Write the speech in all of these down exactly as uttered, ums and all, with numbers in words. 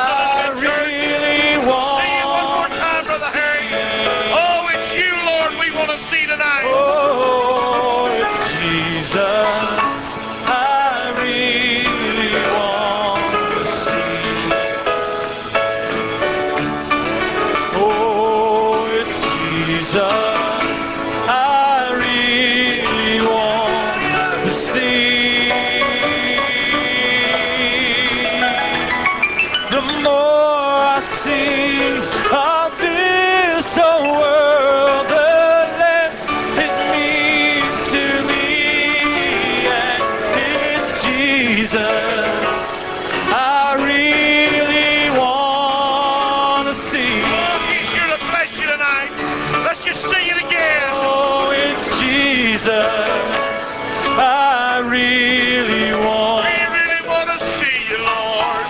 I really want. Sing it one more time, Brother Harry. Oh, it's you, Lord, we want to see tonight. Oh, it's Jesus. I really want to see. Oh, it's Jesus. I really want to see. The more I see of this old world, the less it means to me. And it's Jesus I really want to see. Oh, he's here to bless you tonight. Let's just sing it again. Oh, it's Jesus I really want. We really want to see you, Lord.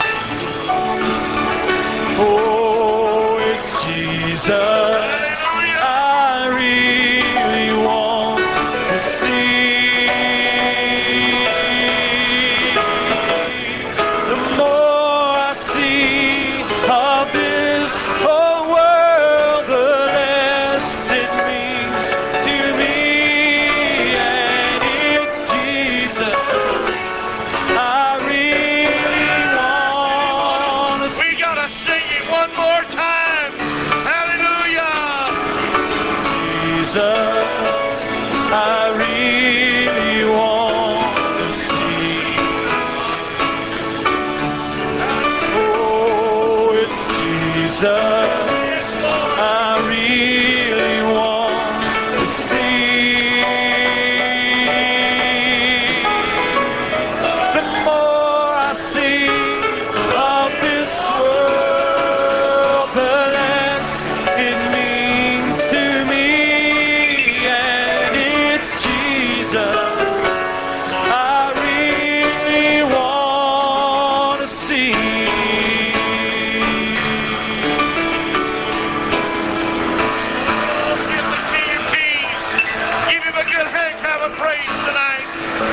Oh, it's Jesus I really want to see. The more I see of this whole world, the less it means to me. And it's Jesus I really want to see. We got to sing it one more time. Hallelujah. Jesus I really want to see. Oh, it's Jesus I really want to see. The more I see of this world, the less it means to me. And it's Jesus I really want to see. Give the King of Kings. Give him a good hand clap of praise tonight.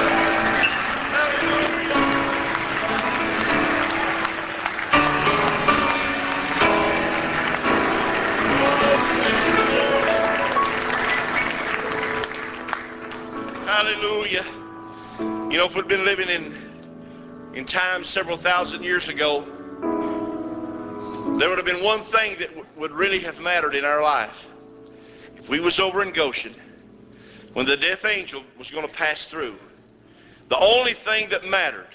Hallelujah. You know, if we'd been living in in times several thousand years ago, there would have been one thing that w- would really have mattered in our life. If we was over in Goshen, when the death angel was going to pass through, the only thing that mattered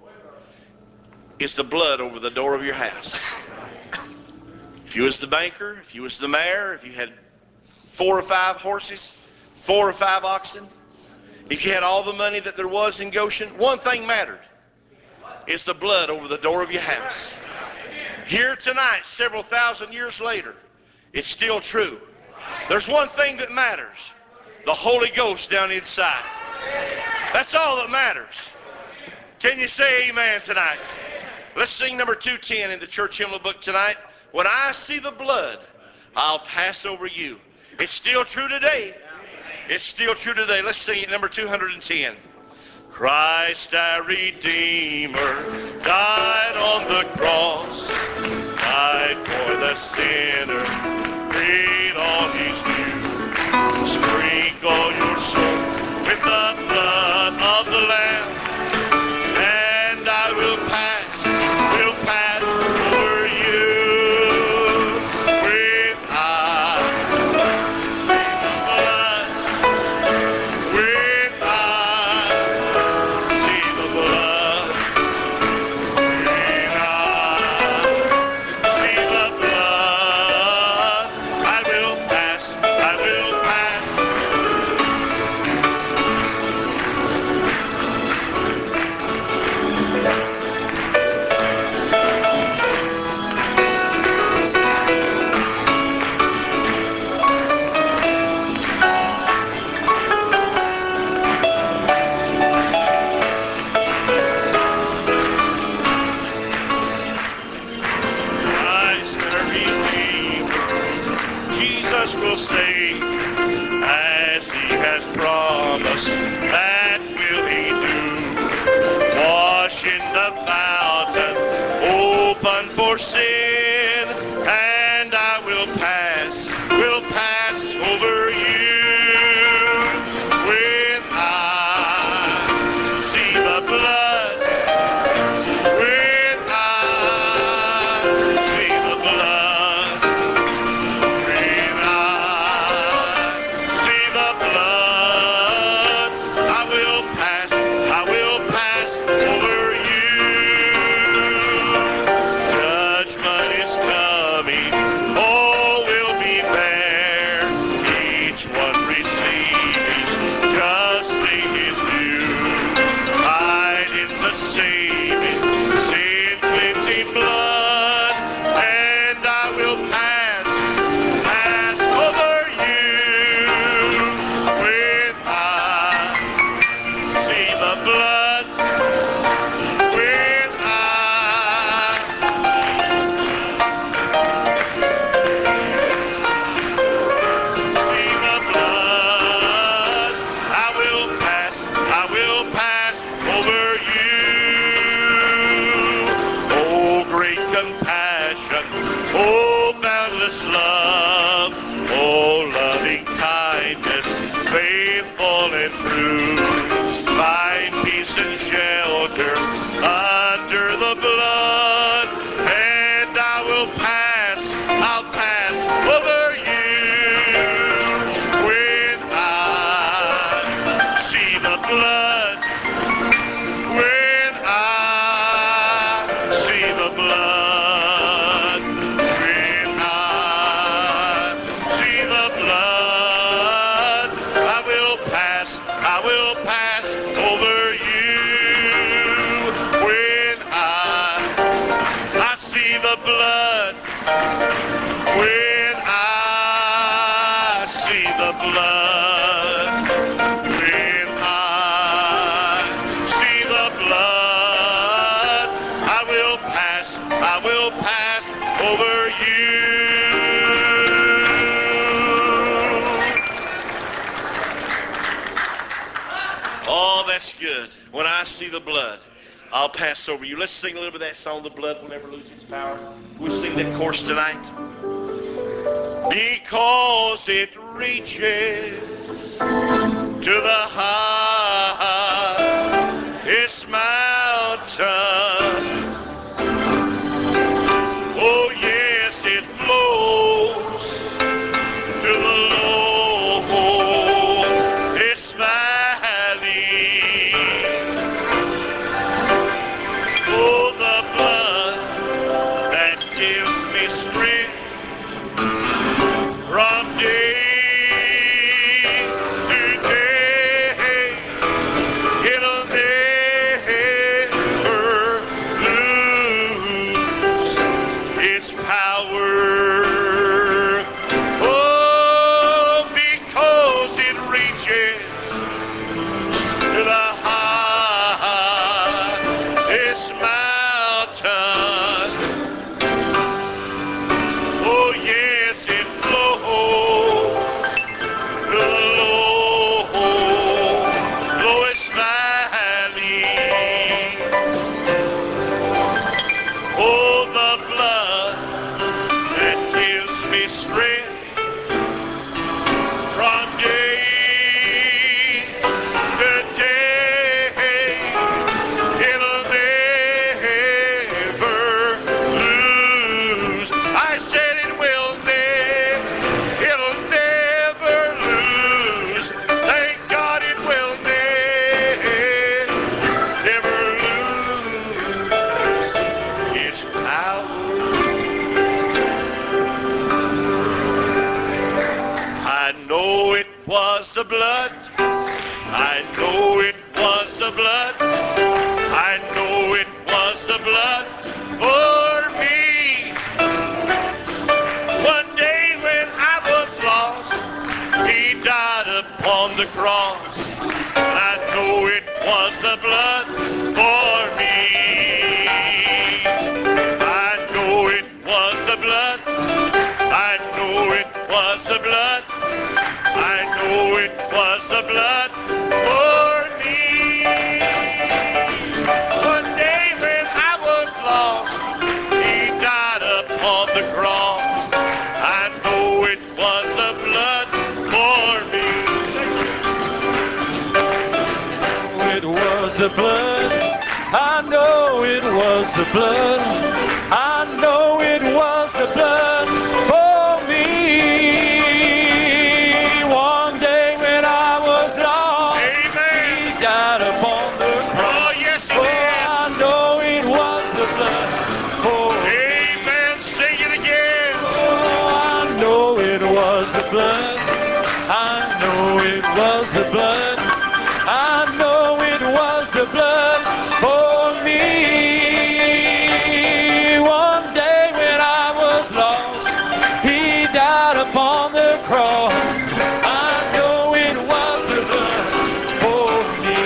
is the blood over the door of your house. If you was the banker, if you was the mayor, if you had four or five horses, four or five oxen, if you had all the money that there was in Goshen, one thing mattered. It's the blood over the door of your house. Here tonight, several thousand years later, it's still true. There's one thing that matters. The Holy Ghost down inside. That's all that matters. Can you say amen tonight? Let's sing number two ten in the church hymnal book tonight. When I see the blood, I'll pass over you. It's still true today. It's still true today. Let's sing it, number two ten. Christ our Redeemer died on the cross, died for the sinner, paid all his due. Sprinkle your soul with the blood of the Lamb, and I will pass, will pass over you. When I see the blood, when I see the blood, when I see the blood, I will pass, I will pass. Christ our Redeemer, Jesus will save, as he has promised, that will he do. Wash in the fountain, oh often for sin, and I will pass, will pass over you. When I see the blood, when I see the blood, when I see the blood, I will pass, I will pass over you. Judgment is coming, all will be there, each one receiving justly his due. Hide in the saving, sin-cleansing blood, and I will pass, pass over you. When I see the blood, when I see the blood, I will pass, I will pass over you. Oh, great compassion, oh, boundless love, oh, loving kindness, faithful and true. Find peace and shelter under the blood, and I will pass, I'll pass over you. When I see the blood, when I see the blood, when I see the blood, I will pass, I will pass over you. When I, I see the blood, when I see the blood, when I see the blood, I will pass, I will pass over you. Oh, that's good. When I see the blood, I'll pass over you. Let's sing a little bit of that song, The Blood Will Never Lose Its Power. We'll sing that chorus tonight. Because it reaches to the highest mountain. Oh, yes, it flows to the lowest valley. Oh, the blood that gives me strength from day to day, it'll never lose its power. Oh, because it reaches to the highest mountain. Oh, yes, it flows to the low, lowest valley. Oh, the blood that gives me strength from day to day, it'll never lose. I said it will never, it'll never lose. Thank God it will never, never lose its power. I know it was the blood. I know it was the blood. I know it was the blood for me. One day when I was lost, he died upon the cross. And I know it was the blood for me. I know it was the blood. I know it was the blood. I know it was the blood for me. One day when I was lost, he the blood. I know it was the blood. I know it was the blood for me. One day when I was lost, Amen. He died upon the cross. Oh, yes, He Oh, did. I know it was the blood for me. Amen. Sing it again. Oh, I know it was the blood. I know it was the blood. I know it was the blood for me. One day when I was lost, He died upon the cross. I know it was the blood for me.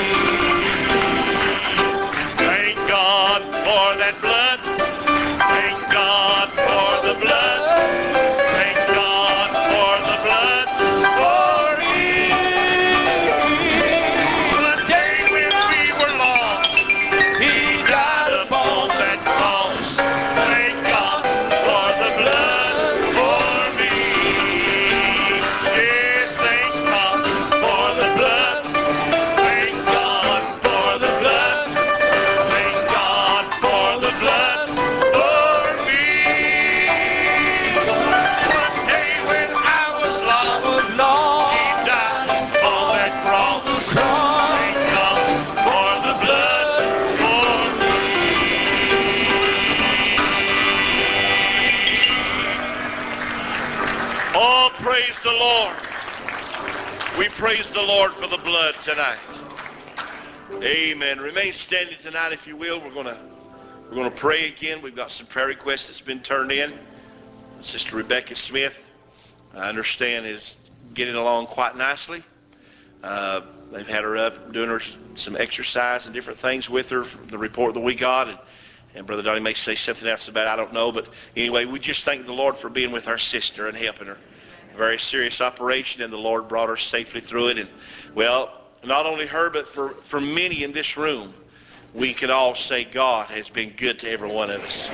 Thank God for that blood. Thank God for the blood. Thank God for the blood for me. The day when we were lost, He died upon that cross. Thank God for the blood for me. Yes, thank God for the blood. Thank God for the blood. Thank God for the blood for me. One day when I was lost, Was lost. He died on that cross. Thank God for the blood for me. Oh, praise the Lord. We praise the Lord for the blood tonight. Amen. Remain standing tonight if you will. We're going to we're going to pray again. We've got some prayer requests that's been turned in. Sister Rebecca Smith, I understand, is getting along quite nicely. Uh, they've had her up doing her some exercise and different things with her, from the report that we got. And, and Brother Donnie may say something else about it, I don't know. But anyway, we just thank the Lord for being with our sister and helping her. A very serious operation, and the Lord brought her safely through it. And, well, not only her, but for, for many in this room, we could all say God has been good to every one of us.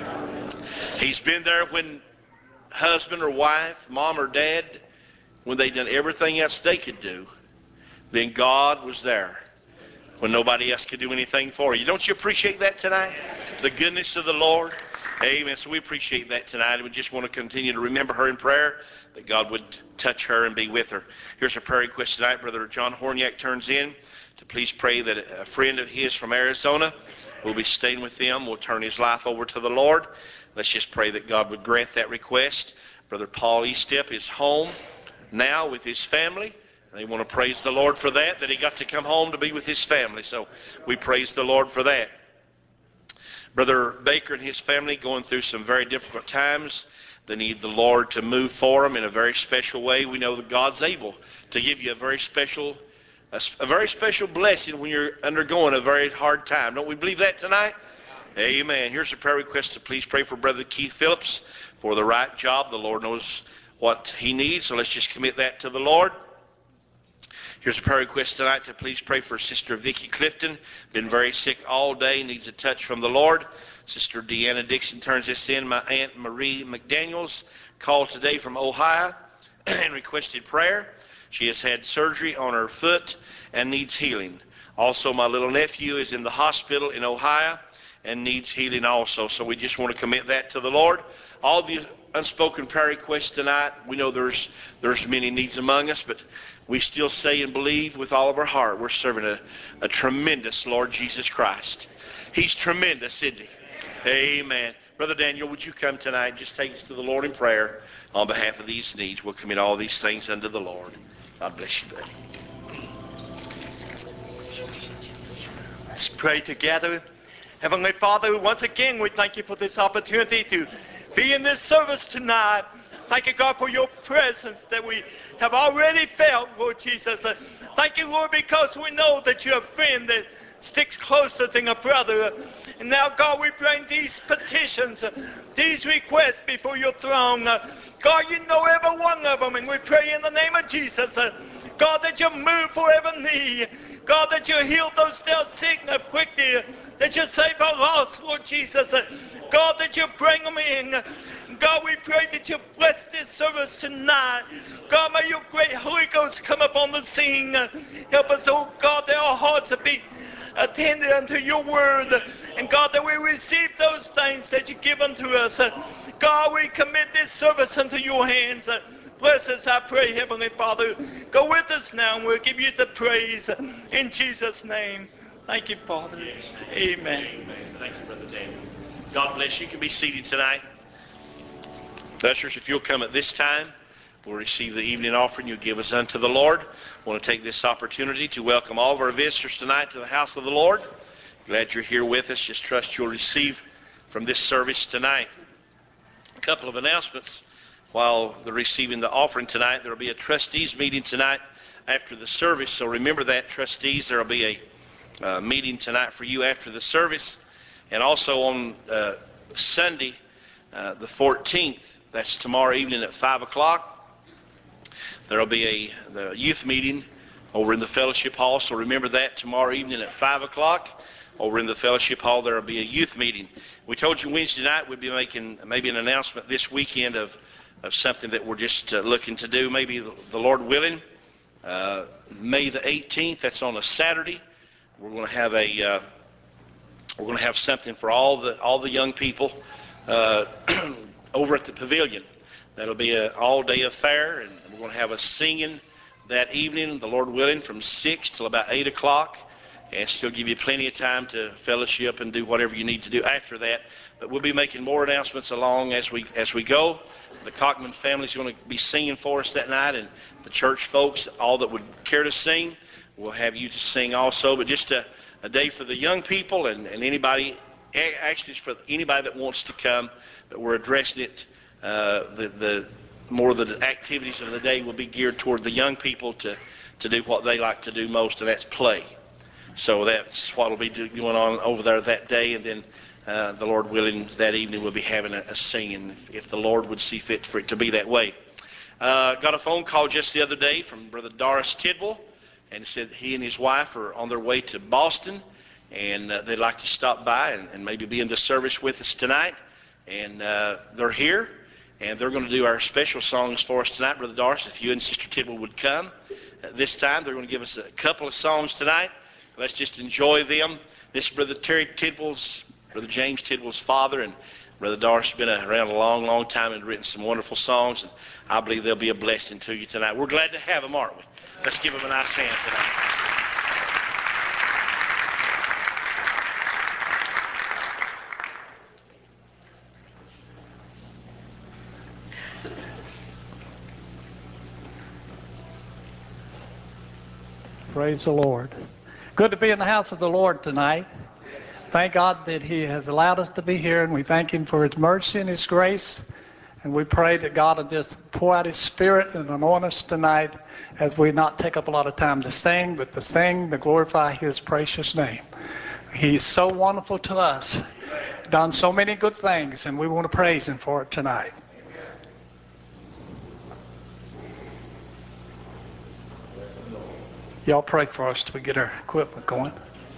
He's been there when husband or wife, mom or dad, when they done everything else they could do, then God was there when nobody else could do anything for you. Don't you appreciate that tonight? The goodness of the Lord. Amen. So we appreciate that tonight. And we just want to continue to remember her in prayer, that God would touch her and be with her. Here's a prayer request tonight. Brother John Horniak turns in to please pray that a friend of his from Arizona will be staying with them, will turn his life over to the Lord. Let's just pray that God would grant that request. Brother Paul Eastep is home now with his family. They want to praise the Lord for that, that he got to come home to be with his family. So we praise the Lord for that. Brother Baker and his family going through some very difficult times. They need the Lord to move for them in a very special way. We know that God's able to give you a very special, a, a very special blessing when you're undergoing a very hard time. Don't we believe that tonight? Amen. Here's a prayer request to please pray for Brother Keith Phillips for the right job. The Lord knows what he needs, so let's just commit that to the Lord. Here's a prayer request tonight to please pray for Sister Vicki Clifton. Been very sick all day, needs a touch from the Lord. Sister Deanna Dixon turns this in. My Aunt Marie McDaniels called today from Ohio and requested prayer. She has had surgery on her foot and needs healing. Also, my little nephew is in the hospital in Ohio and needs healing also. So we just want to commit that to the Lord. All the unspoken prayer requests tonight, we know there's there's many needs among us, but we still say and believe with all of our heart we're serving a, a tremendous Lord Jesus Christ. He's tremendous, isn't he? Amen. Brother Daniel, would you come tonight and just take us to the Lord in prayer on behalf of these needs? We'll commit all these things unto the Lord. God bless you, buddy. Let's pray together. Heavenly Father, once again, we thank you for this opportunity to be in this service tonight. Thank you, God, for your presence that we have already felt, Lord Jesus. Uh, thank you, Lord, because we know that you're a friend that sticks closer than a brother. And now, God, we bring these petitions, uh, these requests before your throne. Uh, God, you know every one of them, and we pray in the name of Jesus, uh, God, that you move for every need. God, that you heal those that are sick and afflicted, that you save our lost, Lord Jesus. Uh, God, that you bring them in. God, we pray that you bless this service tonight. God, may your great Holy Ghost come upon the scene. Help us, oh God, that our hearts will be attended unto your word. And God, that we receive those things that you give unto us. God, we commit this service unto your hands. Bless us, I pray, Heavenly Father. Go with us now, and we'll give you the praise in Jesus' name. Thank you, Father. Yes. Amen. Amen. Thank you, Brother Daniel. God bless you. You can be seated tonight. Ushers, if you'll come at this time, we'll receive the evening offering you give us unto the Lord. I want to take this opportunity to welcome all of our visitors tonight to the house of the Lord. Glad you're here with us. Just trust you'll receive from this service tonight. A couple of announcements. While they're receiving the offering tonight, there will be a trustees meeting tonight after the service. So remember that, trustees. There will be a uh, meeting tonight for you after the service. And also on uh, Sunday, uh, the fourteenth, that's tomorrow evening at five o'clock, there will be a the youth meeting over in the fellowship hall. So remember that, tomorrow evening at five o'clock. Over in the fellowship hall, there will be a youth meeting. We told you Wednesday night we'd be making maybe an announcement this weekend of of something that we're just uh, looking to do, maybe the, the Lord willing. Uh, May the eighteenth, that's on a Saturday. We're going to have a uh, we're going to have something for all the all the young people uh, over at the pavilion. That'll be an all-day affair, and we're going to have a singing that evening, the Lord willing, from six till about eight o'clock, and still give you plenty of time to fellowship and do whatever you need to do after that. But we'll be making more announcements along as we as we go. The Cockman family is going to be singing for us that night, and the church folks, all that would care to sing, we'll have you to sing also. But just a, a day for the young people and, and anybody, actually it's for anybody that wants to come, but we're addressing it, uh, the, the more of the activities of the day will be geared toward the young people to, to do what they like to do most, and that's play. So that's what will be going on over there that day, and then Uh, the Lord willing, that evening we'll be having a, a singing, if, if the Lord would see fit for it to be that way. Uh, got a phone call just the other day from Brother Doris Tidwell, and said he and his wife are on their way to Boston, and uh, they'd like to stop by and, and maybe be in the service with us tonight. And uh, they're here, and they're going to do our special songs for us tonight. Brother Doris, if you and Sister Tidwell would come at this time, they're going to give us a couple of songs tonight. Let's just enjoy them. This is Brother Terry Tidwell's Brother James Tidwell's father, and Brother Doris has been around a long, long time and written some wonderful songs, and I believe they'll be a blessing to you tonight. We're glad to have them, aren't we? Let's give them a nice hand tonight. Praise the Lord. Good to be in the house of the Lord tonight. Thank God that He has allowed us to be here, and we thank Him for His mercy and His grace. And we pray that God will just pour out His Spirit and anoint us tonight as we not take up a lot of time to sing, but to sing, to glorify His precious name. He's so wonderful to us, done so many good things, and we want to praise Him for it tonight. Y'all pray for us till we get our equipment going.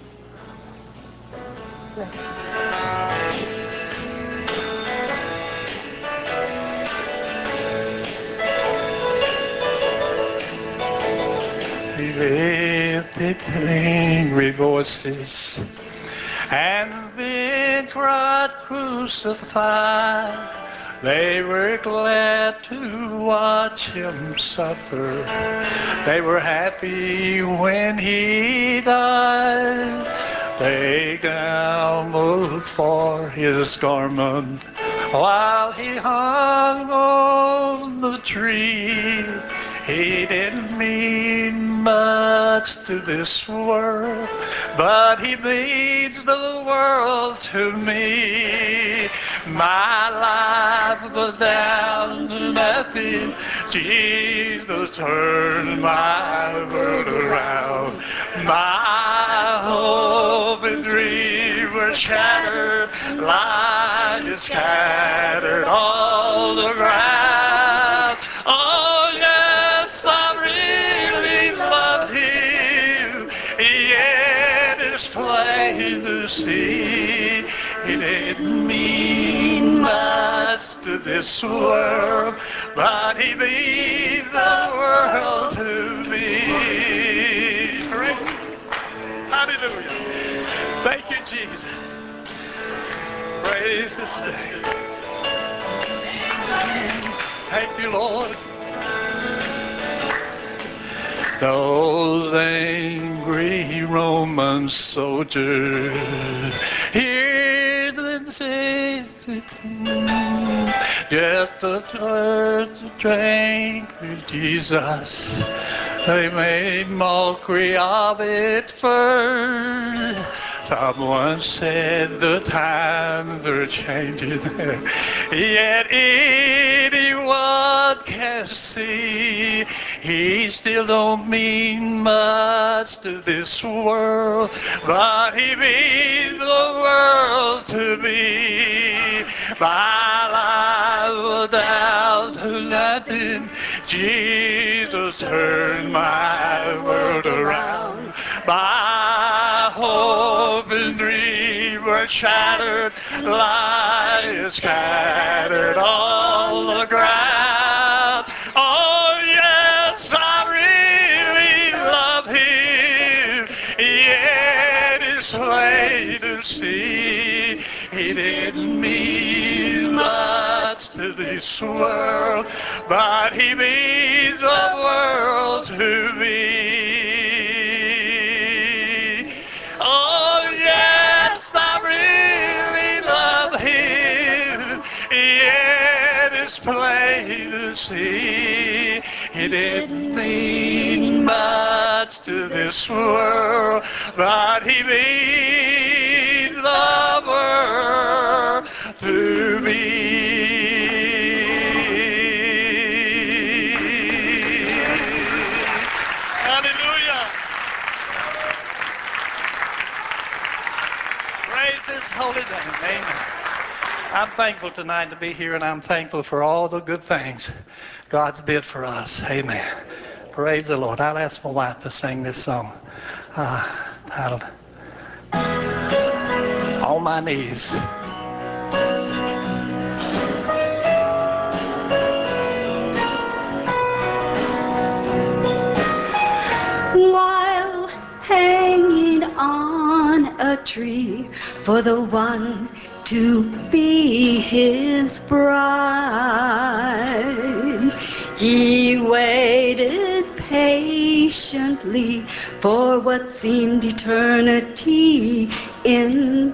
We lifted angry voices and then cried, crucified. They were glad to watch Him suffer. They were happy when He died. They gambled for His garment while He hung on the tree. He didn't mean much to this world, but He means the world to me. My life was down to nothing. Jesus turned my world around. My hope and dreams were shattered, light is scattered all around. Oh yes, I really love Him, yet it's plain to see He didn't mean much to this world, but He means the world to me. Hallelujah. Thank you, Jesus. Praise His name. Thank you, Lord. Those angry Roman soldiers hear the say, just a church drank with Jesus. They made mockery of it first. Someone said the times are changing, yet anyone can see he still don't mean much to this world, but he means the world to me. My life was down to nothing. Jesus turned my world around. My hope and dream were shattered, lies scattered on the ground. Oh yes, I really love Him, yet it's plain to see He didn't mean much to this world, but He means the world to me. Oh yes, I really love Him, yet it's plain to see He didn't mean much to this world, but He means the world to me. Hallelujah. Praise His holy name. Amen. I'm thankful tonight to be here, and I'm thankful for all the good things God's did for us. Amen. Praise the Lord. I'll ask my wife to sing this song uh, titled On My Knees. While hanging on a tree for the one to be His bride, He waited patiently for what seemed eternity in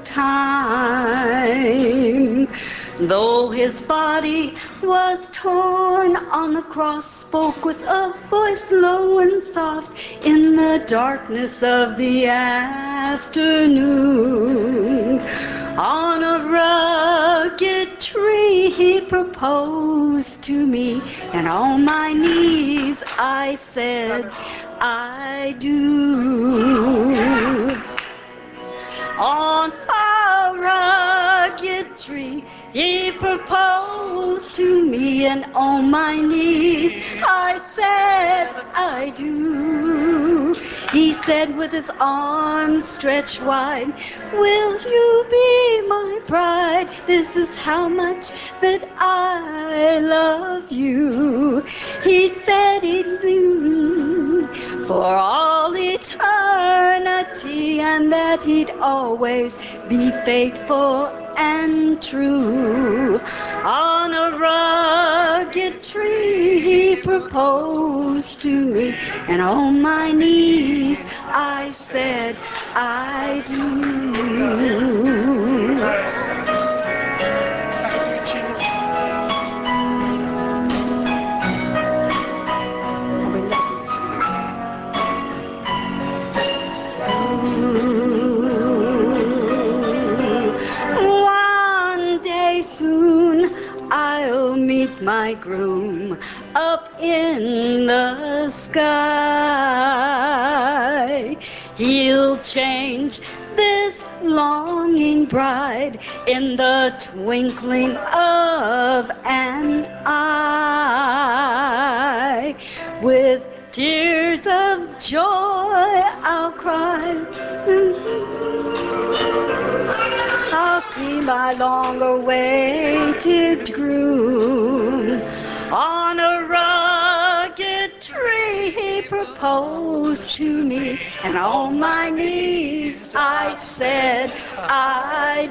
time. Though His body was torn on the cross, spoke with a voice low and soft in the darkness of the afternoon. On a rugged tree He proposed to me, and on my knees I said, I do. On a rugged tree He proposed to me, and on my knees I said, I do. He said with His arms stretched wide, will you be my bride? This is how much that I love you. He said He'd be for all eternity, and that He'd always be faithful and true. On a rugged tree He proposed to me, and on my knees I said, I do. I'll meet my groom up in the sky. He'll change this longing bride in the twinkling of an eye. With tears of joy I'll cry. I'll see my long-awaited groom. On a rugged tree He proposed proposed to me, and on my knees I said, I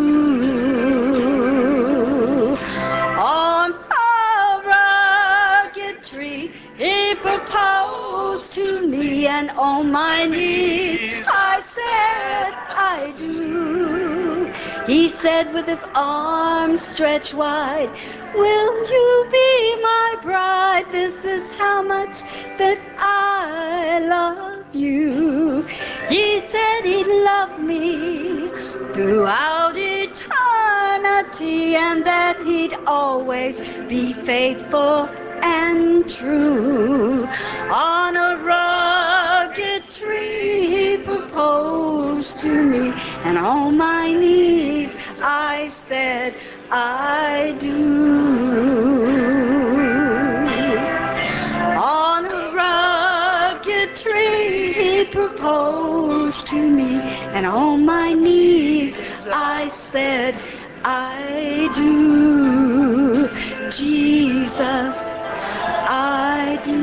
do. On a rugged tree he proposed to me, and on my knees I said, I do. He said with his arms stretched wide, will you be my bride? This is how much that I love you. He said he'd love me throughout eternity, and that he'd always be faithful and true. On a rugged tree he proposed to me, and on my knees I said, I do. On a rugged tree he proposed to me, and on my knees I said, I do. Jesus, I do.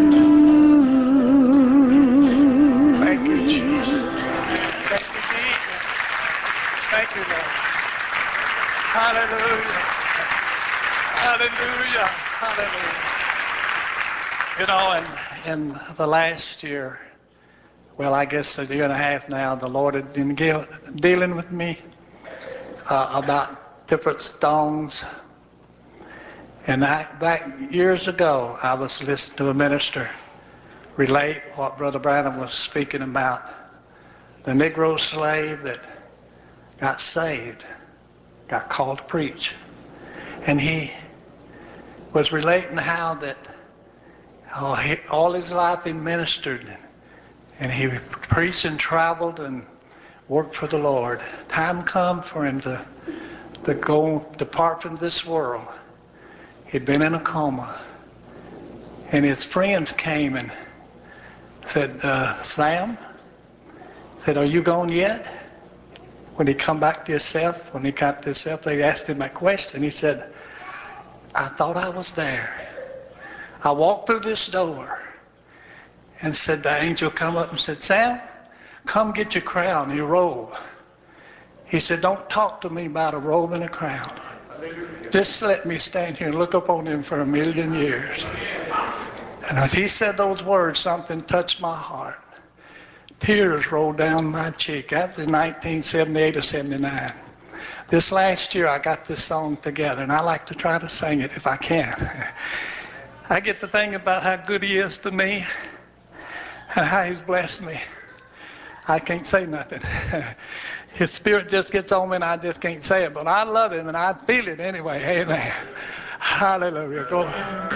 Thank you, Jesus. Thank you, Jesus. Thank you, Lord. Hallelujah. Hallelujah. Hallelujah. You know, in, in the last year, well, I guess a year and a half now, the Lord had been dealing with me uh, about different songs. And I, back years ago, I was listening to a minister relate what Brother Branham was speaking about. The Negro slave that got saved, got called to preach. And he was relating how that oh, he, all his life he ministered. And he preached and traveled and worked for the Lord. Time come for him to, to go depart from this world. He'd been in a coma. And his friends came and said, uh, Sam, said, are you gone yet? When he come back to himself, when he got to himself, they asked him that question. He said, I thought I was there. I walked through this door and said, the angel come up and said, Sam, come get your crown, your robe. He said, don't talk to me about a robe and a crown. Just let me stand here and look up on him for a million years. And as he said those words, something touched my heart. Tears rolled down my cheek. That was in nineteen seventy-eight or seventy-nine. This last year I got this song together, and I like to try to sing it if I can. I get to think about how good he is to me and how he's blessed me. I can't say nothing. His spirit just gets on me and I just can't say it. But I love him and I feel it anyway. Amen. Hallelujah. Glory.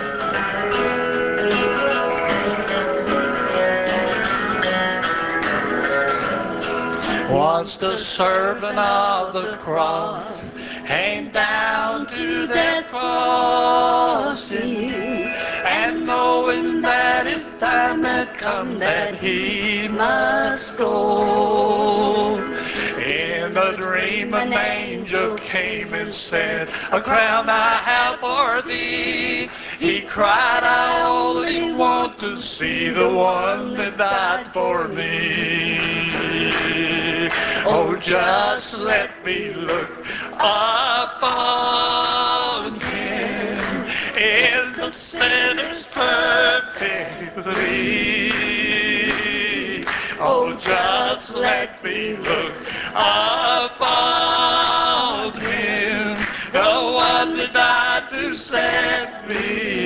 Was the servant of the cross, came down to that crossing, and knowing that his time had come that he must go. In a dream an angel came and said, a crown I have for thee. He cried, I only want to see the one that died for me. Oh, just let me look upon him in the sinner's perfect plea. Oh, just let me look upon him, the one that died to set me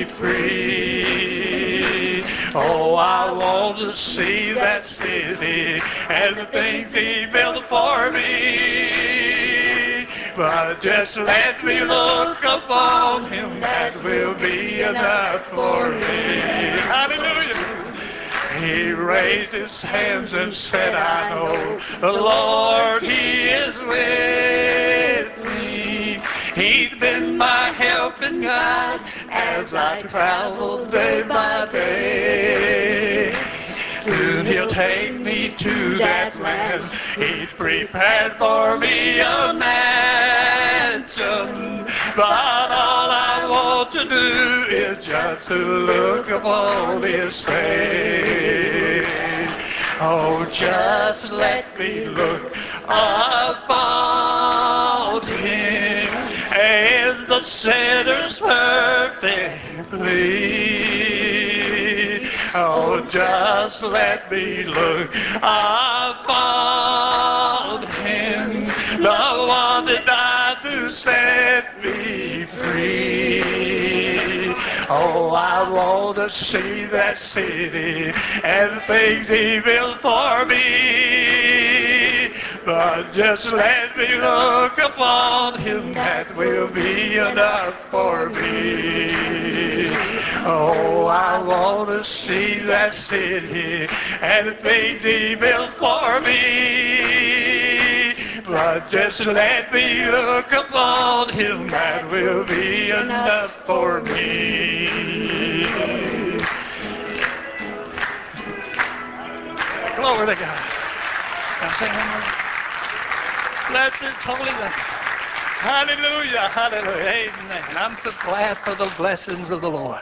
free. Oh, I want to see that city and the things he built for me. But just let me look upon him, that will be enough for me. Hallelujah. He raised his hands and said, I know the Lord, he is with me. He's been my help and guide as I travel day by day. Soon he'll take me to that land. He's prepared for me a mansion. But all I want want to do is just to look upon his face. Oh, just let me look upon him as the sinner's perfectly. Oh, just let me look upon him, the one that died to set me free. Oh, I want to see that city and the things he built for me. But just let me look upon him, that will be enough for me. Oh, I want to see that city and the things he built for me. But just let me look upon him, that will be enough for me. Glory to God. Now sing one more. Bless his holy name. Hallelujah, hallelujah, amen. I'm so glad for the blessings of the Lord.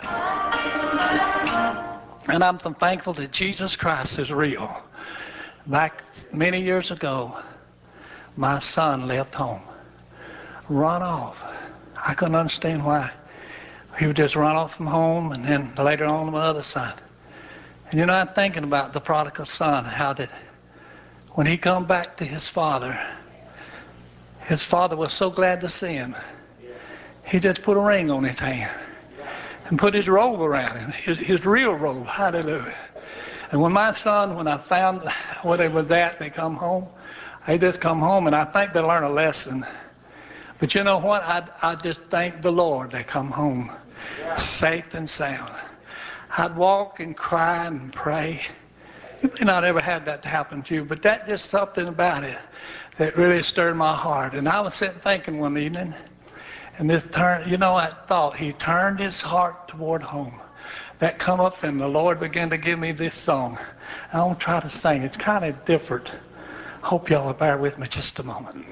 And I'm so thankful that Jesus Christ is real. Back many years ago, my son left home, run off. I couldn't understand why. He would just run off from home, and then later on the other side. And you know, I'm thinking about the prodigal son, how that when he come back to his father, his father was so glad to see him. He just put a ring on his hand and put his robe around him, his, his real robe. Hallelujah. And when my son, when I found where they was at, they come home, they just come home, and I think they learn a lesson. But you know what? I, I just thank the Lord they come home safe and sound. I'd walk and cry and pray. You may not ever have that to happen to you, but that just something about it that really stirred my heart. And I was sitting thinking one evening, and this turn, you know, I thought he turned his heart toward home. That come up, and the Lord began to give me this song. I won't try to sing. It's kind of different. Hope y'all will bear with me just a moment.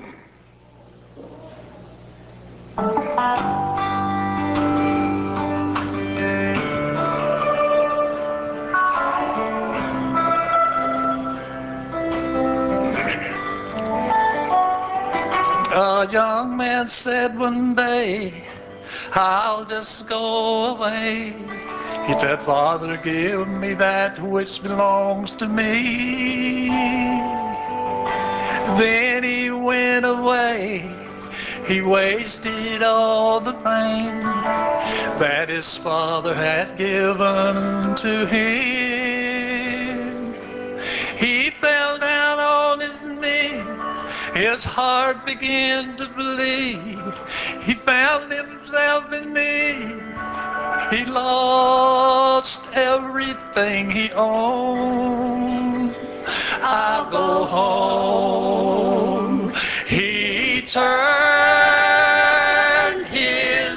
A young man said one day, I'll just go away. He said, Father, give me that which belongs to me. Then he went away. He wasted all the thing that his father had given to him. He fell down on his knees. His heart began to bleed. He found himself in need. He lost everything he owned. I'll go home. He turned his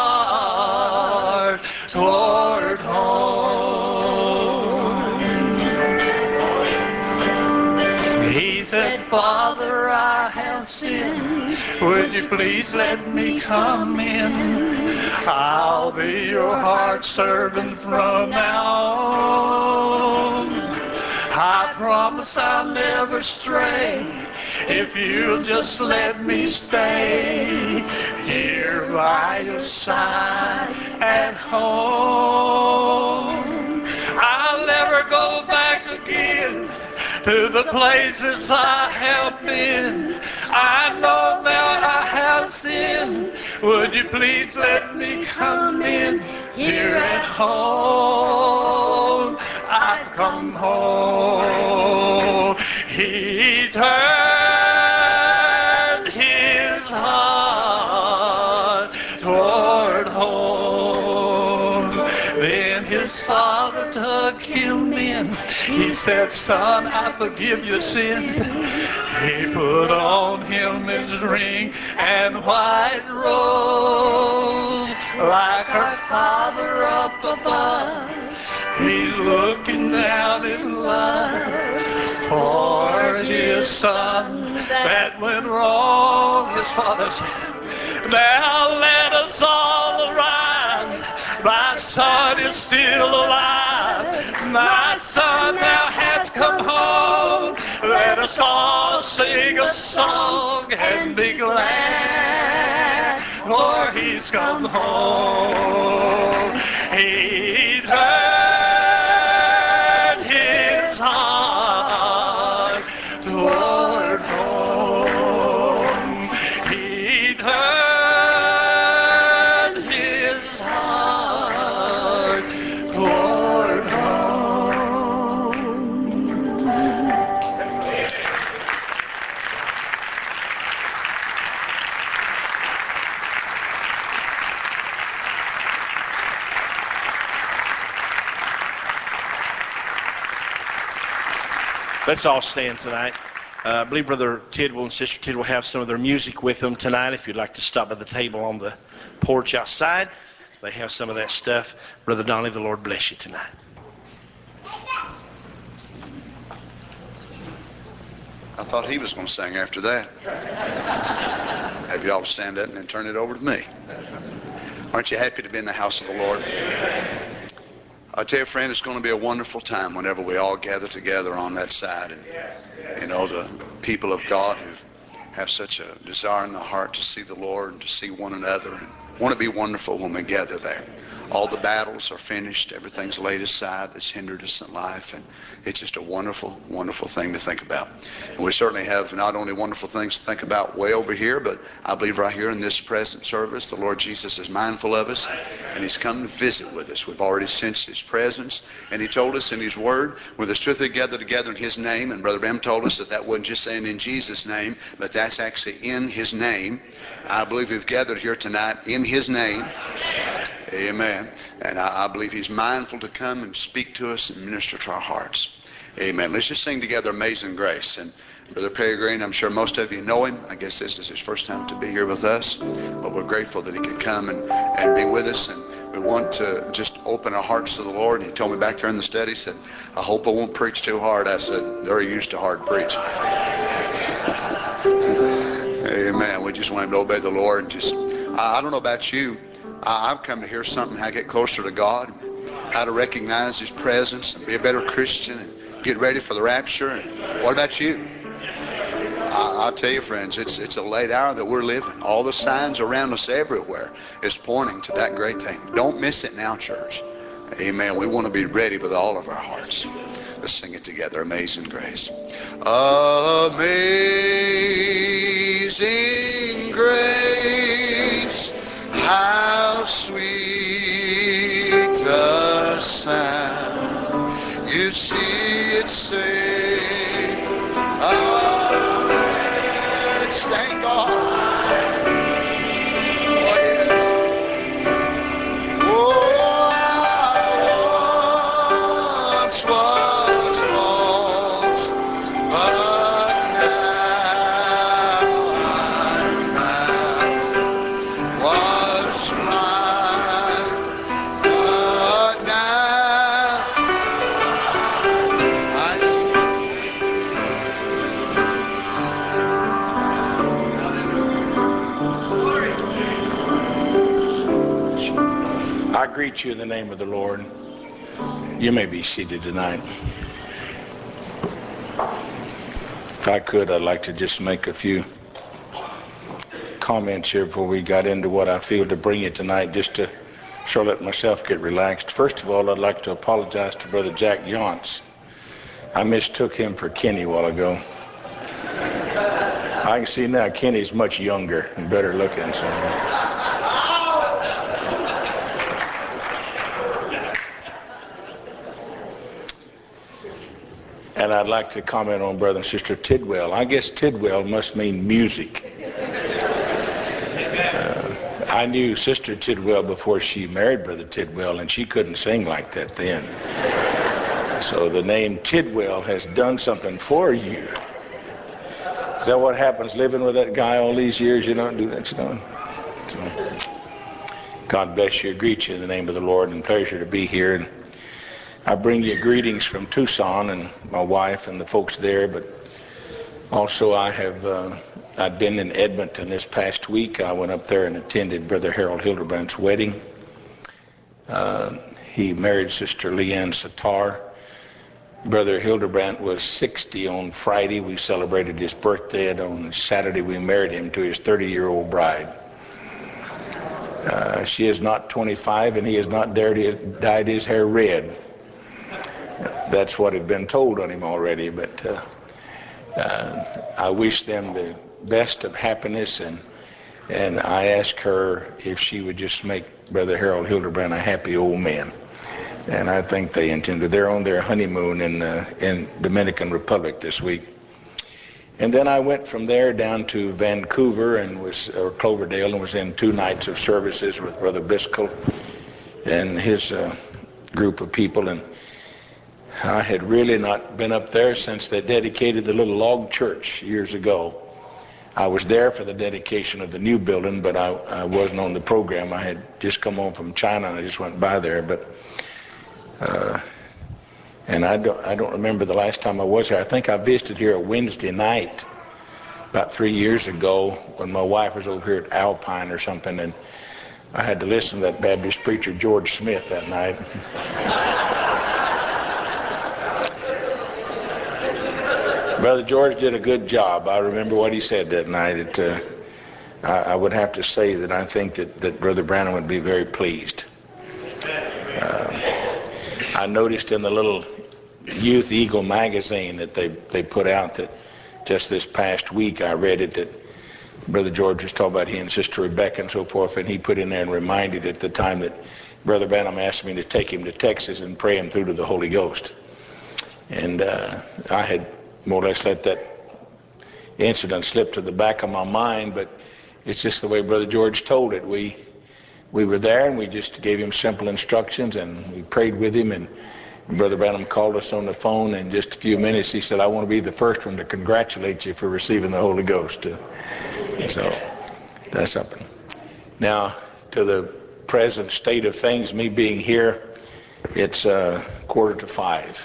heart toward home. He said, Father, I have sinned. Would you please let me come in? I'll be your heart servant from now on. I promise I'll never stray if you'll just let me stay here by your side at home. I'll never go back again to the places I have been. I know that I have sinned. Would you please let me come in here at home? I've come home. He turned his heart toward home. Then his father took him in. He said, Son, I forgive your sins. He put on him his ring and white robe. Like her father up above, he's looking down in love for his son that went wrong. His father said, now let us all arise but is still alive. My son now has come home. Let us all sing a song and be glad, for he's come home. He turned his heart toward home. He turned his heart toward home. Let's all stand tonight. Uh, I believe Brother Tidwell and Sister Tidwell have some of their music with them tonight. If you'd like to stop by the table on the porch outside, they have some of that stuff. Brother Donnie, the Lord bless you tonight. I thought he was going to sing after that. Have you all stand up and then turn it over to me? Aren't you happy to be in the house of the Lord? I tell you, friend, it's going to be a wonderful time whenever we all gather together on that side. And, you know, the people of God who have such a desire in the heart to see the Lord and to see one another and want to be wonderful when we gather there. All the battles are finished. Everything's laid aside that's hindered us in life. And it's just a wonderful, wonderful thing to think about. And we certainly have not only wonderful things to think about way over here, but I believe right here in this present service, the Lord Jesus is mindful of us, and he's come to visit with us. We've already sensed his presence, and he told us in his word, where there's two or three gathered together in his name, and Brother Bram told us that that wasn't just saying in Jesus' name, but that's actually in his name. I believe we've gathered here tonight in his name. Amen. And I, I believe he's mindful to come and speak to us and minister to our hearts. Amen. Let's just sing together Amazing Grace. And Brother Peregrine, I'm sure most of you know him. I guess this is his first time to be here with us. But we're grateful that he could come and, and be with us. And we want to just open our hearts to the Lord. And he told me back there in the study, he said, I hope I won't preach too hard. I said, they're used to hard preaching. Amen. We just want him to obey the Lord. And just, I, I don't know about you. I've come to hear something how to get closer to God, how to recognize his presence and be a better Christian and get ready for the rapture. And what about you? I, I'll tell you, friends, it's it's a late hour that we're living. All the signs around us everywhere is pointing to that great thing. Don't miss it now, church. Amen. We want to be ready with all of our hearts. Let's sing it together. Amazing Grace. Amazing Grace, how sweet the sound. You see it say, oh, thank God. What is? Oh, I once was lost, but now I'm found. Was blind, but now I I greet you in the name of the Lord. You may be seated tonight. If I could, I'd like to just make a few comments here before we got into what I feel to bring you tonight, just to sure let myself get relaxed. First of all, I'd like to apologize to Brother Jack Yonts. I mistook him for Kenny a while ago. I can see now Kenny's much younger and better looking. So. And I'd like to comment on Brother and Sister Tidwell. I guess Tidwell must mean music. Uh, I knew Sister Tidwell before she married Brother Tidwell, and she couldn't sing like that then. So the name Tidwell has done something for you. Is that what happens living with that guy all these years? You don't do that, you know? So, God bless you. I greet you in the name of the Lord, and pleasure to be here. And I bring you greetings from Tucson and my wife and the folks there, but also I have uh, I've been in Edmonton this past week. I went up there and attended Brother Harold Hildebrandt's wedding. Uh, he married Sister Leanne Satar. Brother Hildebrandt was sixty on Friday. We celebrated his birthday, and on Saturday we married him to his thirty-year-old bride. Uh, she is not twenty-five, and he has not dared his, dyed his hair red. That's what had been told on him already, but uh, uh, I wish them the best of happiness, and and I asked her if she would just make Brother Harold Hildebrandt a happy old man. And I think they intended. They're on their honeymoon in uh, in Dominican Republic this week. And then I went from there down to Vancouver and was or Cloverdale and was in two nights of services with Brother Biscoe and his uh, group of people. And I had really not been up there since they dedicated the little log church years ago. I was there for the dedication of the new building, but I, I wasn't on the program. I had just come home from China and I just went by there. But uh, and I don't I don't remember the last time I was here. I think I visited here a Wednesday night about three years ago when my wife was over here at Alpine or something, and I had to listen to that Baptist preacher George Smith that night. Brother George did a good job. I remember what he said that night. It, uh, I, I would have to say that I think that, that Brother Branham would be very pleased. Uh, I noticed in the little Youth Eagle magazine that they, they put out that just this past week I read it that Brother George was talking about he and Sister Rebecca and so forth, and he put in there and reminded at the time that Brother Branham asked me to take him to Texas and pray him through to the Holy Ghost. And uh, I had more or less let that incident slip to the back of my mind, but it's just the way Brother George told it. We we were there and we just gave him simple instructions and we prayed with him, and Brother Branham called us on the phone in just a few minutes. He said, I want to be the first one to congratulate you for receiving the Holy Ghost. Uh, so that's something. Now, to the present state of things, me being here, it's uh, quarter to five.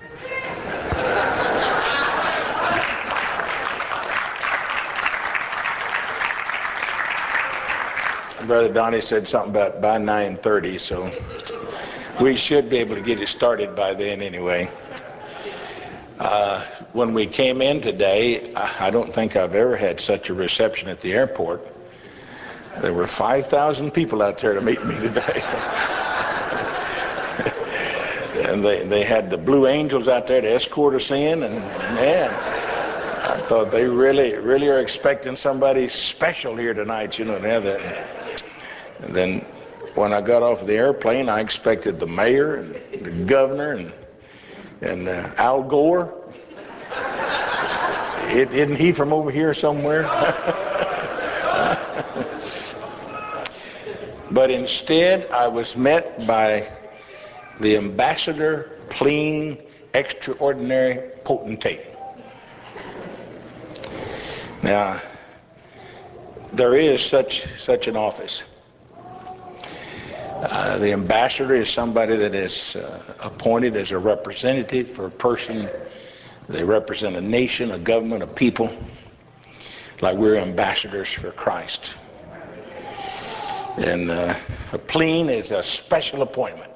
Brother Donnie said something about by nine thirty, so we should be able to get it started by then anyway. Uh, when we came in today, I don't think I've ever had such a reception at the airport. There were five thousand people out there to meet me today. And they, they had the Blue Angels out there to escort us in, and man, I thought they really, really are expecting somebody special here tonight, you know, to have that. And then when I got off the airplane, I expected the mayor and the governor and and uh, Al Gore. It, isn't he from over here somewhere? But instead, I was met by the Ambassador Pleen Extraordinary Potentate. Now, there is such such an office. Uh, the ambassador is somebody that is uh, appointed as a representative for a person. They represent a nation, a government, a people, like we're ambassadors for Christ. And uh, a Pleen is a special appointment.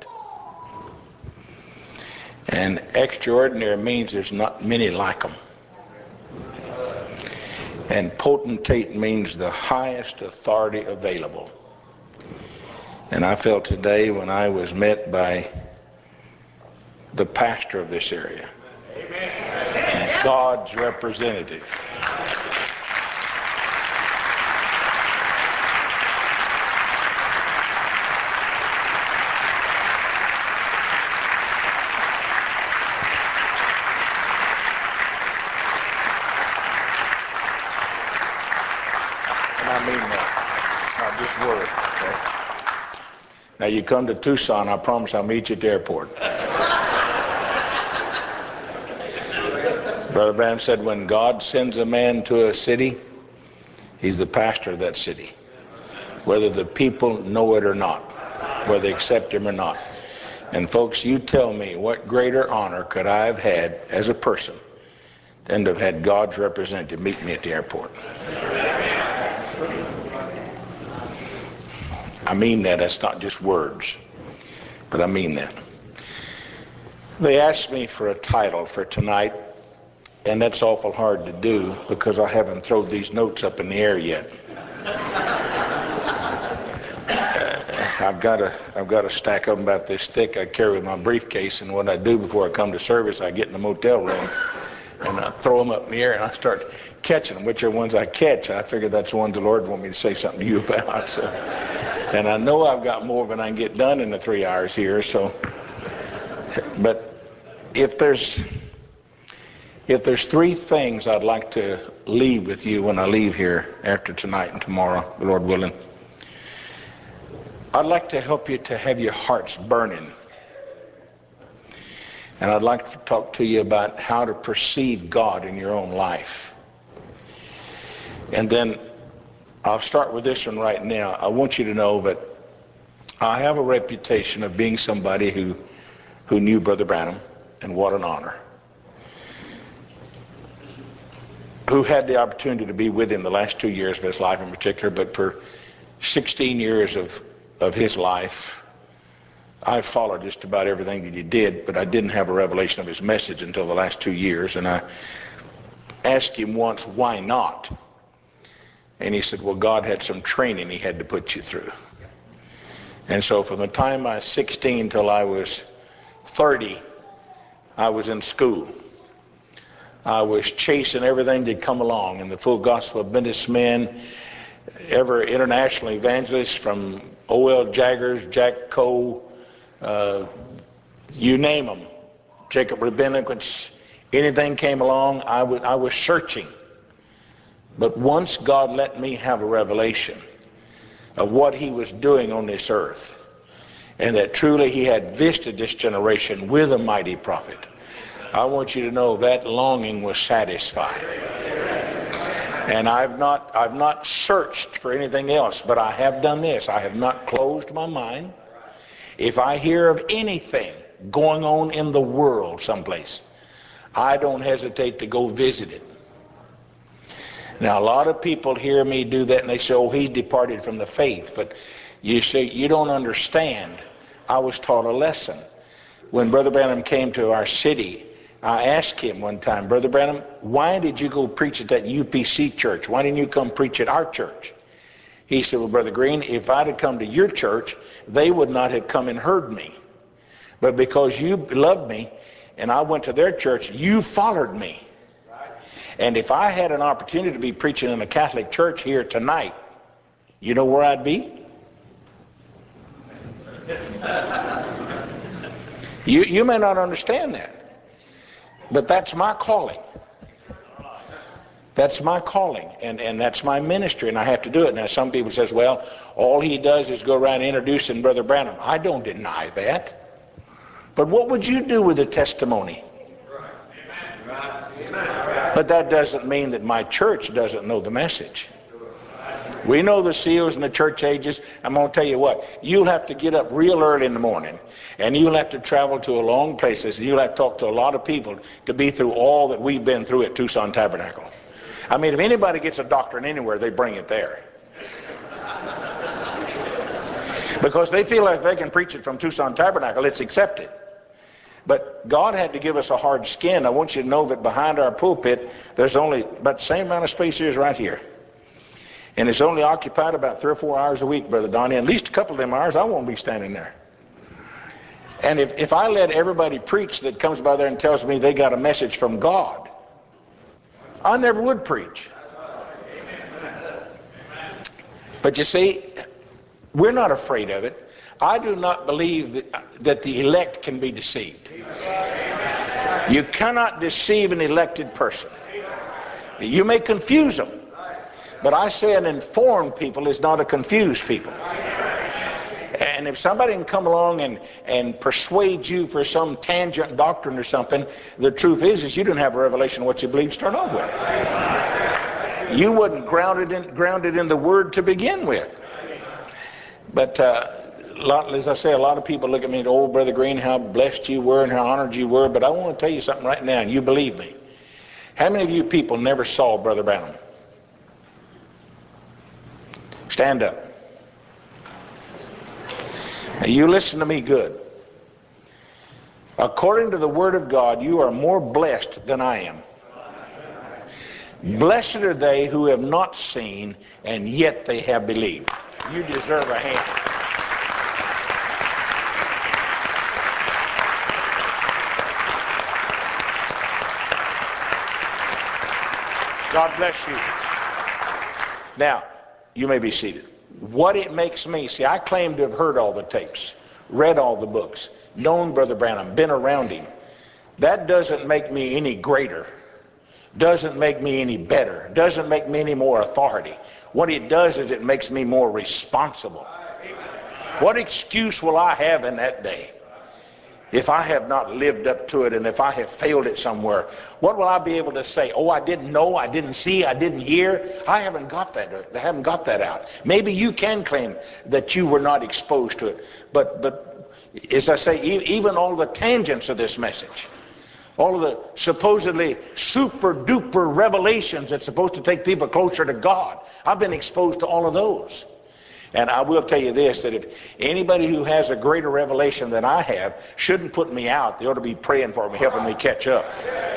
And extraordinary means there's not many like them. And potentate means the highest authority available. And I felt today when I was met by the pastor of this area, Amen. God's representative. And I mean that, not just words. Okay? Now you come to Tucson, I promise I'll meet you at the airport. Brother Branham said when God sends a man to a city, he's the pastor of that city. Whether the people know it or not, whether they accept him or not. And folks, you tell me what greater honor could I have had as a person than to have had God's representative meet me at the airport. I mean that, that's not just words. But I mean that. They asked me for a title for tonight, and that's awful hard to do because I haven't thrown these notes up in the air yet. I've got a I've got a stack of them about this thick I carry in my briefcase, and what I do before I come to service, I get in the motel room and I throw them up in the air and I start catching them. Whichever ones I catch, I figure that's the ones the Lord want me to say something to you about. So, and I know I've got more than I can get done in the three hours here. So, but if there's if there's three things I'd like to leave with you when I leave here after tonight and tomorrow, the Lord willing, I'd like to help you to have your hearts burning. And I'd like to talk to you about how to perceive God in your own life. And then I'll start with this one right now. I want you to know that I have a reputation of being somebody who, who knew Brother Branham, and what an honor. Who had the opportunity to be with him the last two years of his life in particular, but for sixteen years of of his life, I followed just about everything that he did, but I didn't have a revelation of his message until the last two years. And I asked him once, why not? And he said, well, God had some training he had to put you through. And so from the time I was sixteen till I was thirty, I was in school. I was chasing everything that come along, and the Full Gospel Adventist men, ever international evangelists from O L Jaggers, Jack Coe, uh, you name them, Jacob Rabinowitz, anything came along, I was, I was searching. But once God let me have a revelation of what he was doing on this earth, and that truly he had visited this generation with a mighty prophet, I want you to know that longing was satisfied. And I've not, I've not searched for anything else, but I have done this. I have not closed my mind. If I hear of anything going on in the world someplace, I don't hesitate to go visit it. Now, a lot of people hear me do that and they say, oh, he's departed from the faith. But you see, you don't understand. I was taught a lesson. When Brother Branham came to our city, I asked him one time, Brother Branham, why did you go preach at that U P C church? Why didn't you come preach at our church? He said, well, Brother Green, if I'd have come to your church, they would not have come and heard me. But because you loved me and I went to their church, you followed me. And if I had an opportunity to be preaching in a Catholic church here tonight, you know where I'd be? You, you may not understand that. But that's my calling. That's my calling, and, and that's my ministry, and I have to do it. Now, some people says, well, all he does is go around introducing Brother Branham. I don't deny that. But what would you do with the testimony? But that doesn't mean that my church doesn't know the message. We know the seals and the church ages. I'm going to tell you what, you'll have to get up real early in the morning, and you'll have to travel to a long places, and you'll have to talk to a lot of people to be through all that we've been through at Tucson Tabernacle. I mean, if anybody gets a doctrine anywhere, they bring it there. Because they feel like if they can preach it from Tucson Tabernacle, it's accepted. But God had to give us a hard skin. I want you to know that behind our pulpit, there's only about the same amount of space here as right here. And it's only occupied about three or four hours a week, Brother Donnie. At least a couple of them hours, I won't be standing there. And if, if I let everybody preach that comes by there and tells me they got a message from God, I never would preach. But you see, we're not afraid of it. I do not believe that, that the elect can be deceived. You cannot deceive an elected person. You may confuse them. But I say an informed people is not a confused people. And if somebody can come along and, and persuade you for some tangent doctrine or something, the truth is, is you didn't have a revelation of what you believe to start off with. You wasn't grounded in, grounded in the Word to begin with. But uh, a lot, as I say, a lot of people look at me and, oh, Brother Green, how blessed you were and how honored you were. But I want to tell you something right now, and you believe me. How many of you people never saw Brother Branham? Stand up. Now you listen to me good. According to the Word of God, you are more blessed than I am. Blessed are they who have not seen, and yet they have believed. You deserve a hand. God bless you. Now, you may be seated. What it makes me, see, I claim to have heard all the tapes, read all the books, known Brother Branham, been around him. That doesn't make me any greater. Doesn't make me any better. Doesn't make me any more authority. What it does is it makes me more responsible. What excuse will I have in that day if I have not lived up to it, and if I have failed it somewhere? What will I be able to say? Oh, I didn't know, I didn't see, I didn't hear. I haven't got that. I haven't got that out. Maybe you can claim that you were not exposed to it. But, but as I say, even all the tangents of this message, all of the supposedly super duper revelations that's supposed to take people closer to God, I've been exposed to all of those. And I will tell you this, that if anybody who has a greater revelation than I have shouldn't put me out. They ought to be praying for me, helping me catch up.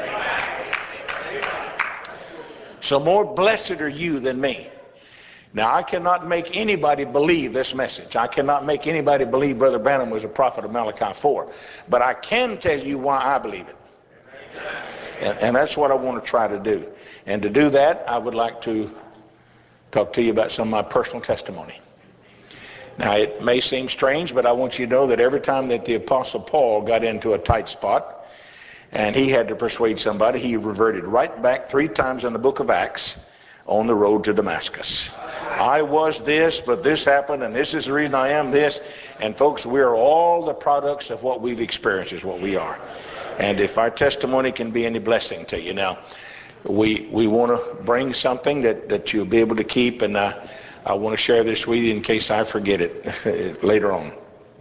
So more blessed are you than me. Now, I cannot make anybody believe this message. I cannot make anybody believe Brother Branham was a prophet of Malachi four. But I can tell you why I believe it. And, and that's what I want to try to do. And to do that, I would like to talk to you about some of my personal testimony. Now, it may seem strange, but I want you to know that every time that the Apostle Paul got into a tight spot and he had to persuade somebody, he reverted right back three times in the book of Acts on the road to Damascus. I was this, but this happened, and this is the reason I am this. And folks, we are all the products of what we've experienced is what we are. And if our testimony can be any blessing to you. Now, we we want to bring something that, that you'll be able to keep, and uh, I want to share this with you in case I forget it later on.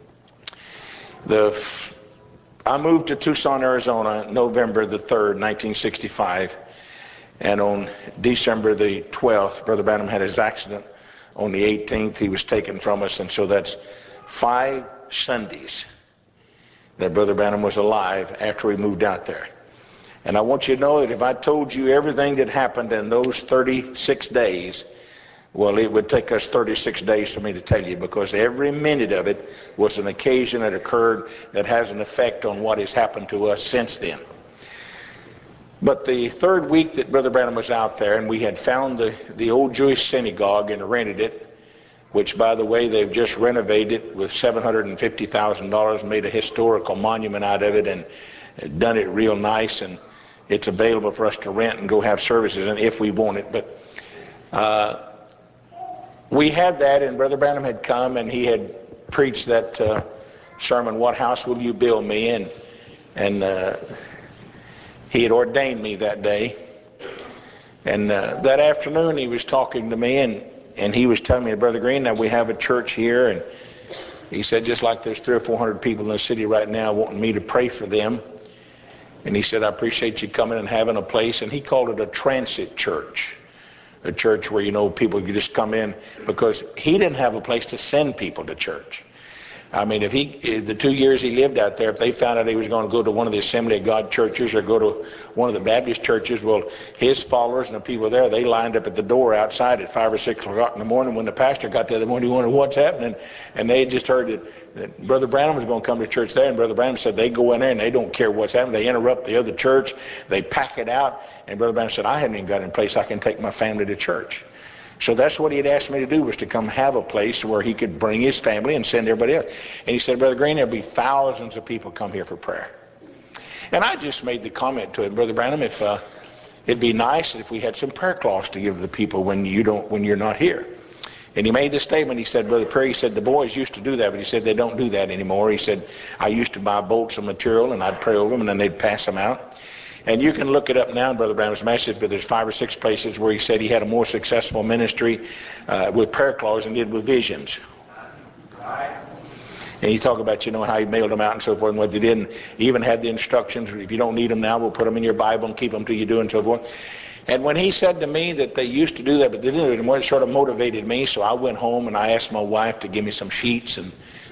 The I moved to Tucson, Arizona, November the third, nineteen sixty-five. And on December the twelfth, Brother Branham had his accident. On the eighteenth, he was taken from us, and so that's five Sundays that Brother Branham was alive after we moved out there. And I want you to know that if I told you everything that happened in those thirty-six days, well, it would take us thirty-six days for me to tell you, because every minute of it was an occasion that occurred that has an effect on what has happened to us since then. But the third week that Brother Branham was out there, and we had found the, the old Jewish synagogue and rented it, which, by the way, they've just renovated it with seven hundred fifty thousand dollars, made a historical monument out of it, and done it real nice, and it's available for us to rent and go have services and if we want it. But uh, we had that, and Brother Branham had come, and he had preached that uh, sermon, "What house will you build me?" And, and uh, he had ordained me that day. And uh, that afternoon he was talking to me, and, and he was telling me, "Brother Green, now we have a church here," and he said, just like there's three or four hundred people in the city right now wanting me to pray for them. And he said, "I appreciate you coming and having a place." And he called it a transit church. A church where, you know, people could just come in, because he didn't have a place to send people to church. I mean, if he, the two years he lived out there, if they found out he was going to go to one of the Assembly of God churches or go to one of the Baptist churches, well, his followers and the people there, they lined up at the door outside at five or six o'clock in the morning. When the pastor got there, the morning, he wondered what's happening, and they had just heard that, that Brother Branham was going to come to church there, and Brother Branham said they go in there and they don't care what's happening. They interrupt the other church, they pack it out, and Brother Branham said, "I haven't even got in place I can take my family to church." So that's what he had asked me to do, was to come have a place where he could bring his family and send everybody else. And he said, "Brother Green, there'll be thousands of people come here for prayer." And I just made the comment to him, "Brother Branham, if uh, it'd be nice if we had some prayer cloths to give the people when you don't, when you're not here." And he made the statement. He said, "Brother Perry," he said, "the boys used to do that, but he said they don't do that anymore." He said, "I used to buy bolts of material and I'd pray over them and then they'd pass them out." And you can look it up now in Brother Branham's message, but there's five or six places where he said he had a more successful ministry uh, with prayer cloths than he did with visions. And he talked about, you know, how he mailed them out and so forth and what they did. And he even had the instructions, if you don't need them now, we'll put them in your Bible and keep them till you do and so forth. And when he said to me that they used to do that, but they didn't do it anymore, it sort of motivated me. So I went home and I asked my wife to give me some sheets and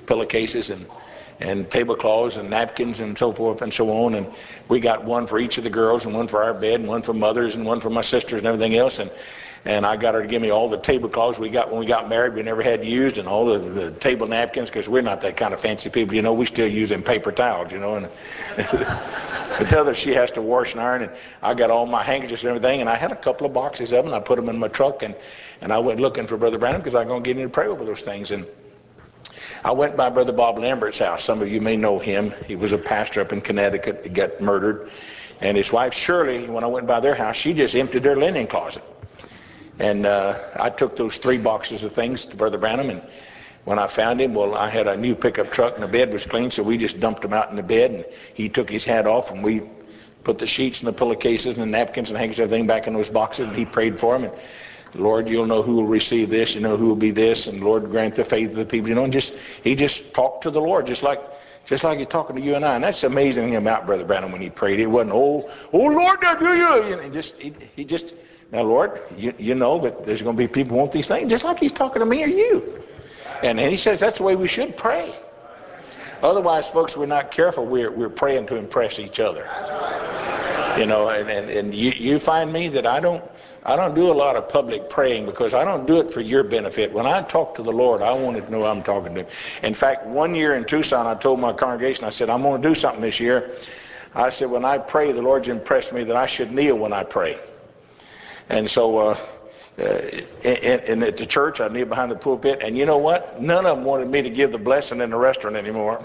pillowcases and and tablecloths and napkins and so forth and so on. And we got one for each of the girls and one for our bed and one for mothers and one for my sisters and everything else. And and I got her to give me all the tablecloths we got when we got married we never had used, and all the, the table napkins, because we're not that kind of fancy people, you know. We still use them paper towels, you know. And but the other she has to wash and iron, and I got all my handkerchiefs and everything, and I had a couple of boxes of them. I put them in my truck, and and I went looking for Brother Branham because I was going to get in to pray over those things. And I went by Brother Bob Lambert's house. Some of you may know him. He was a pastor up in Connecticut. He got murdered. And his wife Shirley, when I went by their house, she just emptied their linen closet. And uh, I took those three boxes of things to Brother Branham, and when I found him, well, I had a new pickup truck and the bed was clean, so we just dumped him out in the bed, and he took his hat off, and we put the sheets and the pillowcases and the napkins and handkerchiefs, everything back in those boxes, and he prayed for him. And Lord, you'll know who will receive this, you know who will be this, and Lord, grant the faith of the people, you know. And just he just talked to the Lord, just like just like he's talking to you and I. And that's the amazing thing about Brother Branham when he prayed. It wasn't, oh, oh Lord, now do you? you know, he just he, he just now, Lord, you you know that there's going to be people who want these things, just like he's talking to me or you. And and he says that's the way we should pray. Otherwise, folks, we're not careful. We're we're praying to impress each other. You know, and and, and you you find me that I don't. I don't do a lot of public praying because I don't do it for your benefit. When I talk to the Lord, I wanted to know I'm talking to him. In fact, one year in Tucson, I told my congregation, I said, I'm going to do something this year. I said, when I pray, the Lord's impressed me that I should kneel when I pray. And so uh, uh, in, in, at the church, I kneel behind the pulpit. And you know what? None of them wanted me to give the blessing in the restaurant anymore.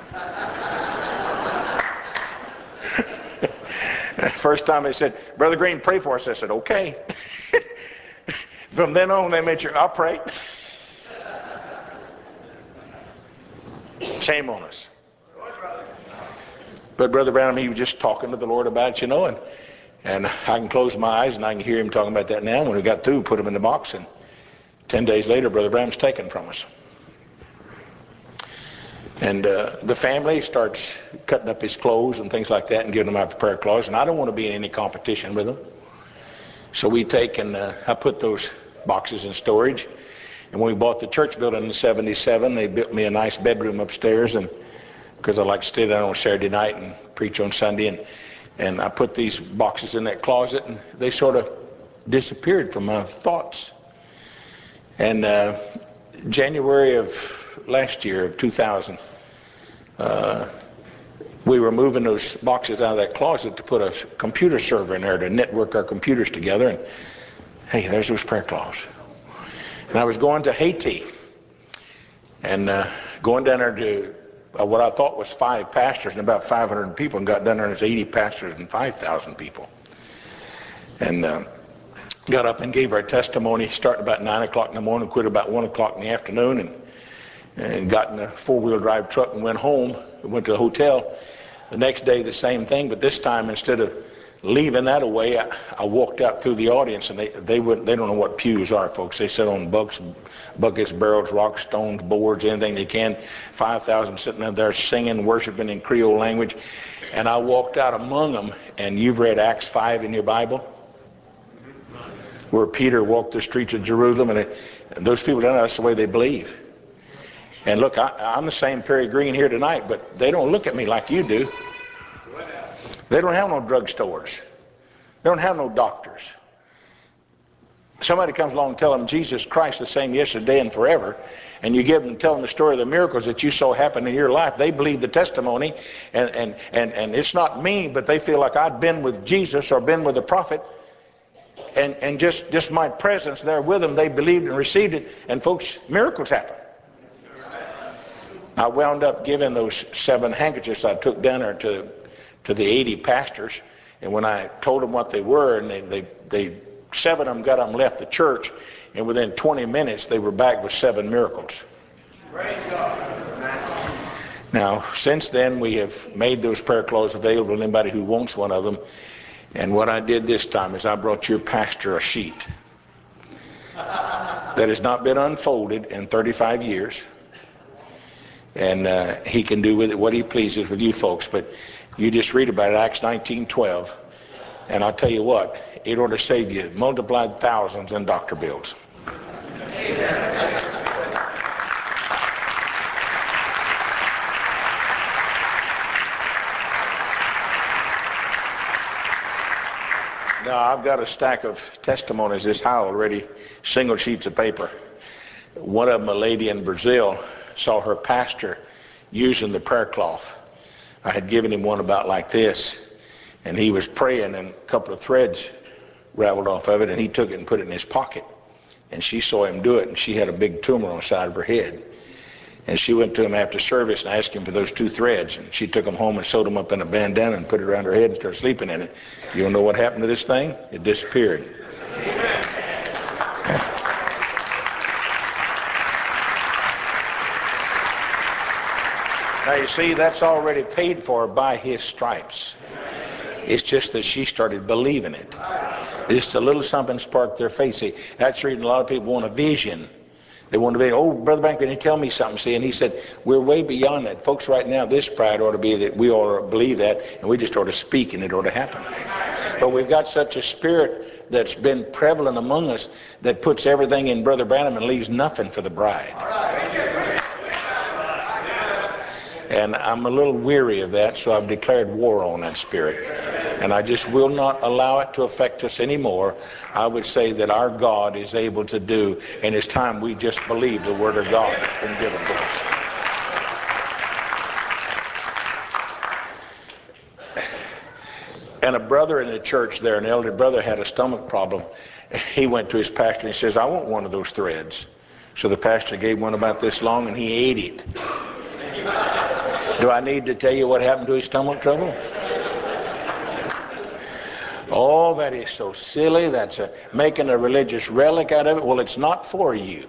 First time they said, Brother Green, pray for us. I said, okay. From then on, they made sure, I'll pray. Shame on us. But Brother Branham, he was just talking to the Lord about it, you know, and, and I can close my eyes and I can hear him talking about that now. When we got through, put him in the box, and ten days later, Brother Branham's taken from us. And uh, the family starts cutting up his clothes and things like that and giving them out for prayer cloths. And I don't want to be in any competition with them. So we take and uh, I put those boxes in storage. And when we bought the church building in seventy-seven, they built me a nice bedroom upstairs, and because I like to stay down on Saturday night and preach on Sunday. And, and I put these boxes in that closet, and they sort of disappeared from my thoughts. And uh, January of last year, of two thousand, Uh, we were moving those boxes out of that closet to put a computer server in there to network our computers together. And hey, there's those prayer cloths. And I was going to Haiti and uh, going down there to uh, what I thought was five pastors and about five hundred people, and got down there and there's eighty pastors and five thousand people. And uh, got up and gave our testimony, starting about nine o'clock in the morning, quit about one o'clock in the afternoon, and and got in a four-wheel drive truck and went home. Went to the hotel. The next day, the same thing, but this time, instead of leaving that away, I, I walked out through the audience, and they they wouldn't they don't know what pews are, folks. They sit on buckets, buckets, barrels, rocks, stones, boards, anything they can. five thousand sitting up there singing, worshiping in Creole language. And I walked out among them, and you've read Acts five in your Bible, where Peter walked the streets of Jerusalem, and, it, and those people down there, that's the way they believe. And look, I, I'm the same Perry Green here tonight, but they don't look at me like you do. They don't have no drugstores. They don't have no doctors. Somebody comes along and tells them Jesus Christ the same yesterday and forever, and you give them, tell them the story of the miracles that you saw happen in your life. They believe the testimony, and, and, and, and it's not me, but they feel like I've been with Jesus or been with the prophet, and, and just, just my presence there with them, they believed and received it, and folks, miracles happen. I wound up giving those seven handkerchiefs I took down there to to the eighty pastors, and when I told them what they were, and they, they, they seven of them got them left the church, and within twenty minutes they were back with seven miracles. Praise God. Now, since then we have made those prayer cloths available to anybody who wants one of them, and what I did this time is I brought your pastor a sheet that has not been unfolded in thirty-five years. And uh, he can do with it what he pleases with you folks. But you just read about it, Acts nineteen twelve. And I'll tell you what, it ought to save you multiplied thousands in doctor bills. Now, I've got a stack of testimonies this high already, single sheets of paper. One of them, a lady in Brazil, saw her pastor using the prayer cloth. I had given him one about like this, and he was praying, and a couple of threads raveled off of it, and he took it and put it in his pocket. And she saw him do it, and she had a big tumor on the side of her head. And she went to him after service and asked him for those two threads. And she took them home and sewed them up in a bandana and put it around her head and started sleeping in it. You don't know what happened to this thing? It disappeared. Now you see, that's already paid for by his stripes. It's just that she started believing it. Just a little something sparked their faith. See, that's the reason a lot of people want a vision. They want to be, oh, Brother Branham, can you tell me something? See, and he said, we're way beyond that. Folks, right now, this pride ought to be that we ought to believe that, and we just ought to speak, and it ought to happen. But we've got such a spirit that's been prevalent among us that puts everything in Brother Branham and leaves nothing for the bride. And I'm a little weary of that, so I've declared war on that spirit. And I just will not allow it to affect us anymore. I would say that our God is able to do, and it's time we just believe the Word of God that's been given to us. And a brother in the church there, an elder brother, had a stomach problem. He went to his pastor and he says, I want one of those threads. So the pastor gave one about this long, and he ate it. Do I need to tell you what happened to his stomach trouble? Oh, that is so silly. That's a, making a religious relic out of it. Well, it's not for you.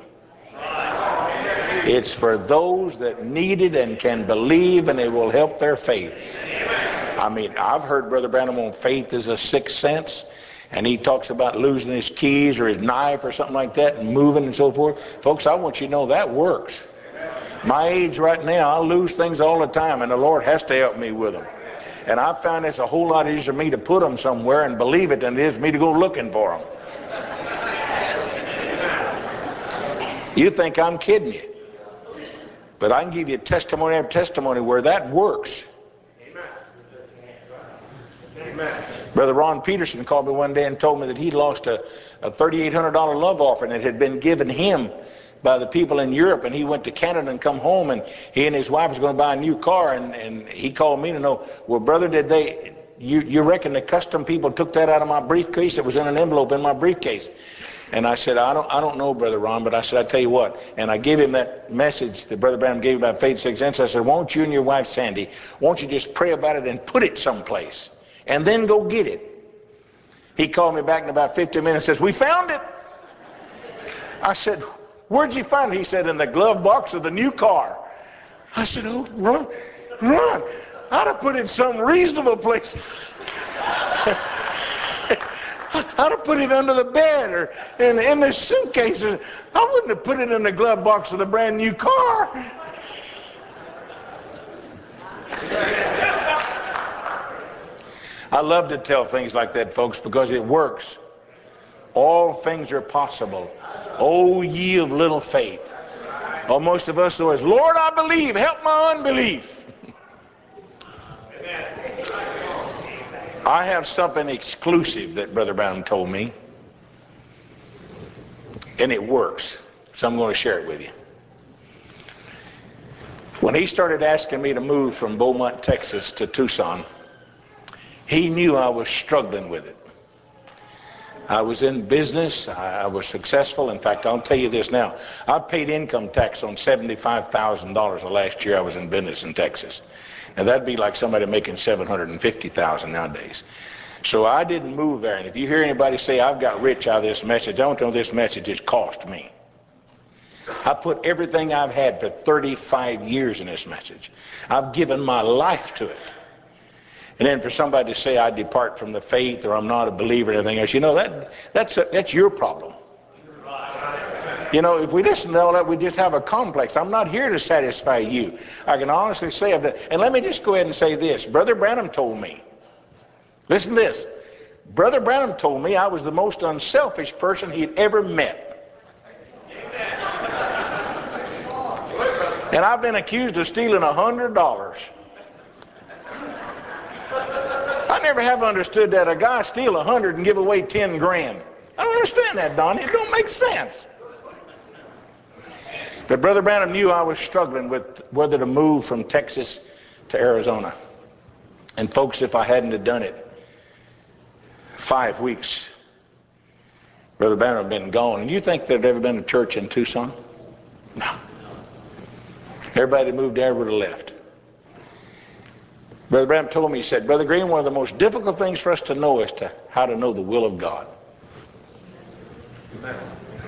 It's for those that need it and can believe, and it will help their faith. I mean, I've heard Brother Branham on faith is a sixth sense, and he talks about losing his keys or his knife or something like that and moving and so forth. Folks, I want you to know that works. My age right now, I lose things all the time, and the Lord has to help me with them. And I found it's a whole lot easier for me to put them somewhere and believe it than it is for me to go looking for them. You think I'm kidding you. But I can give you testimony after testimony where that works. Amen. Amen. Brother Ron Peterson called me one day and told me that he lost a, a thirty-eight hundred dollars love offering that had been given him by the people in Europe, and he went to Canada and come home, and he and his wife was going to buy a new car, and, and he called me to know, well, brother, did they, you, you reckon the custom people took that out of my briefcase? It was in an envelope in my briefcase. And I said, I don't I don't know, Brother Ron, but I said, I tell you what, and I gave him that message that Brother Branham gave about faith, sixth sense. I said, won't you and your wife, Sandy, won't you just pray about it and put it someplace, and then go get it? He called me back in about fifteen minutes and says, we found it. I said, where'd you find it? He said, in the glove box of the new car. I said, oh, Ron, Ron, I'd have put it in some reasonable place. I'd have put it under the bed or in, in the suitcase. I wouldn't have put it in the glove box of the brand new car. I love to tell things like that, folks, because it works. All things are possible. Oh, ye of little faith. Oh, most of us always, Lord, I believe, help my unbelief. I have something exclusive that Brother Branham told me, and it works. So I'm going to share it with you. When he started asking me to move from Beaumont, Texas to Tucson, he knew I was struggling with it. I was in business. I was successful. In fact, I'll tell you this now. I paid income tax on seventy-five thousand dollars the last year I was in business in Texas. Now, that'd be like somebody making seven hundred fifty thousand dollars nowadays. So I didn't move there. And if you hear anybody say, I've got rich out of this message, I want to know this message has cost me. I put everything I've had for thirty-five years in this message. I've given my life to it. And then for somebody to say I depart from the faith or I'm not a believer or anything else, you know, that that's a, that's your problem. You know, if we listen to all that, we just have a complex. I'm not here to satisfy you. I can honestly say that. And let me just go ahead and say this. Brother Branham told me. Listen to this. Brother Branham told me I was the most unselfish person he'd ever met. And I've been accused of stealing a hundred dollars. I never have understood that a guy steal a hundred and give away ten grand. I don't understand that, Donnie. It don't make sense. But Brother Branham knew I was struggling with whether to move from Texas to Arizona. And folks, if I hadn't have done it, five weeks, Brother Branham had been gone. And you think there'd ever been a church in Tucson? No. Everybody that moved there would have left. Brother Branham told me, he said, Brother Green, one of the most difficult things for us to know is to how to know the will of God. Amen.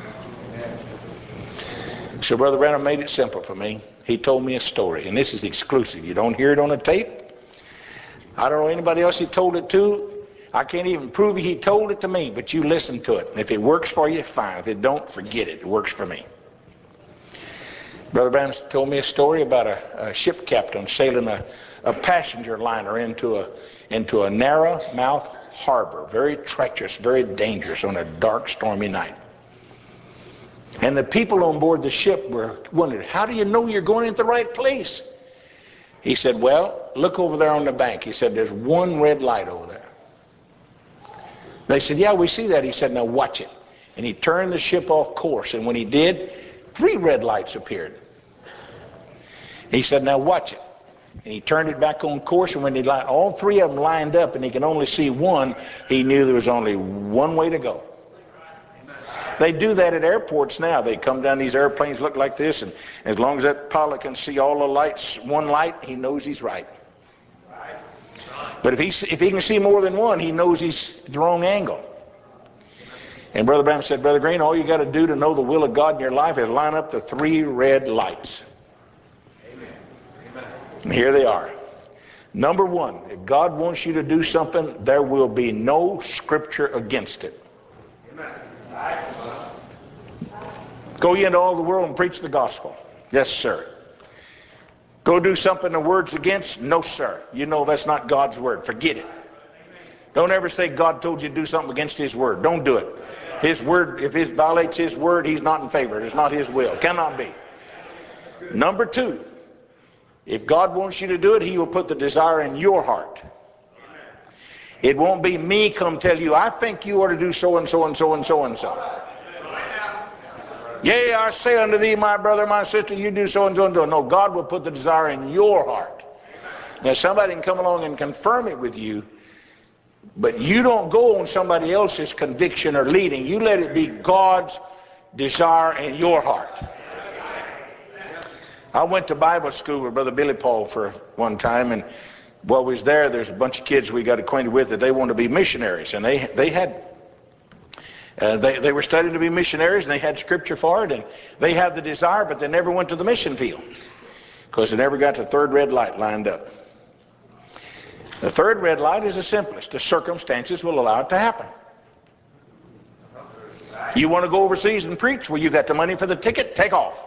So Brother Branham made it simple for me. He told me a story, and this is exclusive. You don't hear it on a tape. I don't know anybody else he told it to. I can't even prove he told it to me, but you listen to it. And if it works for you, fine. If it don't, forget it. It works for me. Brother Branham told me a story about a, a ship captain sailing a, a passenger liner into a, into a narrow mouth harbor, very treacherous, very dangerous on a dark, stormy night. And the people on board the ship were wondering, how do you know you're going into the right place? He said, well, look over there on the bank. He said, there's one red light over there. They said, yeah, we see that. He said, now watch it. And he turned the ship off course. And when he did, three red lights appeared. He said, now watch it. And he turned it back on course. And when he li- all three of them lined up and he could only see one, he knew there was only one way to go. They do that at airports now. They come down, these airplanes look like this, and as long as that pilot can see all the lights, one light, he knows he's right. But if he, if he can see more than one, he knows he's the wrong angle. And Brother Branham said, Brother Green, all you got to do to know the will of God in your life is line up the three red lights. Amen. And here they are. Number one, if God wants you to do something, there will be no scripture against it. Amen. Go ye into all the world and preach the gospel. Yes, sir. Go do something the word's against? No, sir. You know that's not God's word. Forget it. Don't ever say God told you to do something against his word. Don't do it. His word, if it violates his word, he's not in favor. It's not his will. Cannot be. Number two, if God wants you to do it, he will put the desire in your heart. It won't be me come tell you, I think you ought to do so and so and so and so and so. Yea, I say unto thee, my brother, my sister, you do so and so and so. No, God will put the desire in your heart. Now, somebody can come along and confirm it with you, but you don't go on somebody else's conviction or leading. You let it be God's desire in your heart. I went to Bible school with Brother Billy Paul for one time, and while we was there, there's a bunch of kids we got acquainted with that they wanted to be missionaries, and they they had uh, they they were studying to be missionaries, and they had scripture for it, and they had the desire, but they never went to the mission field because they never got the third red light lined up. The third red light is the simplest. The circumstances will allow it to happen. You want to go overseas and preach? Well, you got the money for the ticket. Take off.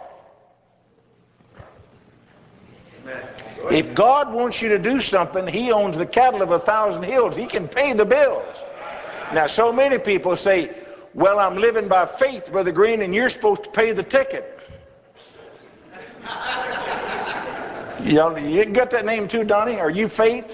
If God wants you to do something, he owns the cattle of a thousand hills. He can pay the bills. Now, so many people say, well, I'm living by faith, Brother Green, and you're supposed to pay the ticket. You know, you got that name too, Donnie? Are you Faith?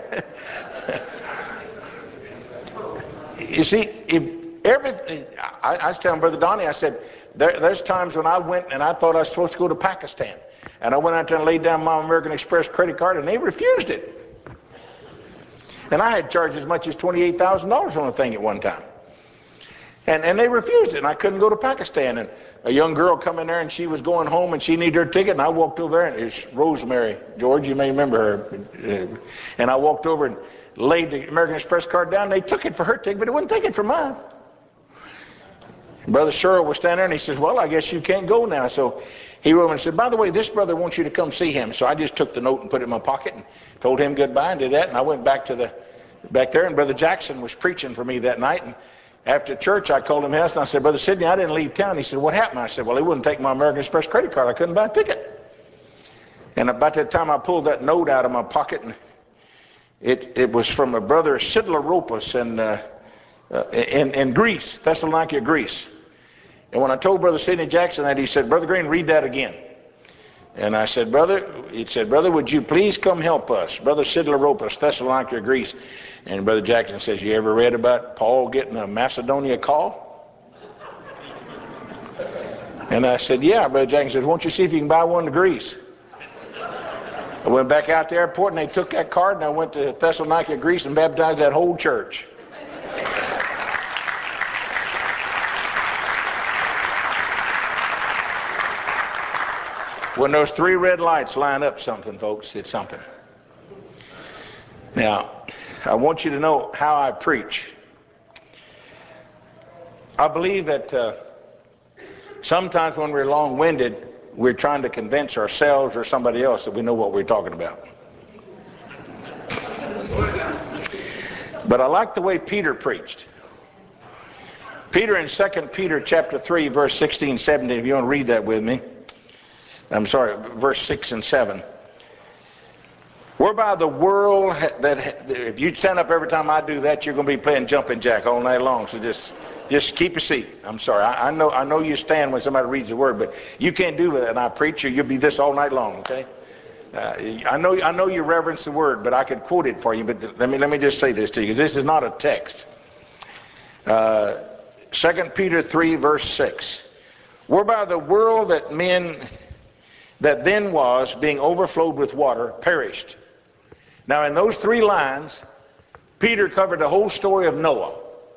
You see, if everything, I, I was telling Brother Donnie, I said, there, there's times when I went and I thought I was supposed to go to Pakistan. And I went out there and laid down my American Express credit card, and they refused it. And I had charged as much as twenty-eight thousand dollars on the thing at one time. And and they refused it, and I couldn't go to Pakistan. And a young girl come in there, and she was going home, and she needed her ticket, and I walked over there, and it's Rosemary, George, you may remember her. And I walked over and laid the American Express card down, and they took it for her ticket, but it wouldn't take it for mine. And Brother Sherrill was standing there, and he says, well, I guess you can't go now. So he wrote and said, by the way, this brother wants you to come see him. So I just took the note and put it in my pocket and told him goodbye and did that. And I went back to the back there, and Brother Jackson was preaching for me that night. And after church, I called him house, and I said, Brother Sidney, I didn't leave town. He said, what happened? I said, well, he wouldn't take my American Express credit card. I couldn't buy a ticket. And about that time, I pulled that note out of my pocket, and it it was from a brother Sidilaropoulos in, uh, uh, in, in Greece, Thessalonica, Greece. And when I told Brother Sidney Jackson that, he said, Brother Green, read that again. And I said, brother, he said, brother, would you please come help us? Brother Sideropoulos, Thessalonica, Greece. And Brother Jackson says, you ever read about Paul getting a Macedonia call? And I said, yeah. Brother Jackson says, won't you see if you can buy one to Greece? I went back out to the airport and they took that card and I went to Thessalonica, Greece and baptized that whole church. When those three red lights line up something, folks, it's something. Now, I want you to know how I preach. I believe that uh, sometimes when we're long-winded, we're trying to convince ourselves or somebody else that we know what we're talking about. But I like the way Peter preached. Peter in Second Peter chapter three, verse sixteen, seventeen, if you want to read that with me. I'm sorry, verse six and seven. Whereby the world, that if you stand up every time I do that, you're going to be playing jumping jack all night long. So just just keep your seat. I'm sorry. I, I know I know you stand when somebody reads the word, but you can't do that. And I preach, or you'll be this all night long. Okay? Uh, I know I know you reverence the word, but I could quote it for you. But let me let me just say this to you, because this is not a text. Uh, Second Peter three, verse six. Whereby the world that men that then was, being overflowed with water, perished. Now in those three lines, Peter covered the whole story of Noah.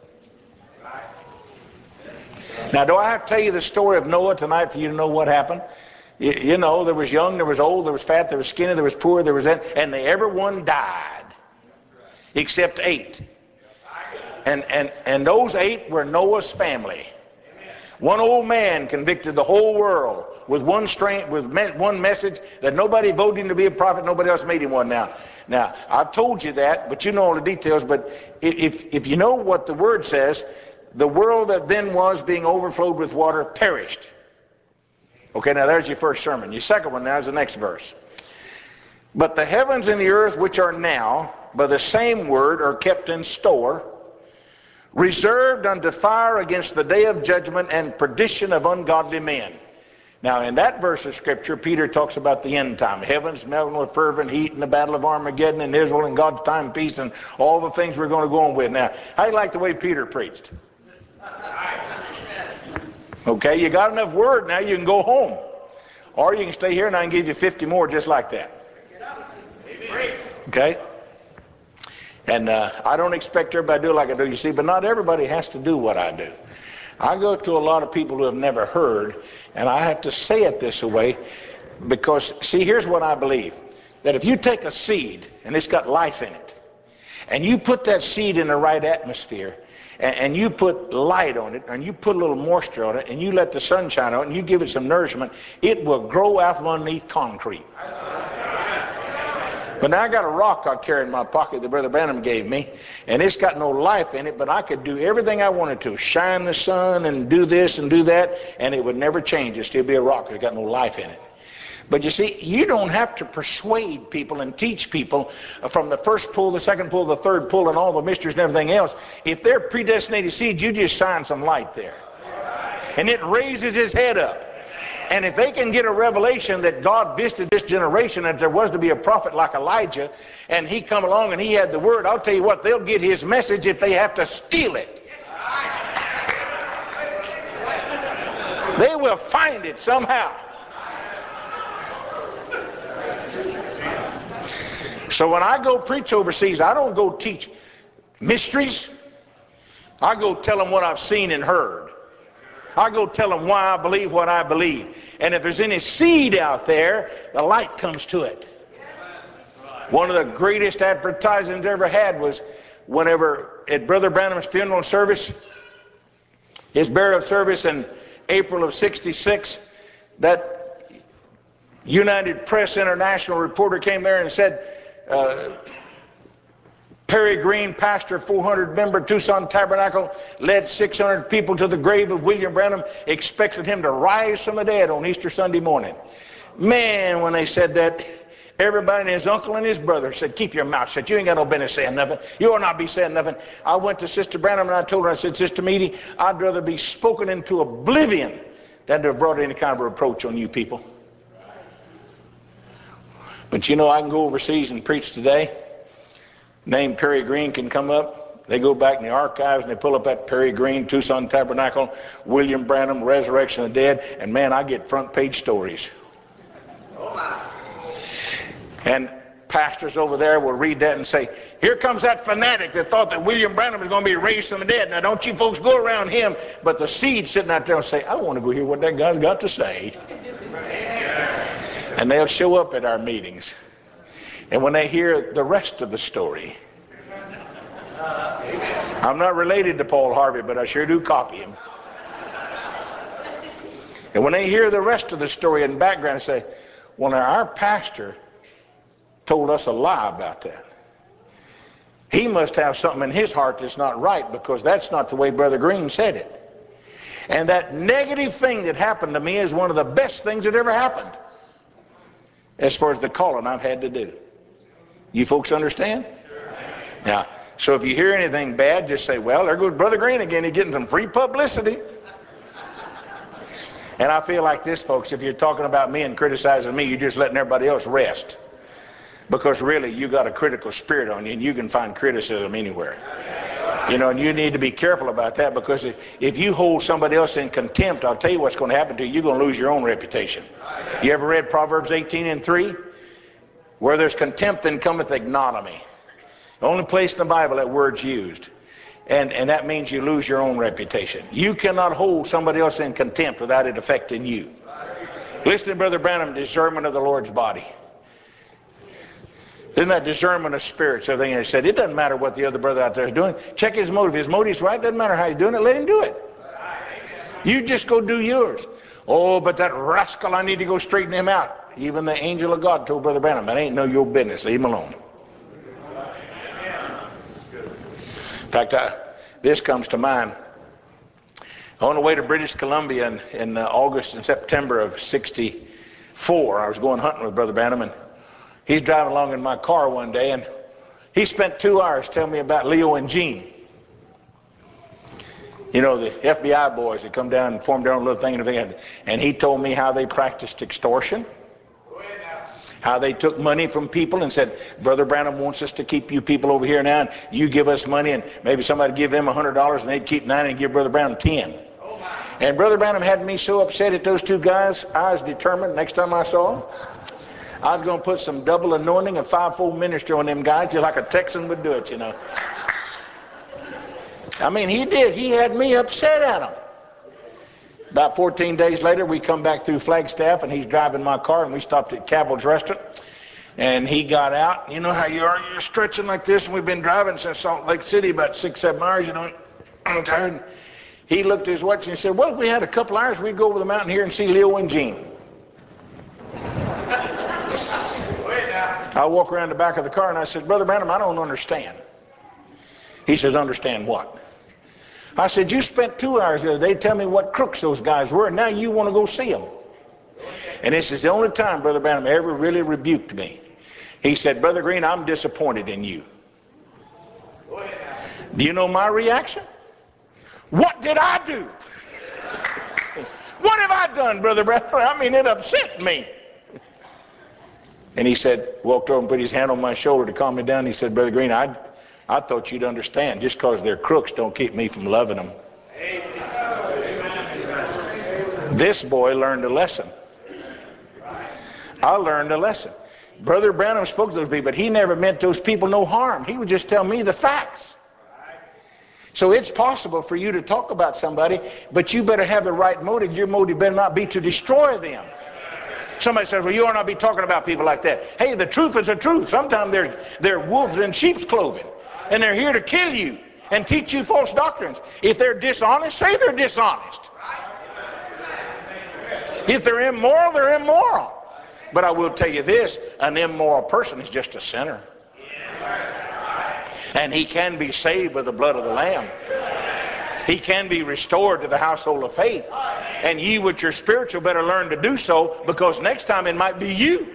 Now do I have to tell you the story of Noah tonight for you to know what happened? You, you know, there was young, there was old, there was fat, there was skinny, there was poor, there was that, and they, everyone died. Except eight. And, and, and those eight were Noah's family. One old man convicted the whole world with one strength, with one message that nobody voted him to be a prophet, nobody else made him one now. Now, I've told you that, but you know all the details, but if, if you know what the word says, the world that then was, being overflowed with water, perished. Okay, now there's your first sermon. Your second one now is the next verse. But the heavens and the earth, which are now, by the same word, are kept in store, reserved unto fire against the day of judgment and perdition of ungodly men. Now in that verse of scripture, Peter talks about the end time. Heavens melting with fervent heat and the battle of Armageddon and Israel and God's time peace and all the things we're going to go on with. Now, how do you like the way Peter preached? Okay, you got enough word now, you can go home. Or you can stay here and I can give you fifty more just like that. Okay? And uh, I don't expect everybody to do like I do, you see, but not everybody has to do what I do. I go to a lot of people who have never heard, and I have to say it this way because, see, here's what I believe. That if you take a seed, and it's got life in it, and you put that seed in the right atmosphere, and, and you put light on it, and you put a little moisture on it, and you let the sun shine on it, and you give it some nourishment, it will grow out from underneath concrete. But now I got a rock I carry in my pocket that Brother Branham gave me, and it's got no life in it, but I could do everything I wanted to. Shine the sun and do this and do that, and it would never change. It'd still be a rock. It's got no life in it. But you see, you don't have to persuade people and teach people from the first pull, the second pull, the third pull, and all the mysteries and everything else. If they're predestinated seeds, you just shine some light there. And it raises his head up. And if they can get a revelation that God visited this generation and there was to be a prophet like Elijah, and he come along and he had the word, I'll tell you what, they'll get his message if they have to steal it. They will find it somehow. So when I go preach overseas, I don't go teach mysteries. I go tell them what I've seen and heard. I go tell them why I believe what I believe. And if there's any seed out there, the light comes to it. One of the greatest advertisements I ever had was whenever at Brother Branham's funeral service, his burial service in April of sixty-six, that United Press International reporter came there and said, uh, Perry Green, pastor, four hundred member, Tucson Tabernacle, led six hundred people to the grave of William Branham, expected him to rise from the dead on Easter Sunday morning. Man, when they said that, everybody and his uncle and his brother said, keep your mouth shut. You ain't got no business saying nothing. You will not be saying nothing. I went to Sister Branham and I told her, I said, Sister Meady, I'd rather be spoken into oblivion than to have brought any kind of reproach on you people. But you know, I can go overseas and preach today. Name Perry Green can come up. They go back in the archives and they pull up that Perry Green, Tucson Tabernacle, William Branham, Resurrection of the Dead, and man, I get front page stories. And pastors over there will read that and say, here comes that fanatic that thought that William Branham was going to be raised from the dead. Now don't you folks go around him. But the seed sitting out there will say, I want to go hear what that guy's got to say. And they'll show up at our meetings. And when they hear the rest of the story, I'm not related to Paul Harvey, but I sure do copy him. And when they hear the rest of the story in the background, say, well, now our pastor told us a lie about that. He must have something in his heart that's not right, because that's not the way Brother Green said it. And that negative thing that happened to me is one of the best things that ever happened as far as the calling I've had to do. You folks understand? Now, so if you hear anything bad, just say, well, there goes Brother Green again. He's getting some free publicity. And I feel like this, folks, if you're talking about me and criticizing me, you're just letting everybody else rest. Because really, you got a critical spirit on you, and you can find criticism anywhere. You know, and you need to be careful about that, because if, if you hold somebody else in contempt, I'll tell you what's going to happen to you. You're going to lose your own reputation. You ever read Proverbs eighteen and three? Where there's contempt, then cometh ignominy. The only place in the Bible that word's used. And, and that means you lose your own reputation. You cannot hold somebody else in contempt without it affecting you. Listen to Brother Branham, discernment of the Lord's body. Isn't that discernment of spirits? Everything he said, it doesn't matter what the other brother out there is doing. Check his motive. His motive's right. Doesn't matter how he's doing it. Let him do it. You just go do yours. Oh, but that rascal, I need to go straighten him out. Even the angel of God told Brother Branham, that ain't no your business. Leave him alone. In fact, I, this comes to mind. On the way to British Columbia in, in uh, August and September of sixty-four, I was going hunting with Brother Branham, and he's driving along in my car one day, and he spent two hours telling me about Leo and Jean. You know, the F B I boys that come down and form their own little thing and everything. And he told me how they practiced extortion. How they took money from people and said, Brother Branham wants us to keep you people over here now, and you give us money, and maybe somebody give them one hundred dollars, and they'd keep nine and give Brother Branham ten. And Brother Branham had me so upset at those two guys, I was determined next time I saw them, I was going to put some double anointing and five-fold ministry on them guys, just like a Texan would do it, you know. I mean, he did. He had me upset at him. About fourteen days later, we come back through Flagstaff, and he's driving my car, and we stopped at Cabell's Restaurant. And he got out. You know how you are. You're stretching like this, and we've been driving since Salt Lake City about six, seven hours. You know, I'm tired. He looked at his watch, and he said, well, if we had a couple hours, we'd go over the mountain here and see Leo and Jean. I walk around the back of the car, and I said, Brother Branham, I don't understand. He says, understand what? I said, you spent two hours the other day telling me what crooks those guys were, and now you want to go see them. And this is the only time Brother Branham ever really rebuked me. He said, Brother Green, I'm disappointed in you. Do you know my reaction? What did I do? What have I done, Brother Branham? I mean, it upset me. And he said, walked over and put his hand on my shoulder to calm me down. He said, Brother Green, I I thought you'd understand. Just because they're crooks don't keep me from loving them. Amen. This boy learned a lesson. I learned a lesson. Brother Branham spoke to those people, but he never meant those people no harm. He would just tell me the facts. So it's possible for you to talk about somebody, but you better have the right motive. Your motive better not be to destroy them. Somebody says, well, you ought not be talking about people like that. Hey, the truth is the truth. Sometimes they're, they're wolves in sheep's clothing. And they're here to kill you and teach you false doctrines. If they're dishonest, say they're dishonest. If they're immoral, they're immoral. But I will tell you this, an immoral person is just a sinner. And he can be saved with the blood of the Lamb. He can be restored to the household of faith. And ye which are spiritual better learn to do so, because next time it might be you.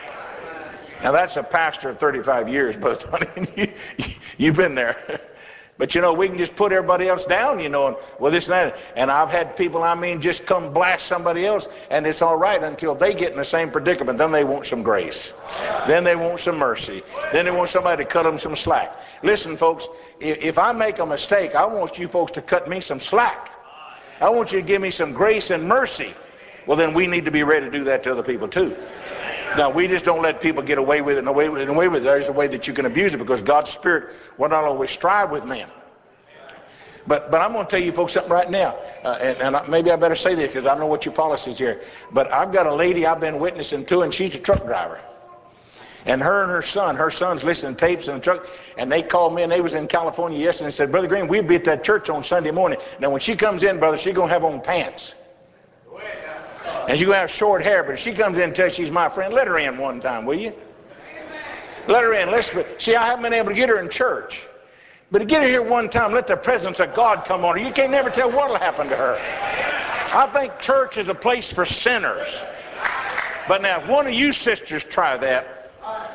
Now that's a pastor of thirty-five years, Brother Tony. you, you've been there. But, you know, we can just put everybody else down, you know, and, well, this and that. And I've had people, I mean, just come blast somebody else, and it's all right until they get in the same predicament. Then they want some grace. Then they want some mercy. Then they want somebody to cut them some slack. Listen, folks, if, if I make a mistake, I want you folks to cut me some slack. I want you to give me some grace and mercy. Well, then we need to be ready to do that to other people, too. Now, we just don't let people get away with it and away with it and away with it. There's a way that you can abuse it, because God's Spirit will not always strive with men. But but I'm going to tell you folks something right now, uh, and, and I, maybe I better say this because I know what your policy is here. But I've got a lady I've been witnessing to, and she's a truck driver. And her and her son, her son's listening to tapes in the truck, and they called me, and they was in California yesterday and said, Brother Green, we'll be at that church on Sunday morning. Now, when she comes in, brother, she's going to have on pants. And she's going to have short hair, but if she comes in and tells she's my friend, let her in one time, will you? Let her in. Let's, see, I haven't been able to get her in church. But to get her here one time, let the presence of God come on her. You can't never tell what will happen to her. I think church is a place for sinners. But now, if one of you sisters try that,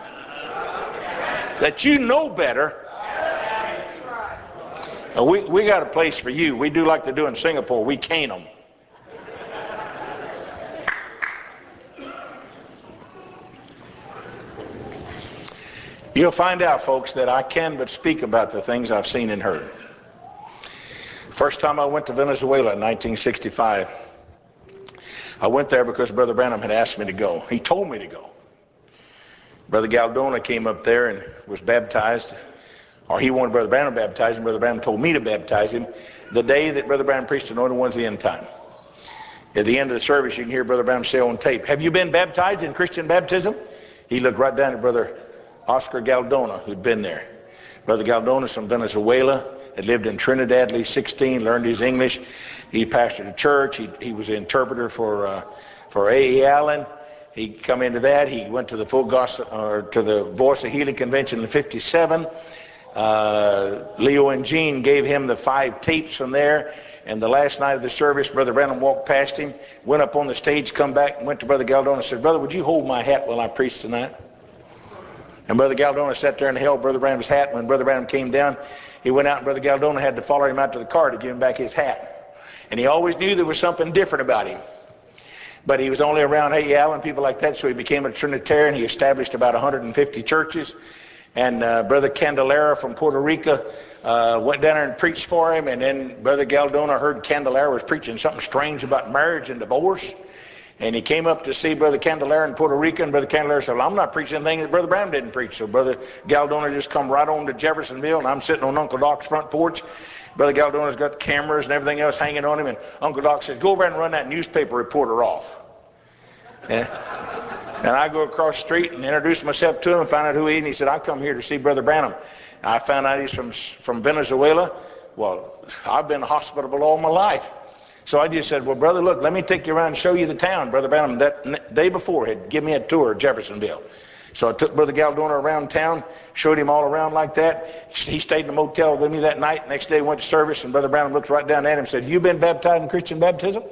that you know better, uh, we, we got a place for you. We do like they do in Singapore. We cane them. You'll find out, folks, that I can but speak about the things I've seen and heard. First time I went to Venezuela in nineteen sixty-five, I went there because Brother Branham had asked me to go. He told me to go. Brother Galdona came up there and was baptized, or he wanted Brother Branham baptized, and Brother Branham told me to baptize him the day that Brother Branham preached Anointed Ones the End Time. At the end of the service, you can hear Brother Branham say on tape, have you been baptized in Christian baptism? He looked right down at Brother Oscar Galdona, who'd been there. Brother Galdona's from Venezuela, had lived in Trinidad at least sixteen, learned his English. He pastored a church. He, he was an interpreter for uh, for A E. Allen. He come into that. He went to the full gospel, or to the Voice of Healing Convention in fifty-seven. Uh, Leo and Jean gave him the five tapes from there. And the last night of the service, Brother Branham walked past him, went up on the stage, come back, and went to Brother Galdona and said, Brother, would you hold my hat while I preach tonight? And Brother Galdona sat there and held Brother Branham's hat. When Brother Branham came down, he went out, and Brother Galdona had to follow him out to the car to give him back his hat. And he always knew there was something different about him. But he was only around A E. Allen, people like that, so he became a Trinitarian. He established about one hundred fifty churches. And uh, Brother Candelara from Puerto Rico uh, went down there and preached for him. And then Brother Galdona heard Candelara was preaching something strange about marriage and divorce. And he came up to see Brother Candelara in Puerto Rico, and Brother Candelara said, well, I'm not preaching anything that Brother Branham didn't preach. So Brother Galdona just come right on to Jeffersonville, and I'm sitting on Uncle Doc's front porch. Brother Galdona's got cameras and everything else hanging on him, and Uncle Doc says, go over and run that newspaper reporter off. And, and I go across the street and introduce myself to him and find out who he is, and he said, I come here to see Brother Branham. I found out he's from, from Venezuela. Well, I've been hospitable all my life. So I just said, well, brother, look, let me take you around and show you the town. Brother Branham, that day before, had given me a tour of Jeffersonville. So I took Brother Galdona around town, showed him all around like that. He stayed in the motel with me that night. Next day, went to service, and Brother Branham looked right down at him and said, have you been baptized in Christian baptism?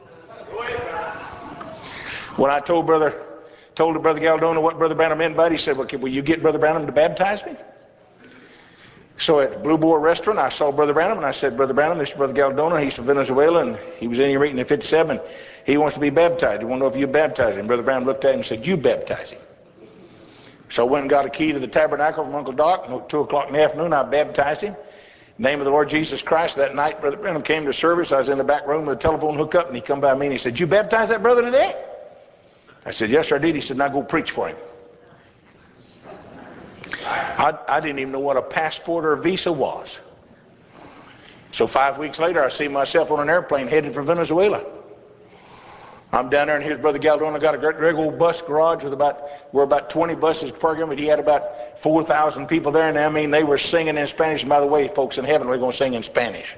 When I told Brother, told Brother Galdona what Brother Branham meant by it, he said, well, will you get Brother Branham to baptize me? So at the Blue Boar restaurant, I saw Brother Branham, and I said, Brother Branham, this is Brother Galdona. He's from Venezuela, and he was in your meeting in fifty-seven. He wants to be baptized. He wants to know if you baptize him. Brother Branham looked at him and said, you baptize him. So I went and got a key to the tabernacle from Uncle Doc, and at two o'clock in the afternoon, I baptized him. In the name of the Lord Jesus Christ. That night, Brother Branham came to service. I was in the back room with a telephone hook up, and he come by me, and he said, you baptize that brother today? I said, yes, sir, I did. He said, now go preach for him. I, I didn't even know what a passport or a visa was. So five weeks later, I see myself on an airplane headed for Venezuela. I'm down there, and here's Brother Galdona. Got a great, great old bus garage with about, we're about twenty buses parked in, but he had about four thousand people there. And I mean, they were singing in Spanish. And by the way, folks, in heaven, we're going to sing in Spanish.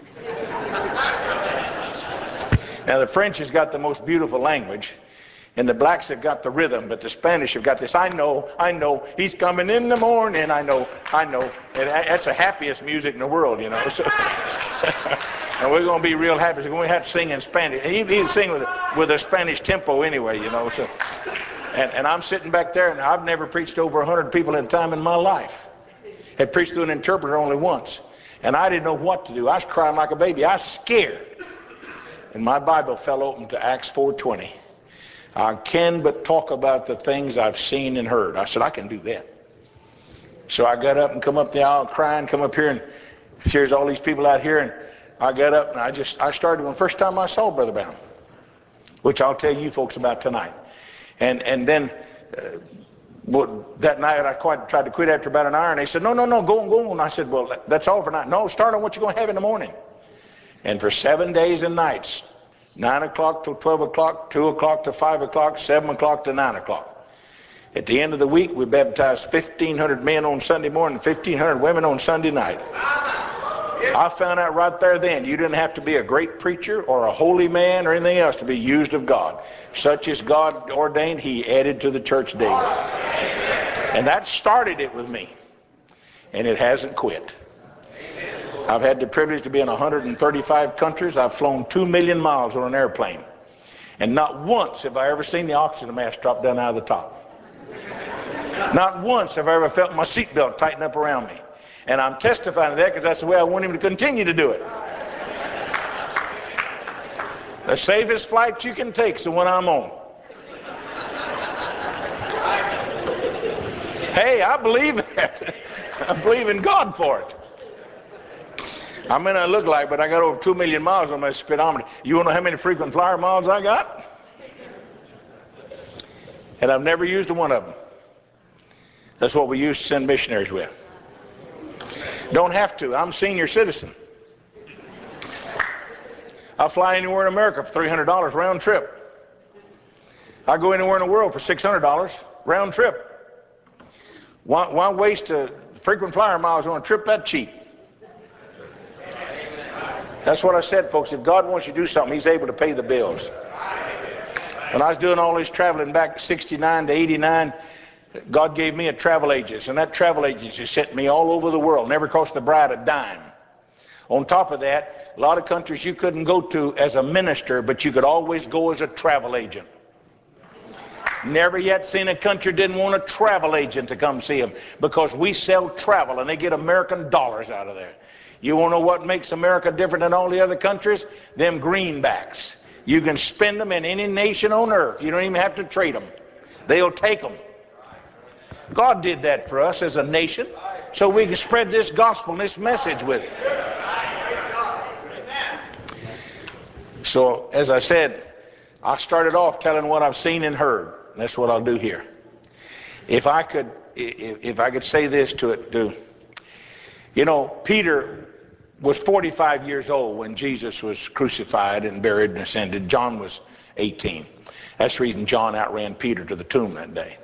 Now, the French has got the most beautiful language. And the blacks have got the rhythm, but the Spanish have got this. I know, I know, he's coming in the morning. I know, I know. And that's the happiest music in the world, you know. So, and we're going to be real happy. So we're going to have to sing in Spanish. He, he'd sing with a, with a Spanish tempo anyway, you know. So, and, and I'm sitting back there, and I've never preached to over one hundred people at a time in my life. Had preached to an interpreter only once. And I didn't know what to do. I was crying like a baby. I was scared. And my Bible fell open to Acts four twenty. I can but talk about the things I've seen and heard. I said, I can do that. So I got up and come up the aisle crying, come up here, and here's all these people out here. And I got up and I just, I started when the first time I saw Brother Brown, which I'll tell you folks about tonight. And and then uh, well, that night I quite tried to quit after about an hour, and they said, no, no, no, go on, go on. I said, well, that's all for tonight. No, start on what you're going to have in the morning. And for seven days and nights, nine o'clock till twelve o'clock, two o'clock to five o'clock, seven o'clock to nine o'clock. At the end of the week, we baptized fifteen hundred men on Sunday morning, fifteen hundred women on Sunday night. I found out right there then, you didn't have to be a great preacher or a holy man or anything else to be used of God. Such as God ordained, he added to the church daily. And that started it with me. And it hasn't quit. I've had the privilege to be in one hundred thirty-five countries. I've flown two million miles on an airplane. And not once have I ever seen the oxygen mask drop down out of the top. Not once have I ever felt my seatbelt tighten up around me. And I'm testifying to that because that's the way I want him to continue to do it. The safest flight you can take is the one I'm on. Hey, I believe that. I believe in God for it. I may not look like, but I got over two million miles on my speedometer. You want to know how many frequent flyer miles I got? And I've never used one of them. That's what we used to send missionaries with. Don't have to. I'm a senior citizen. I fly anywhere in America for three hundred dollars round trip. I go anywhere in the world for six hundred dollars round trip. Why, why waste a frequent flyer miles on a trip that cheap? That's what I said, folks. If God wants you to do something, he's able to pay the bills. When I was doing all this traveling back sixty-nine to eighty-nine, God gave me a travel agency, and that travel agency sent me all over the world. Never cost the bride a dime. On top of that, a lot of countries you couldn't go to as a minister, but you could always go as a travel agent. Never yet seen a country didn't want a travel agent to come see them, because we sell travel and they get American dollars out of there. You want to know what makes America different than all the other countries? Them greenbacks. You can spend them in any nation on earth. You don't even have to trade them. They'll take them. God did that for us as a nation, so we can spread this gospel and this message with it. So, as I said, I started off telling what I've seen and heard. And that's what I'll do here. If I could, if I could say this to it, to, you know, Peter was forty-five years old when Jesus was crucified and buried and ascended. John was eighteen. That's the reason John outran Peter to the tomb that day.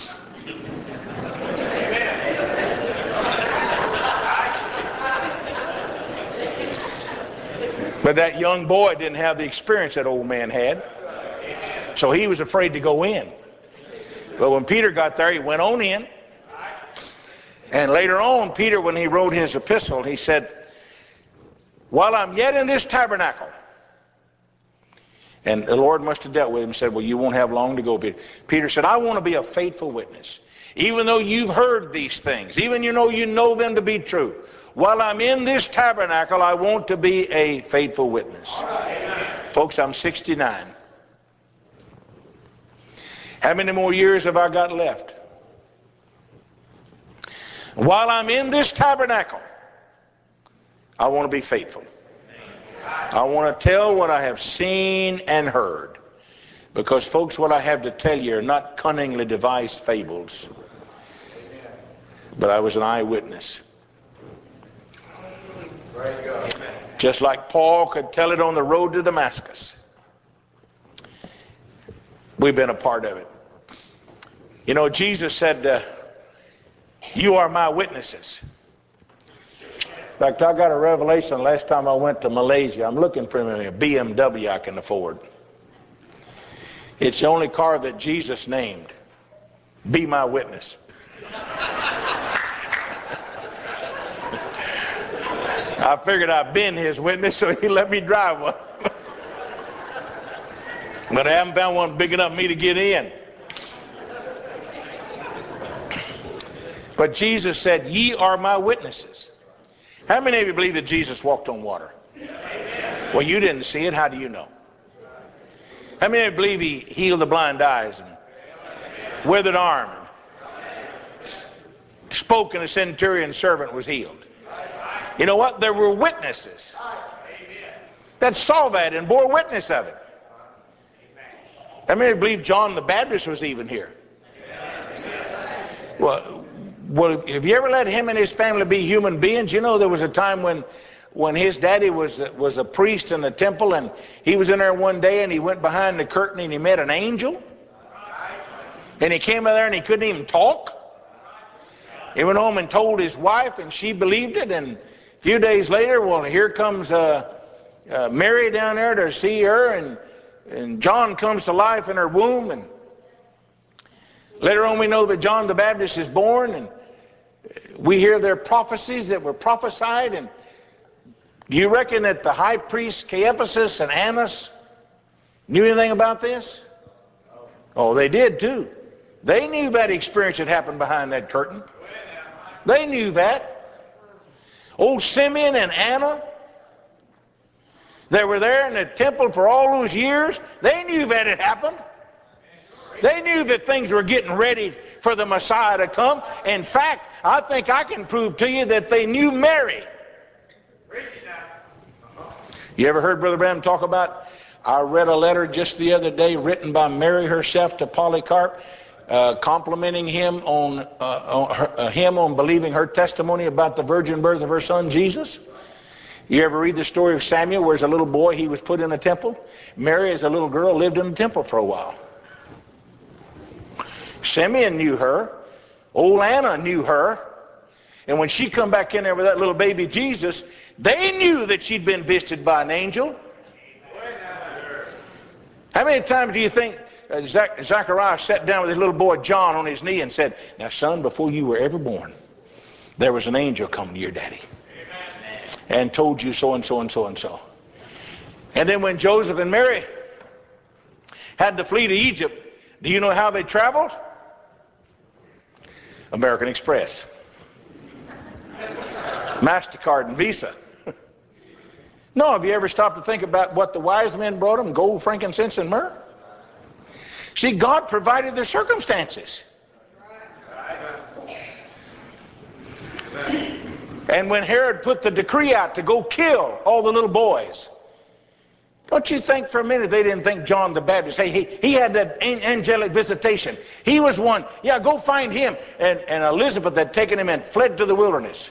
But that young boy didn't have the experience that old man had. So he was afraid to go in. But when Peter got there, he went on in. And later on, Peter, when he wrote his epistle, he said, while I'm yet in this tabernacle. And the Lord must have dealt with him and said, well, you won't have long to go, Peter. Peter said, I want to be a faithful witness. Even though you've heard these things, even you know you know them to be true. While I'm in this tabernacle, I want to be a faithful witness. Folks, I'm sixty-nine. How many more years have I got left? While I'm in this tabernacle, I want to be faithful. I want to tell what I have seen and heard. Because, folks, what I have to tell you are not cunningly devised fables. But I was an eyewitness. Just like Paul could tell it on the road to Damascus. We've been a part of it. You know, Jesus said, uh, you are my witnesses. In fact, I got a revelation last time I went to Malaysia. I'm looking for a B M W I can afford. It's the only car that Jesus named. Be my witness. I figured I'd been his witness, so he let me drive one. But I haven't found one big enough for me to get in. But Jesus said, ye are my witnesses. How many of you believe that Jesus walked on water? Well, you didn't see it. How do you know? How many of you believe he healed the blind eyes and withered arm and spoke and a centurion servant was healed? You know what? There were witnesses that saw that and bore witness of it. How many of you believe John the Baptist was even here? Well, well, have you ever let him and his family be human beings? You know, there was a time when when his daddy was was a priest in the temple, and he was in there one day and he went behind the curtain and he met an angel. And he came in there and he couldn't even talk. He went home and told his wife, and she believed it. And a few days later, well, here comes uh, uh, Mary down there to see her, and and John comes to life in her womb. And later on, we know that John the Baptist is born, and we hear their prophecies that were prophesied. And do you reckon that the high priests Caiaphas and Annas knew anything about this? Oh, they did too. They knew that experience had happened behind that curtain. They knew that. Old Simeon and Anna, they were there in the temple for all those years. They knew that had happened. They knew that things were getting ready for the Messiah to come. In fact, I think I can prove to you that they knew Mary. You ever heard Brother Branham talk about, I read a letter just the other day written by Mary herself to Polycarp, uh, complimenting him on, uh, on her, uh, him on believing her testimony about the virgin birth of her son Jesus. You ever read the story of Samuel, where as a little boy he was put in a temple? Mary, as a little girl, lived in the temple for a while. Simeon knew her. Old Anna knew her. And when she come back in there with that little baby Jesus, they knew that she'd been visited by an angel. How many times do you think uh, Zach- Zachariah sat down with his little boy John on his knee and said, now son, before you were ever born, there was an angel come to your daddy and told you so and so and so and so. And then when Joseph and Mary had to flee to Egypt, do you know how they traveled? American Express, MasterCard and Visa. No, have you ever stopped to think about what the wise men brought them? Gold, frankincense, and myrrh? See, God provided their circumstances. And when Herod put the decree out to go kill all the little boys, don't you think for a minute they didn't think John the Baptist, hey, he, he had that angelic visitation. He was one. Yeah, go find him. And, and Elizabeth had taken him and fled to the wilderness.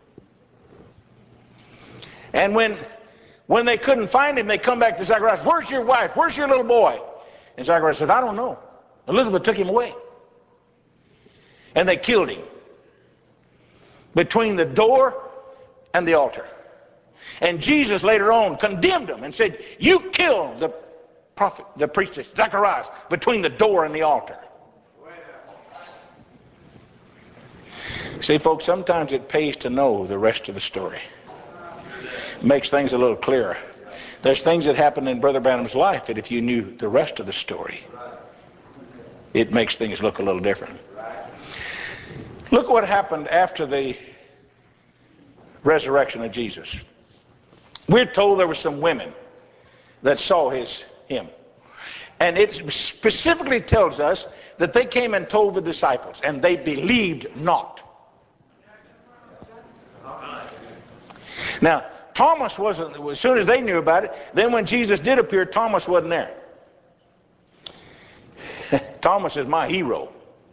And when, when they couldn't find him, they come back to Zacharias. Where's your wife? Where's your little boy? And Zacharias said, I don't know. Elizabeth took him away. And they killed him between the door and the altar. And Jesus later on condemned them and said, you killed the prophet, the priestess, Zacharias, between the door and the altar. See, folks, sometimes it pays to know the rest of the story. It makes things a little clearer. There's things that happened in Brother Branham's life that if you knew the rest of the story, it makes things look a little different. Look what happened after the resurrection of Jesus. We're told there were some women that saw his him. And it specifically tells us that they came and told the disciples, and they believed not. Now, Thomas wasn't, as soon as they knew about it, then when Jesus did appear, Thomas wasn't there. Thomas is my hero.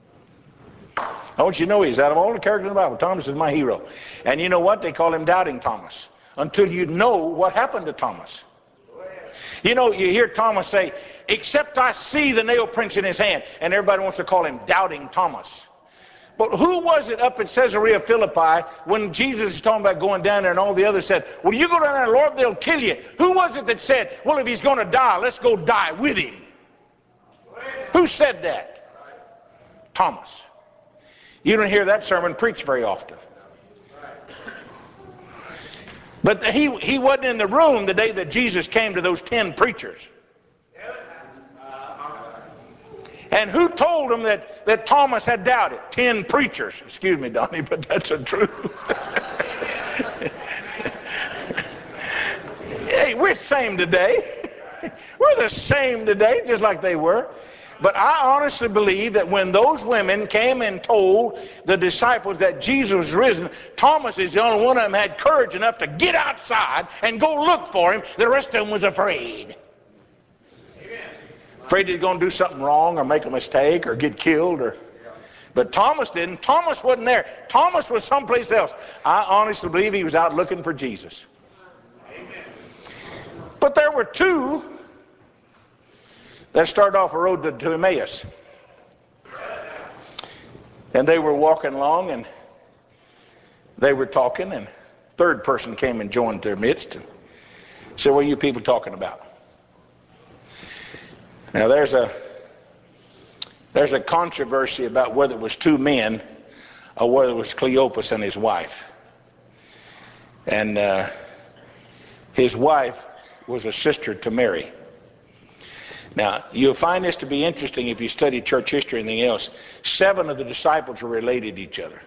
I want you to know he's out of all the characters in the Bible, Thomas is my hero. And you know what? They call him Doubting Thomas. Until you know what happened to Thomas. You know, you hear Thomas say, except I see the nail prints in his hand. And everybody wants to call him Doubting Thomas. But who was it up at Caesarea Philippi when Jesus was talking about going down there and all the others said, well, you go down there, Lord, they'll kill you. Who was it that said, well, if he's going to die, let's go die with him? Who said that? Thomas. You don't hear that sermon preached very often. But he, he wasn't in the room the day that Jesus came to those ten preachers. And who told them that, that Thomas had doubted? Ten preachers. Excuse me, Donnie, but that's the truth. we're the same today. We're the same today, just like they were. But I honestly believe that when those women came and told the disciples that Jesus was risen, Thomas is the only one of them had courage enough to get outside and go look for him. The rest of them was afraid. Amen. Afraid he's going to do something wrong or make a mistake or get killed. Or, but Thomas didn't. Thomas wasn't there. Thomas was someplace else. I honestly believe he was out looking for Jesus. Amen. But there were two that started off a road to, to Emmaus. And they were walking along and they were talking, and a third person came and joined their midst and said, what are you people talking about? Now there's a there's a controversy about whether it was two men or whether it was Cleopas and his wife. And uh, his wife was a sister to Mary. Now, you'll find this to be interesting if you study church history and anything else. Seven of the disciples were related to each other.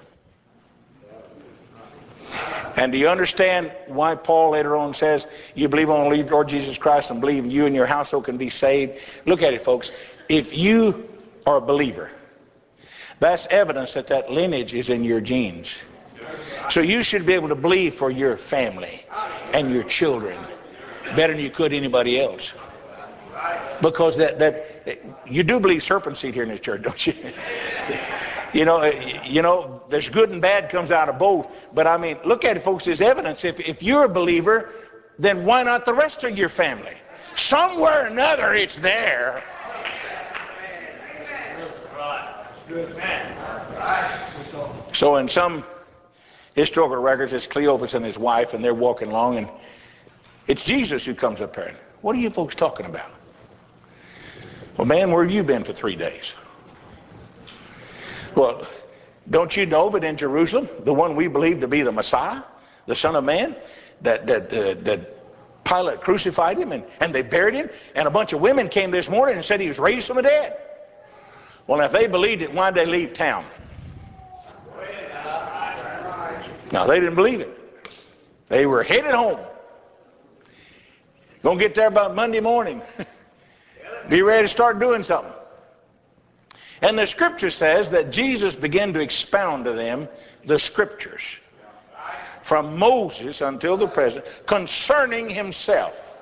And do you understand why Paul later on says, you believe on the Lord Jesus Christ and believe you and your household can be saved? Look at it, folks. If you are a believer, that's evidence that that lineage is in your genes. So you should be able to believe for your family and your children better than you could anybody else. Because that, that you do believe serpent seed here in this church, don't you? you know, you know, there's good and bad comes out of both. But I mean, look at it, folks, as evidence. If if you're a believer, then why not the rest of your family? Somewhere or another, it's there. So in some historical records, it's Cleopas and his wife, and they're walking along, and it's Jesus who comes up there. What are you folks talking about? Well, man, where have you been for three days? Well, don't you know that in Jerusalem, the one we believe to be the Messiah, the Son of Man, that that uh, that Pilate crucified him and, and they buried him, and a bunch of women came this morning and said he was raised from the dead. Well, if they believed it, why did they leave town? No, they didn't believe it. They were headed home. Gonna get there about Monday morning. Be ready to start doing something. And the scripture says that Jesus began to expound to them the scriptures from Moses until the present concerning himself.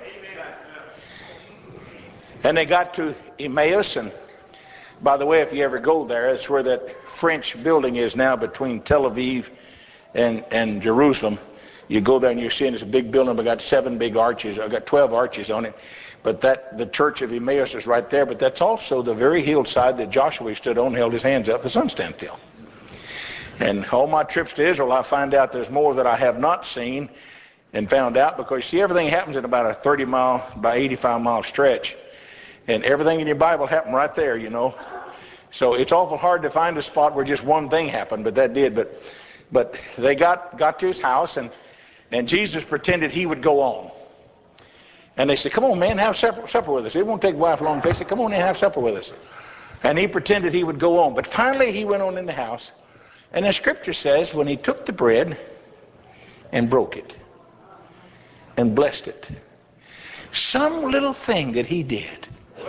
And they got to Emmaus, and by the way, if you ever go there, it's where that French building is now between Tel Aviv and, and Jerusalem. You go there and you're seeing this big building, but got seven big arches, I've got twelve arches on it. But that the church of Emmaus is right there, but that's also the very hillside that Joshua stood on and held his hands up, the sun stand still. And all my trips to Israel, I find out there's more that I have not seen and found out, because you see, everything happens in about a thirty mile by eighty-five mile stretch. And everything in your Bible happened right there, you know. So it's awful hard to find a spot where just one thing happened, but that did. But but they got, got to his house, and, and Jesus pretended he would go on. And they said, come on, man, have supper, supper with us. It won't take a wife long to fix it. Come on and have supper with us. And he pretended he would go on. But finally he went on in the house. And the scripture says when he took the bread and broke it and blessed it, some little thing that he did.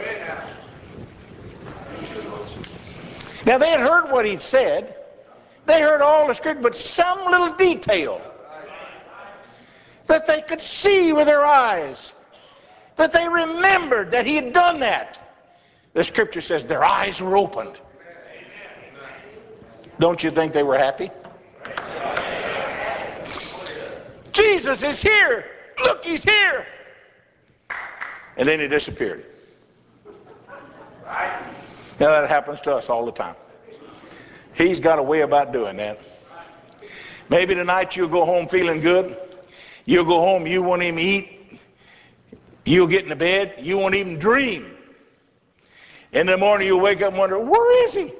Now they had heard what he'd said. They heard all the scripture, but some little detail that they could see with their eyes, that they remembered that he had done that. The scripture says their eyes were opened. Don't you think they were happy? Jesus is here. Look, he's here. And then he disappeared. Now that happens to us all the time. He's got a way about doing that. Maybe tonight you'll go home feeling good. You'll go home, you won't even eat. You'll get in the bed, you won't even dream. In the morning you'll wake up and wonder, where is he?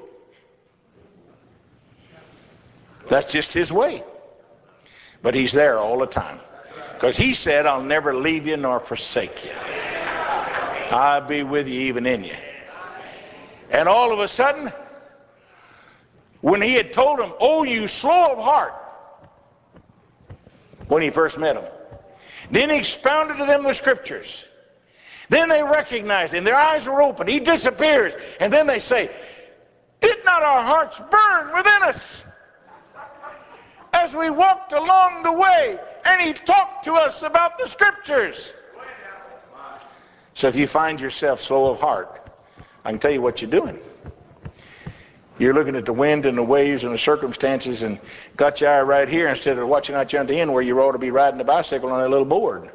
That's just his way. But he's there all the time. Because he said, I'll never leave you nor forsake you. I'll be with you even in you. And all of a sudden, when he had told him, oh, you slow of heart, when he first met him, Then he expounded to them the scriptures. Then they recognized him. Their eyes were open. He disappears. And then they say, did not our hearts burn within us as we walked along the way and he talked to us about the scriptures? So if you find yourself slow of heart, I can tell you what you're doing. You're looking at the wind and the waves and the circumstances and got your eye right here instead of watching out yonder end where you ought to be riding a bicycle on a little board.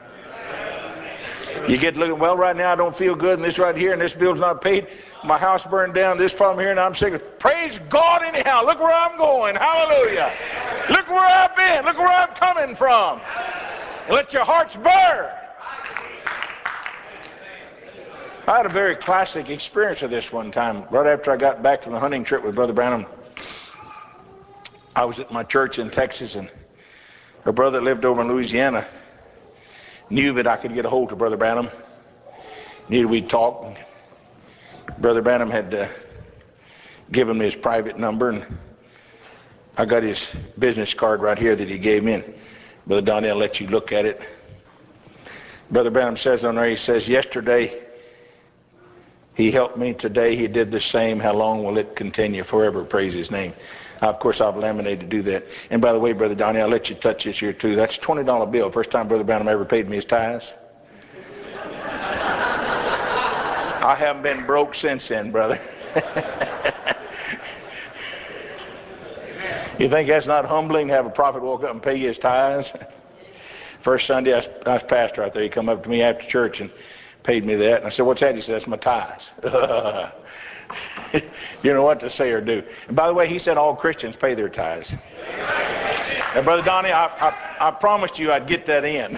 You get looking, well, right now I don't feel good, and this right here, and this bill's not paid. My house burned down, this problem here, and I'm sick of it. Praise God anyhow. Look where I'm going. Hallelujah. Look where I've been. Look where I'm coming from. Let your hearts burn. I had a very classic experience of this one time. Right after I got back from the hunting trip with Brother Branham, I was at my church in Texas, and a brother that lived over in Louisiana knew that I could get a hold of Brother Branham. Knew we'd talk. Brother Branham had uh, given me his private number, and I got his business card right here that he gave me. And Brother Donnie, I'll let you look at it. Brother Branham says on there, he says, yesterday he helped me, today he did the same. How long will it continue? Forever praise his name. Of course, I've laminated to do that. And by the way, Brother Donnie, I'll let you touch this here too. That's a twenty dollar bill. First time Brother Branham ever paid me his tithes. I haven't been broke since then, brother. You think that's not humbling to have a prophet walk up and pay you his tithes? First Sunday, I was, I was pastor out there. He come up to me after church and paid me that. And I said, what's that? He said, that's my tithes. You know what to say or do. And by the way, he said all Christians pay their tithes. And Brother Donnie, I, I, I promised you I'd get that in.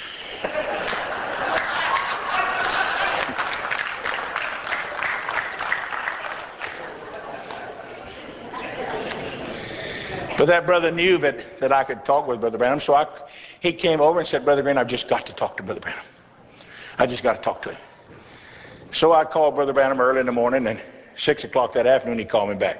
But that brother knew that, that I could talk with Brother Branham, so I, he came over and said, Brother Green, I've just got to talk to Brother Branham. I just got to talk to him. So I called Brother Branham early in the morning, and six o'clock that afternoon he called me back.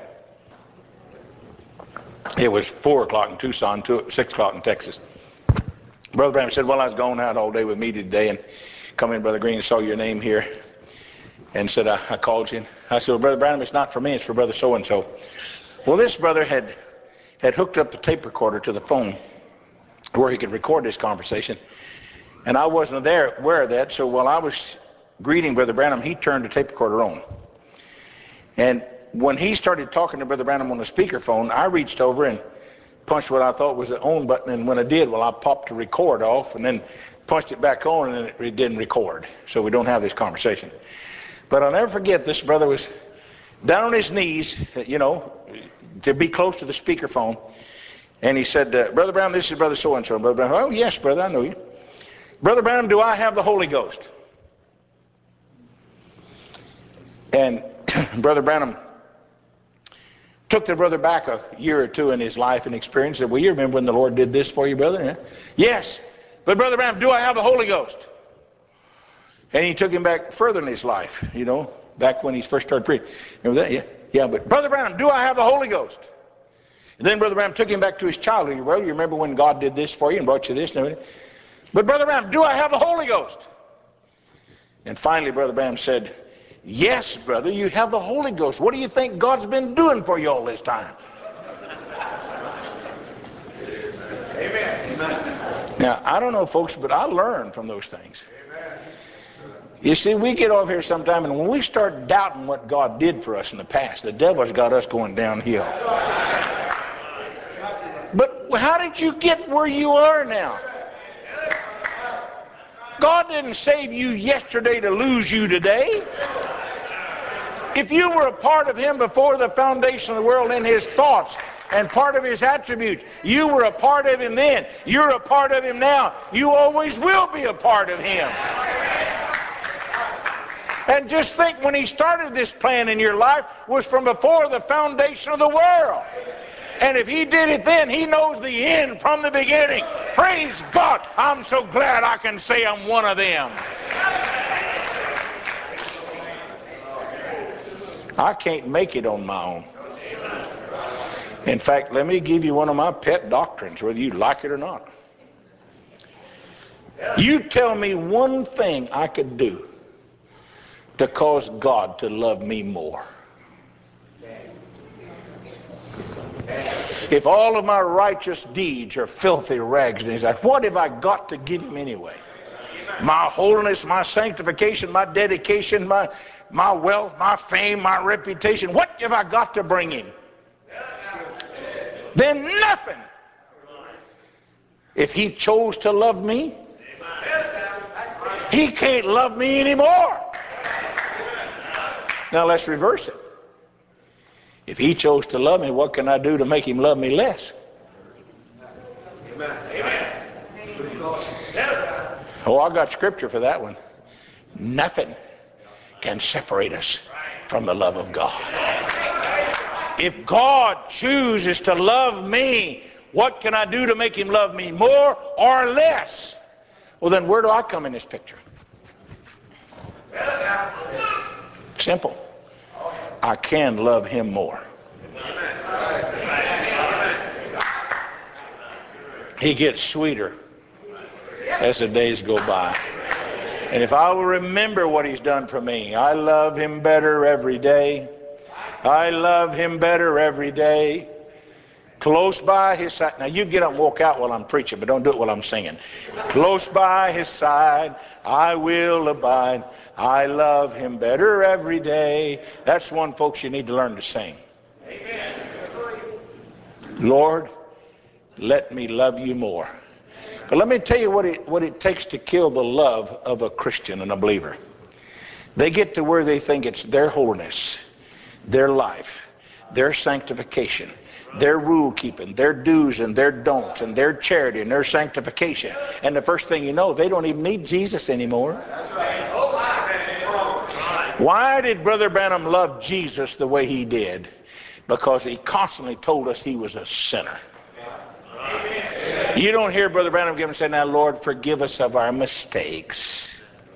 It was four o'clock in Tucson, two, six o'clock in Texas. Brother Branham said, well, I was going out all day with me today, and come in, Brother Green, saw your name here, and said, I, I called you. And I said, well, Brother Branham, it's not for me, it's for Brother so-and-so. Well, this brother had, had hooked up the tape recorder to the phone where he could record this conversation, and I wasn't there aware of that, so while I was greeting Brother Branham, he turned the tape recorder on. And when he started talking to Brother Branham on the speakerphone, I reached over and punched what I thought was the on button, and when I did, well, I popped the record off and then punched it back on, and it, it didn't record. So we don't have this conversation. But I'll never forget, this brother was down on his knees, you know, to be close to the speakerphone, and he said, uh, Brother Branham, this is Brother so-and-so. Brother Branham, oh, yes, brother, I know you. Brother Branham, do I have the Holy Ghost? And Brother Branham took the brother back a year or two in his life and experience. Said, well, you remember when the Lord did this for you, brother? Yeah. Yes. But Brother Branham, do I have the Holy Ghost? And he took him back further in his life, you know, back when he first started preaching. Remember that? Yeah. Yeah, but Brother Branham, do I have the Holy Ghost? And then Brother Branham took him back to his childhood. Well, you remember when God did this for you and brought you this and everything? But Brother Branham, do I have the Holy Ghost? And finally, Brother Branham said, yes, brother, you have the Holy Ghost. What do you think God's been doing for you all this time? Amen. Now, I don't know, folks, but I learned from those things. You see, we get off here sometime, and when we start doubting what God did for us in the past, the devil's got us going downhill. But how did you get where you are now? God didn't save you yesterday to lose you today. If you were a part of him before the foundation of the world in his thoughts and part of his attributes, you were a part of him then. You're a part of him now. You always will be a part of him. And just think, when he started this plan in your life was from before the foundation of the world. And if he did it then, he knows the end from the beginning. Praise God. I'm so glad I can say I'm one of them. I can't make it on my own. In fact, let me give you one of my pet doctrines, whether you like it or not. You tell me one thing I could do to cause God to love me more. If all of my righteous deeds are filthy rags in his eyes, what have I got to give him anyway? My holiness, my sanctification, my dedication, my, my wealth, my fame, my reputation, what have I got to bring him? Then nothing. If he chose to love me, he can't love me anymore. Now let's reverse it. If he chose to love me, what can I do to make him love me less? Oh, I got scripture for that one. Nothing can separate us from the love of God. If God chooses to love me, what can I do to make him love me more or less? Well, then where do I come in this picture? Simple. I can love him more. He gets sweeter as the days go by. And if I will remember what he's done for me, I love him better every day. I love him better every day. Close by his side. Now you get up and walk out while I'm preaching, but don't do it while I'm singing. Close by his side, I will abide. I love him better every day. That's one, folks, you need to learn to sing. Amen. Lord, let me love you more. But let me tell you what it, what it takes to kill the love of a Christian and a believer. They get to where they think it's their holiness, their life, their sanctification, their rule keeping, their do's and their don'ts, and their charity and their sanctification. And the first thing you know, they don't even need Jesus anymore. Why did Brother Branham love Jesus the way he did? Because he constantly told us he was a sinner. You don't hear Brother Branham give and say, now Lord, forgive us of our mistakes,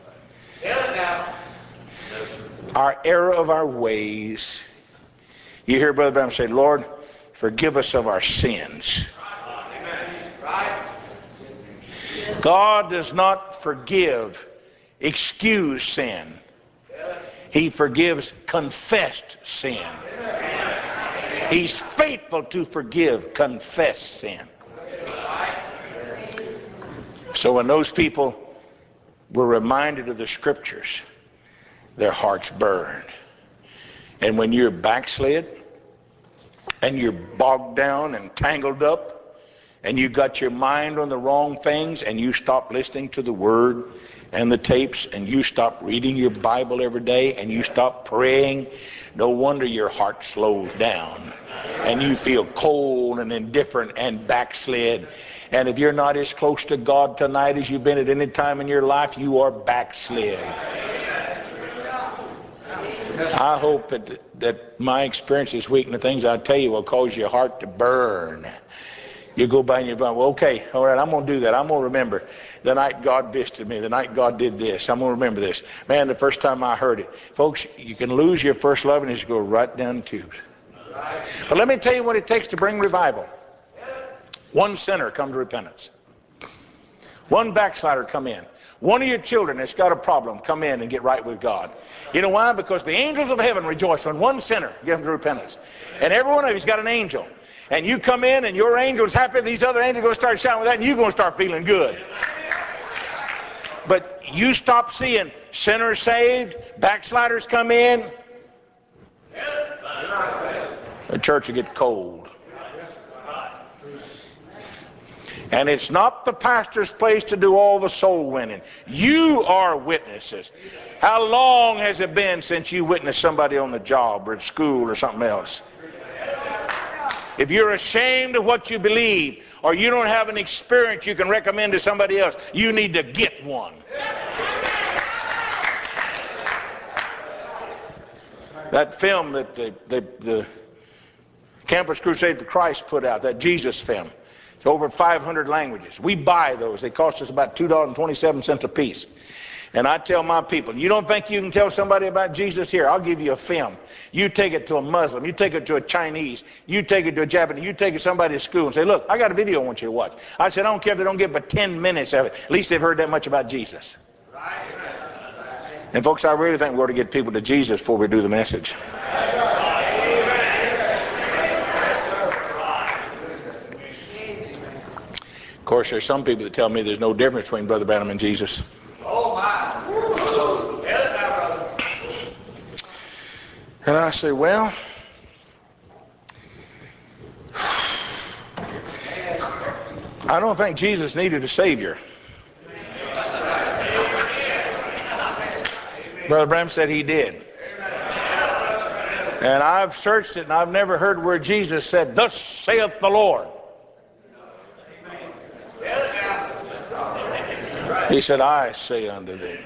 our error of our ways. You hear Brother Branham say, Lord, forgive us of our sins. God does not forgive excuse sin. He forgives confessed sin. He's faithful to forgive confessed sin. So when those people were reminded of the scriptures, their hearts burned. And when you're backslid, and you're bogged down and tangled up, and you got your mind on the wrong things, and you stop listening to the Word and the tapes, and you stop reading your Bible every day, and you stop praying, no wonder your heart slows down, and you feel cold and indifferent and backslid. And if you're not as close to God tonight as you've been at any time in your life, you are backslid. I hope that, that my experience this week and the things I tell you will cause your heart to burn. You go by and you're going, well, okay, all right, I'm going to do that. I'm going to remember the night God visited me, the night God did this. I'm going to remember this. Man, the first time I heard it. Folks, you can lose your first love and just go right down the tubes. But let me tell you what it takes to bring revival. One sinner come to repentance. One backslider come in. One of your children that's got a problem, come in and get right with God. You know why? Because the angels of heaven rejoice when one sinner gets to repentance. And every one of you's got an angel. And you come in and your angel's happy, these other angels are going to start shouting with that, and you're going to start feeling good. But you stop seeing sinners saved, backsliders come in, the church will get cold. And it's not the pastor's place to do all the soul winning. You are witnesses. How long has it been since you witnessed somebody on the job or at school or something else? If you're ashamed of what you believe, or you don't have an experience you can recommend to somebody else, you need to get one. That film that the, the, the Campus Crusade for Christ put out, that Jesus film, it's over five hundred languages. We buy those. They cost us about two dollars and twenty-seven cents a piece. And I tell my people, you don't think you can tell somebody about Jesus? Here, I'll give you a film. You take it to a Muslim. You take it to a Chinese. You take it to a Japanese. You take it to somebody at school and say, look, I got a video I want you to watch. I said, I don't care if they don't get but ten minutes of it. At least they've heard that much about Jesus. And folks, I really think we ought to get people to Jesus before we do the message. Of course, there's some people that tell me there's no difference between Brother Branham and Jesus. Oh, my. And I say, well, I don't think Jesus needed a Savior. Brother Branham said he did. And I've searched it and I've never heard where Jesus said, thus saith the Lord. He said, I say unto thee.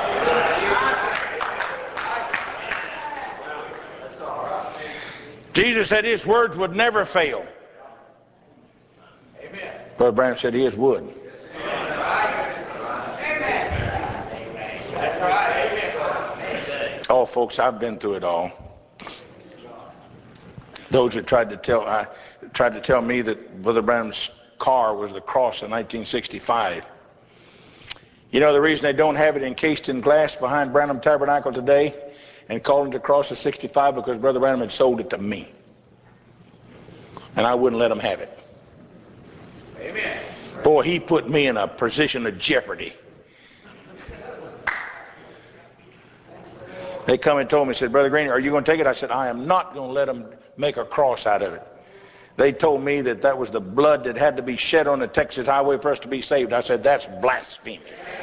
Jesus said his words would never fail. Amen. Brother Branham said his would. Oh, folks, I've been through it all. Those that tried to tell, I tried to tell me that Brother Branham's car was the cross in nineteen sixty-five. You know the reason they don't have it encased in glass behind Branham Tabernacle today and call it the cross of sixty-five? Because Brother Branham had sold it to me. And I wouldn't let him have it. Amen. Boy, he put me in a position of jeopardy. They come and told me, said, Brother Green, are you going to take it? I said, I am not going to let them make a cross out of it. They told me that that was the blood that had to be shed on the Texas highway for us to be saved. I said, that's blasphemy.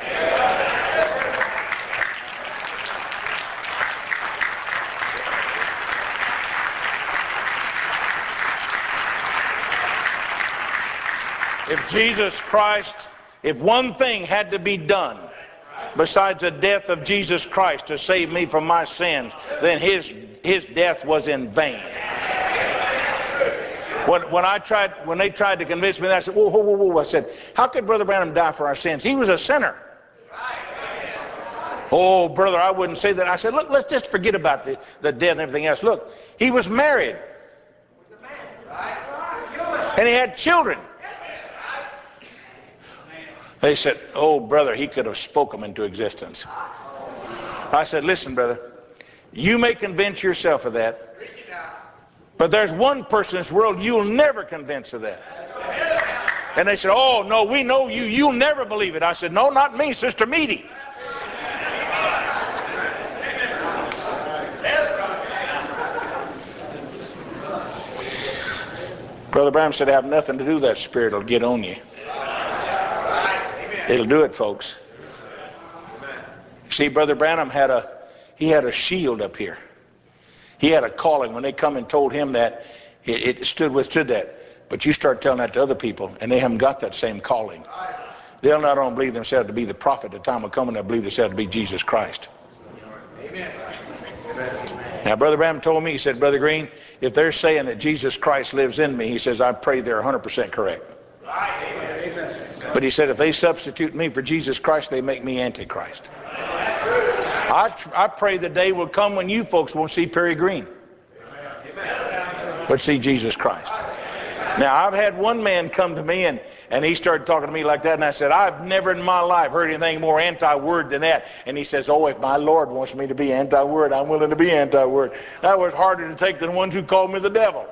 If Jesus Christ, if one thing had to be done besides the death of Jesus Christ to save me from my sins, then his his death was in vain. When, when I tried, when they tried to convince me that, I said, whoa, whoa, whoa, whoa. I said, how could Brother Branham die for our sins? He was a sinner. Oh, brother, I wouldn't say that. I said, look, let's just forget about the, the death and everything else. Look, he was married. And he had children. They said, oh, brother, he could have spoken them into existence. I said, listen, brother, you may convince yourself of that. But there's one person in this world you'll never convince of that. And they said, oh, no, we know you. You'll never believe it. I said, no, not me, Sister Meady. Brother Branham said, I have nothing to do with that spirit. It'll get on you. It'll do it, folks. See, Brother Branham had a, he had a shield up here. He had a calling. When they come and told him that, it, it stood withstood that. But you start telling that to other people, and they haven't got that same calling. They'll not only believe themselves to be the prophet, the time will come, and they'll believe themselves to be Jesus Christ. Amen. Now, Brother Branham told me, he said, Brother Green, if they're saying that Jesus Christ lives in me, he says, I pray they're one hundred percent correct. Amen. But he said, if they substitute me for Jesus Christ, they make me Antichrist. I, I pray the day will come when you folks won't see Perry Green, but see Jesus Christ. Now, I've had one man come to me, and, and he started talking to me like that, and I said, I've never in my life heard anything more anti-word than that. And he says, oh, if my Lord wants me to be anti-word, I'm willing to be anti-word. That was harder to take than the ones who called me the devil.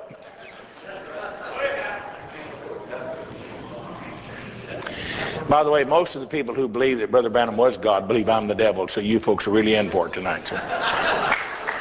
By the way, most of the people who believe that Brother Branham was God believe I'm the devil, so you folks are really in for it tonight, sir.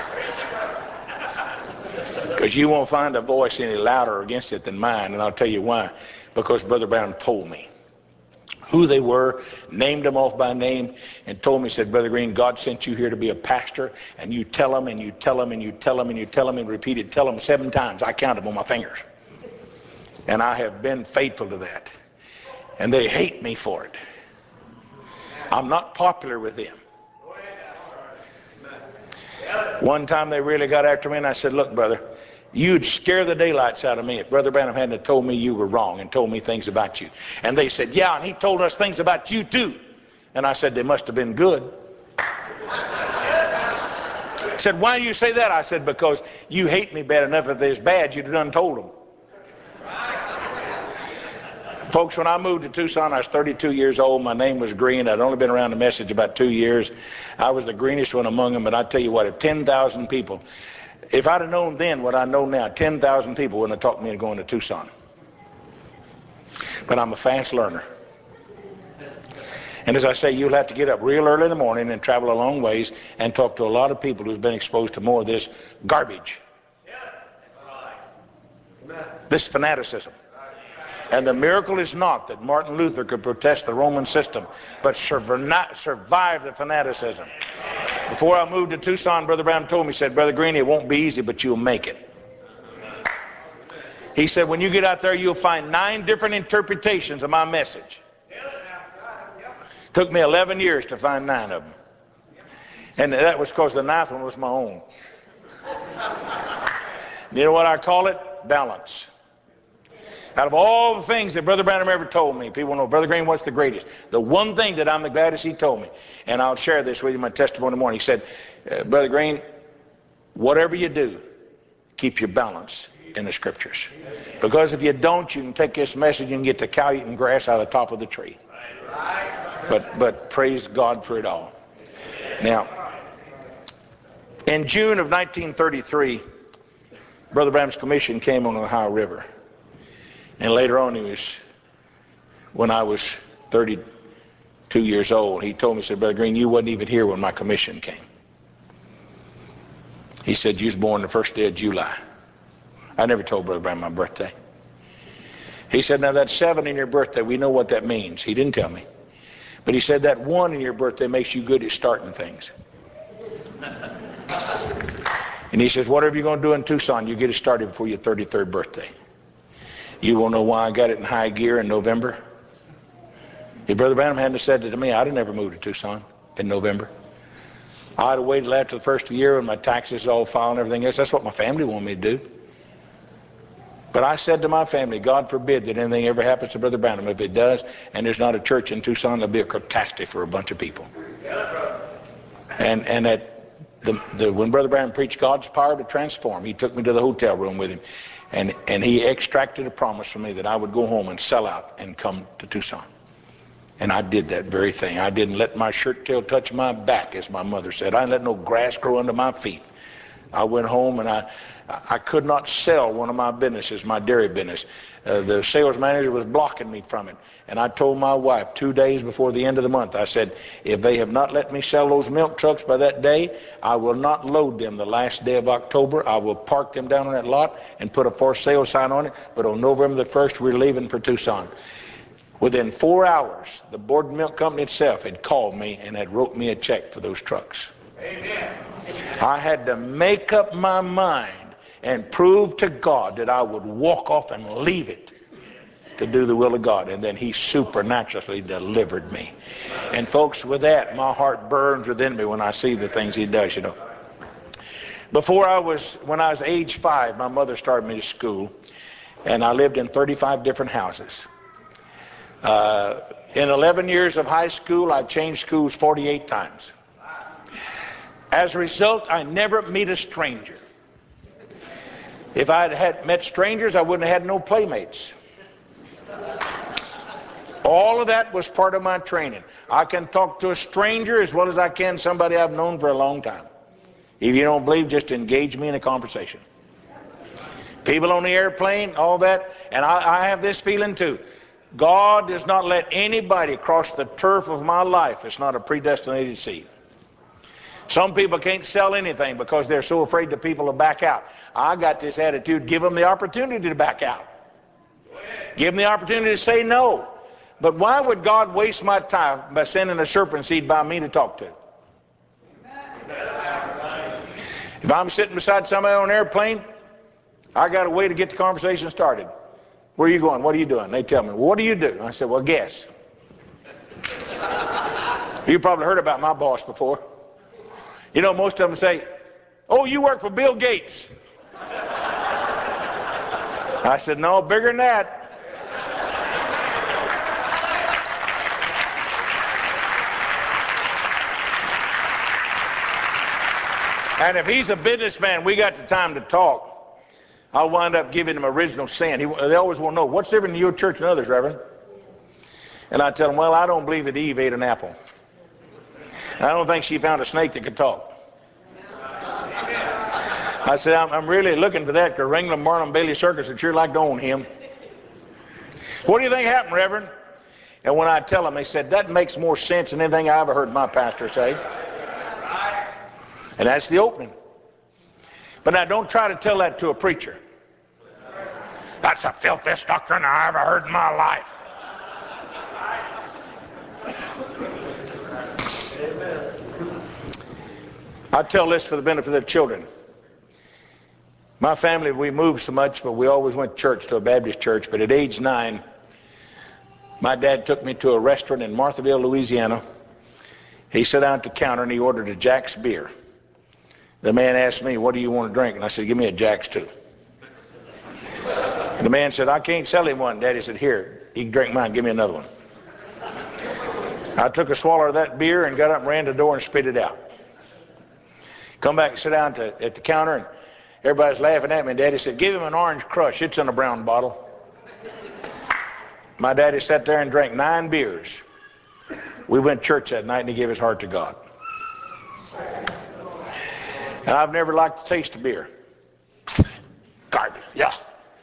Because you won't find a voice any louder against it than mine, and I'll tell you why. Because Brother Branham told me who they were, named them off by name, and told me, said, Brother Green, God sent you here to be a pastor, and you tell them, and you tell them, and you tell them, and you tell them, and repeat it, tell them seven times. I counted them on my fingers. And I have been faithful to that. And they hate me for it. I'm not popular with them. One time they really got after me, and I said, look, brother, you'd scare the daylights out of me if Brother Branham hadn't told me you were wrong and told me things about you. And they said, yeah, and he told us things about you too. And I said, they must have been good. He said, why do you say that? I said, because you hate me bad enough. If they're bad, you'd have done told them. Folks, when I moved to Tucson, I was thirty-two years old. My name was Green. I'd only been around the message about two years. I was the greenest one among them. But I tell you what, if ten thousand people, if I'd have known then what I know now, ten thousand people wouldn't have talked me into going to Tucson. But I'm a fast learner. And as I say, you'll have to get up real early in the morning and travel a long ways and talk to a lot of people who's been exposed to more of this garbage. This fanaticism. And the miracle is not that Martin Luther could protest the Roman system, but survive the fanaticism. Before I moved to Tucson, Brother Brown told me, he said, Brother Green, it won't be easy, but you'll make it. He said, when you get out there, you'll find nine different interpretations of my message. Took me eleven years to find nine of them. And that was because the ninth one was my own. You know what I call it? Balance. Out of all the things that Brother Branham ever told me, people know, Brother Green, what's the greatest? The one thing that I'm the gladdest he told me, and I'll share this with you in my testimony in the morning. He said, uh, Brother Green, whatever you do, keep your balance in the Scriptures. Because if you don't, you can take this message and get the cow eating grass out of the top of the tree. But, but praise God for it all. Now, in June of nineteen thirty-three, Brother Branham's commission came on the Ohio River. And later on, he was, when I was thirty-two years old, he told me, he said, Brother Green, you wasn't even here when my commission came. He said, you was born the first day of July. I never told Brother Branham my birthday. He said, now that seven in your birthday, we know what that means. He didn't tell me. But he said that one in your birthday makes you good at starting things. And he says, whatever you're going to do in Tucson, you get it started before your thirty-third birthday. You won't know why I got it in high gear in November. If Brother Branham hadn't said it to me, I'd have never moved to Tucson in November. I'd have waited after the first of the year when my taxes all filed and everything else. That's what my family wanted me to do. But I said to my family, God forbid that anything ever happens to Brother Branham. If it does, and there's not a church in Tucson, there'll be a catastrophe for a bunch of people. And and at the, the when Brother Branham preached God's power to transform, he took me to the hotel room with him, and and he extracted a promise from me that I would go home and sell out and come to Tucson. And I did that very thing. I didn't let my shirt tail touch my back, as my mother said. I didn't let no grass grow under my feet. I went home and I I could not sell one of my businesses, my dairy business. Uh, the sales manager was blocking me from it. And I told my wife two days before the end of the month, I said, if they have not let me sell those milk trucks by that day, I will not load them the last day of October. I will park them down on that lot and put a for sale sign on it. But on November the first, we're leaving for Tucson. Within four hours, the Borden Milk Company itself had called me and had wrote me a check for those trucks. Amen. I had to make up my mind and prove to God that I would walk off and leave it to do the will of God. And then he supernaturally delivered me. And folks, with that, my heart burns within me when I see the things he does, you know. Before I was, when I was age five, my mother started me to school. And I lived in thirty-five different houses. Uh, in eleven years of high school, I changed schools forty-eight times. As a result, I never meet a stranger. If I had, had met strangers, I wouldn't have had no playmates. All of that was part of my training. I can talk to a stranger as well as I can somebody I've known for a long time. If you don't believe, just engage me in a conversation. People on the airplane, all that. And I, I have this feeling too. God does not let anybody cross the turf of my life. It's not a predestinated seed. Some people can't sell anything because they're so afraid the people will back out. I got this attitude, give them the opportunity to back out. Give them the opportunity to say no. But why would God waste my time by sending a serpent seed by me to talk to? If I'm sitting beside somebody on an airplane, I got a way to get the conversation started. Where are you going? What are you doing? They tell me, well, what do you do? I said, well, guess. You probably heard about my boss before. You know, most of them say, oh, you work for Bill Gates. I said, no, bigger than that. And if he's a businessman, we got the time to talk, I'll wind up giving him original sin. He, they always want to know, what's different in your church and others, Reverend? And I tell them, well, I don't believe that Eve ate an apple. And I don't think she found a snake that could talk. I said, I'm, I'm really looking for that because Ringling, Barnum, Bailey Circus would sure like to own him. What do you think happened, Reverend? And when I tell them, they said, that makes more sense than anything I ever heard my pastor say. And that's the opening. But now don't try to tell that to a preacher. That's the filthiest doctrine I ever heard in my life. I tell this for the benefit of the children. My family, we moved so much, but we always went to church, to a Baptist church. But at age nine, my dad took me to a restaurant in Marthaville, Louisiana. He sat down at the counter and he ordered a Jack's beer. The man asked me, what do you want to drink? And I said, give me a Jack's too. And the man said, I can't sell him one. Daddy said, here, you can drink mine, give me another one. I took a swallow of that beer and got up and ran to the door and spit it out. Come back and sit down to, at the counter, and everybody's laughing at me. And Daddy said, give him an Orange Crush. It's in a brown bottle. My daddy sat there and drank nine beers. We went to church that night, and he gave his heart to God. And I've never liked the taste of beer. Garbage, yeah.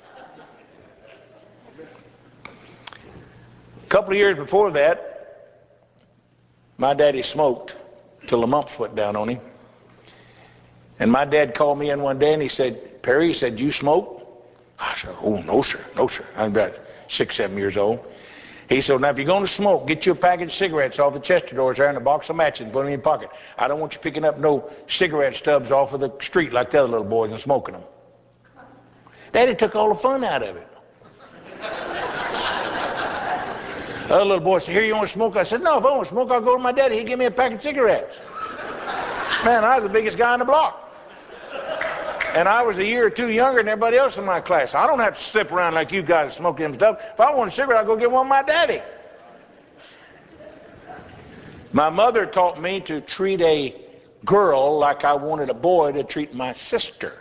A couple of years before that, my daddy smoked till the mumps went down on him. And my dad called me in one day and he said, Perry, he said, you smoke? I said, oh, no, sir, no, sir. I'm about six, seven years old. He said, now, if you're going to smoke, get you a package of cigarettes off the Chester doors there and a box of matches and put them in your pocket. I don't want you picking up no cigarette stubs off of the street like the other little boys and smoking them. Daddy took all the fun out of it. The other little boy said, here, you want to smoke? I said, no, if I want to smoke, I'll go to my daddy. He'd give me a pack of cigarettes. Man, I was the biggest guy on the block. And I was a year or two younger than everybody else in my class. I don't have to slip around like you guys smoking them stuff. If I want a cigarette, I'll go get one of my daddy. My mother taught me to treat a girl like I wanted a boy to treat my sister.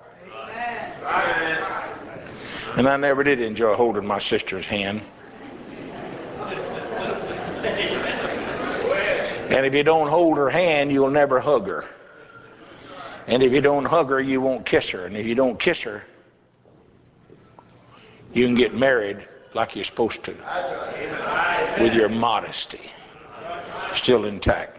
And I never did enjoy holding my sister's hand. And if you don't hold her hand, you'll never hug her. And if you don't hug her, you won't kiss her. And if you don't kiss her, you can get married like you're supposed to, with your modesty still intact.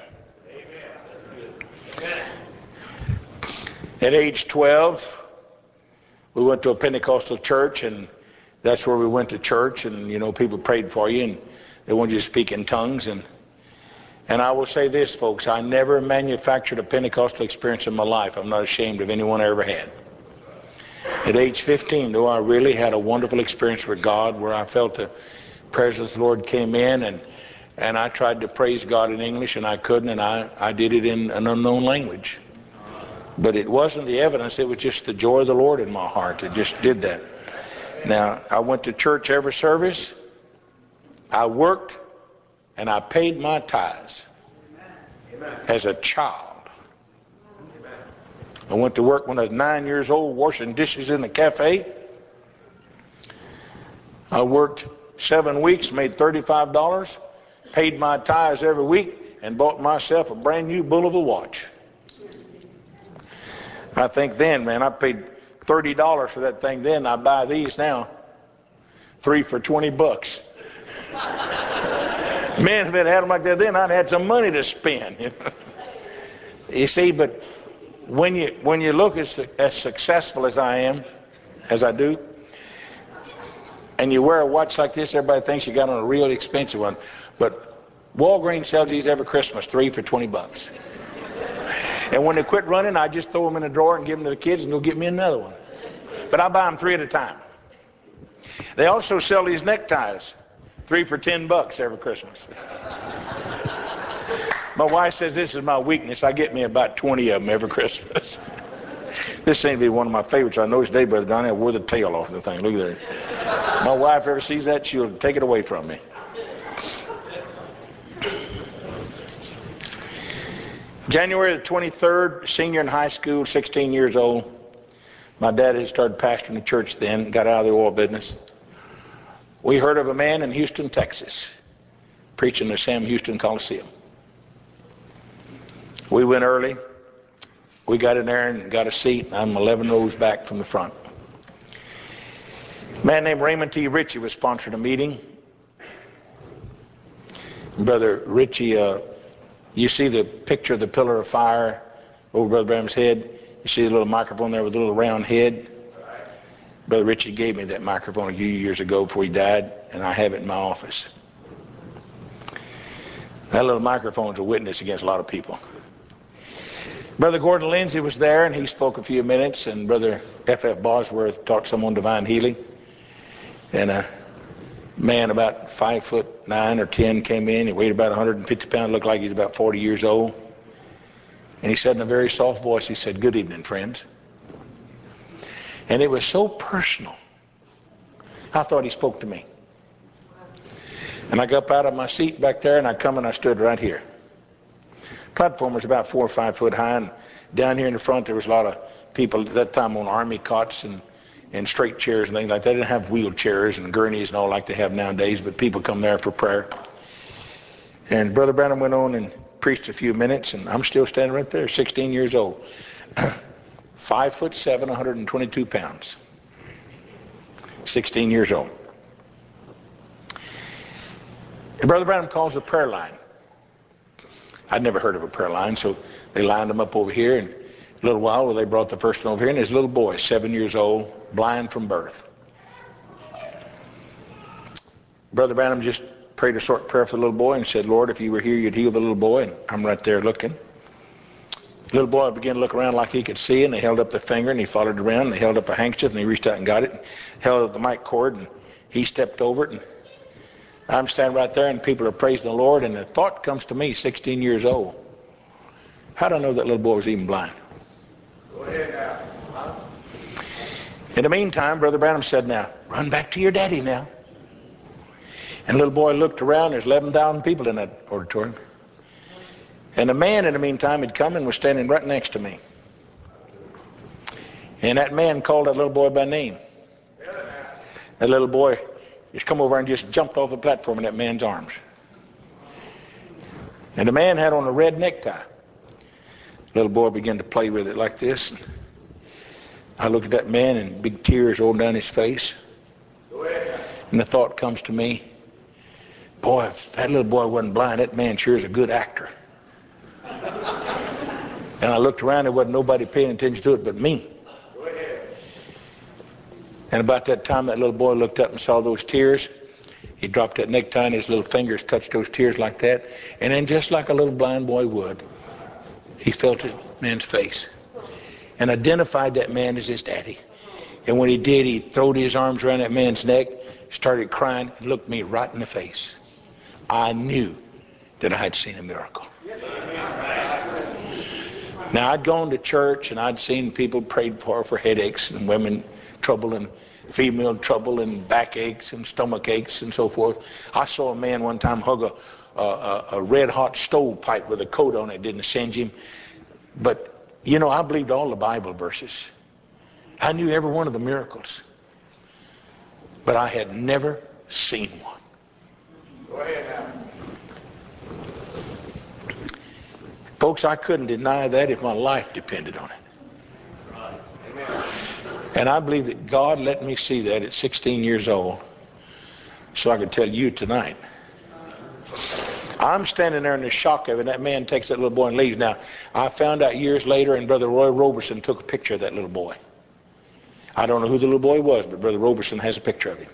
At age twelve, we went to a Pentecostal church, and that's where we went to church. And, you know, people prayed for you, and they wanted you to speak in tongues. And And I will say this, folks, I never manufactured a Pentecostal experience in my life. I'm not ashamed of any one I ever had. At age fifteen, though, I really had a wonderful experience with God where I felt the presence of the Lord came in, and, and I tried to praise God in English, and I couldn't, and I, I did it in an unknown language. But it wasn't the evidence, it was just the joy of the Lord in my heart that just did that. Now, I went to church every service. I worked. And I paid my tithes as a child. I went to work when I was nine years old, washing dishes in the cafe. I worked seven weeks, made thirty-five dollars, paid my tithes every week, and bought myself a brand new Bulova watch. I think then, man, I paid thirty dollars for that thing then. I buy these now, three for twenty bucks. Man, if it had them like that then, I'd had some money to spend. You know? You see, but when you when you look as, as successful as I am, as I do, and you wear a watch like this, everybody thinks you got on a real expensive one. But Walgreens sells these every Christmas, three for twenty bucks. And when they quit running, I just throw them in a drawer and give them to the kids and go get me another one. But I buy them three at a time. They also sell these neckties. Three for ten bucks every Christmas. My wife says this is my weakness. I get me about twenty of them every Christmas. This seems to be one of my favorites. I noticed today, Brother Donnie, I wore the tail off the thing. Look at that. My wife ever sees that, she'll take it away from me. January the twenty-third, senior in high school, sixteen years old. My dad had started pastoring the church then, got out of the oil business. We heard of a man in Houston, Texas, preaching the Sam Houston Coliseum. We went early. We got in there and got a seat. I'm eleven rows back from the front. A man named Raymond T. Ritchie was sponsoring a meeting. Brother Ritchie, uh, you see the picture of the pillar of fire over Brother Branham's head? You see the little microphone there with a little round head? Brother Ritchie gave me that microphone a few years ago before he died, and I have it in my office. That little microphone is a witness against a lot of people. Brother Gordon Lindsay was there, and he spoke a few minutes, and Brother F F Bosworth taught some on divine healing. And a man about five foot nine or ten came in. He weighed about one hundred fifty pounds, looked like he's about forty years old. And he said in a very soft voice, he said, "Good evening, friends." And it was so personal. I thought he spoke to me. And I got up out of my seat back there, and I come and I stood right here. Platform was about four or five foot high, and down here in the front there was a lot of people at that time on army cots and, and straight chairs and things like that. They didn't have wheelchairs and gurneys and all like they have nowadays, but people come there for prayer. And Brother Branham went on and preached a few minutes, and I'm still standing right there, sixteen years old. Five foot seven, one hundred twenty-two pounds. sixteen years old. And Brother Branham calls a prayer line. I'd never heard of a prayer line, so they lined them up over here, and a little while well, they brought the first one over here, and his little boy, seven years old, blind from birth. Brother Branham just prayed a short prayer for the little boy and said, "Lord, if you were here, you'd heal the little boy." And I'm right there looking. The little boy began to look around like he could see, and they held up the finger, and he followed it around, and they held up a handkerchief, and he reached out and got it, and held up the mic cord, and he stepped over it, and I'm standing right there, and people are praising the Lord, and the thought comes to me, sixteen years old, how do I know that little boy was even blind? Go ahead now. In the meantime, Brother Branham said, "Now, run back to your daddy now." And the little boy looked around. There's eleven thousand people in that auditorium. And a man in the meantime had come and was standing right next to me. And that man called that little boy by name. That little boy just come over and just jumped off the platform in that man's arms. And the man had on a red necktie. The little boy began to play with it like this. And I looked at that man and big tears rolled down his face. And the thought comes to me, boy, if that little boy wasn't blind, that man sure is a good actor. And I looked around, there wasn't nobody paying attention to it but me. And about that time, that little boy looked up and saw those tears. He dropped that necktie and his little fingers touched those tears like that. And then just like a little blind boy would, he felt that man's face and identified that man as his daddy. And when he did, he throwed his arms around that man's neck, started crying, and looked me right in the face. I knew that I had seen a miracle. Now, I'd gone to church and I'd seen people prayed for for headaches and women trouble and female trouble and backaches and stomach aches and so forth. I saw a man one time hug a, a, a red hot stovepipe with a coat on it. Didn't singe him. But, you know, I believed all the Bible verses. I knew every one of the miracles. But I had never seen one. Go ahead now. Folks, I couldn't deny that if my life depended on it. Right. Amen. And I believe that God let me see that at sixteen years old so I could tell you tonight. I'm standing there in the shock of it, and that man takes that little boy and leaves. Now, I found out years later, and Brother Roy Roberson took a picture of that little boy. I don't know who the little boy was, but Brother Roberson has a picture of him.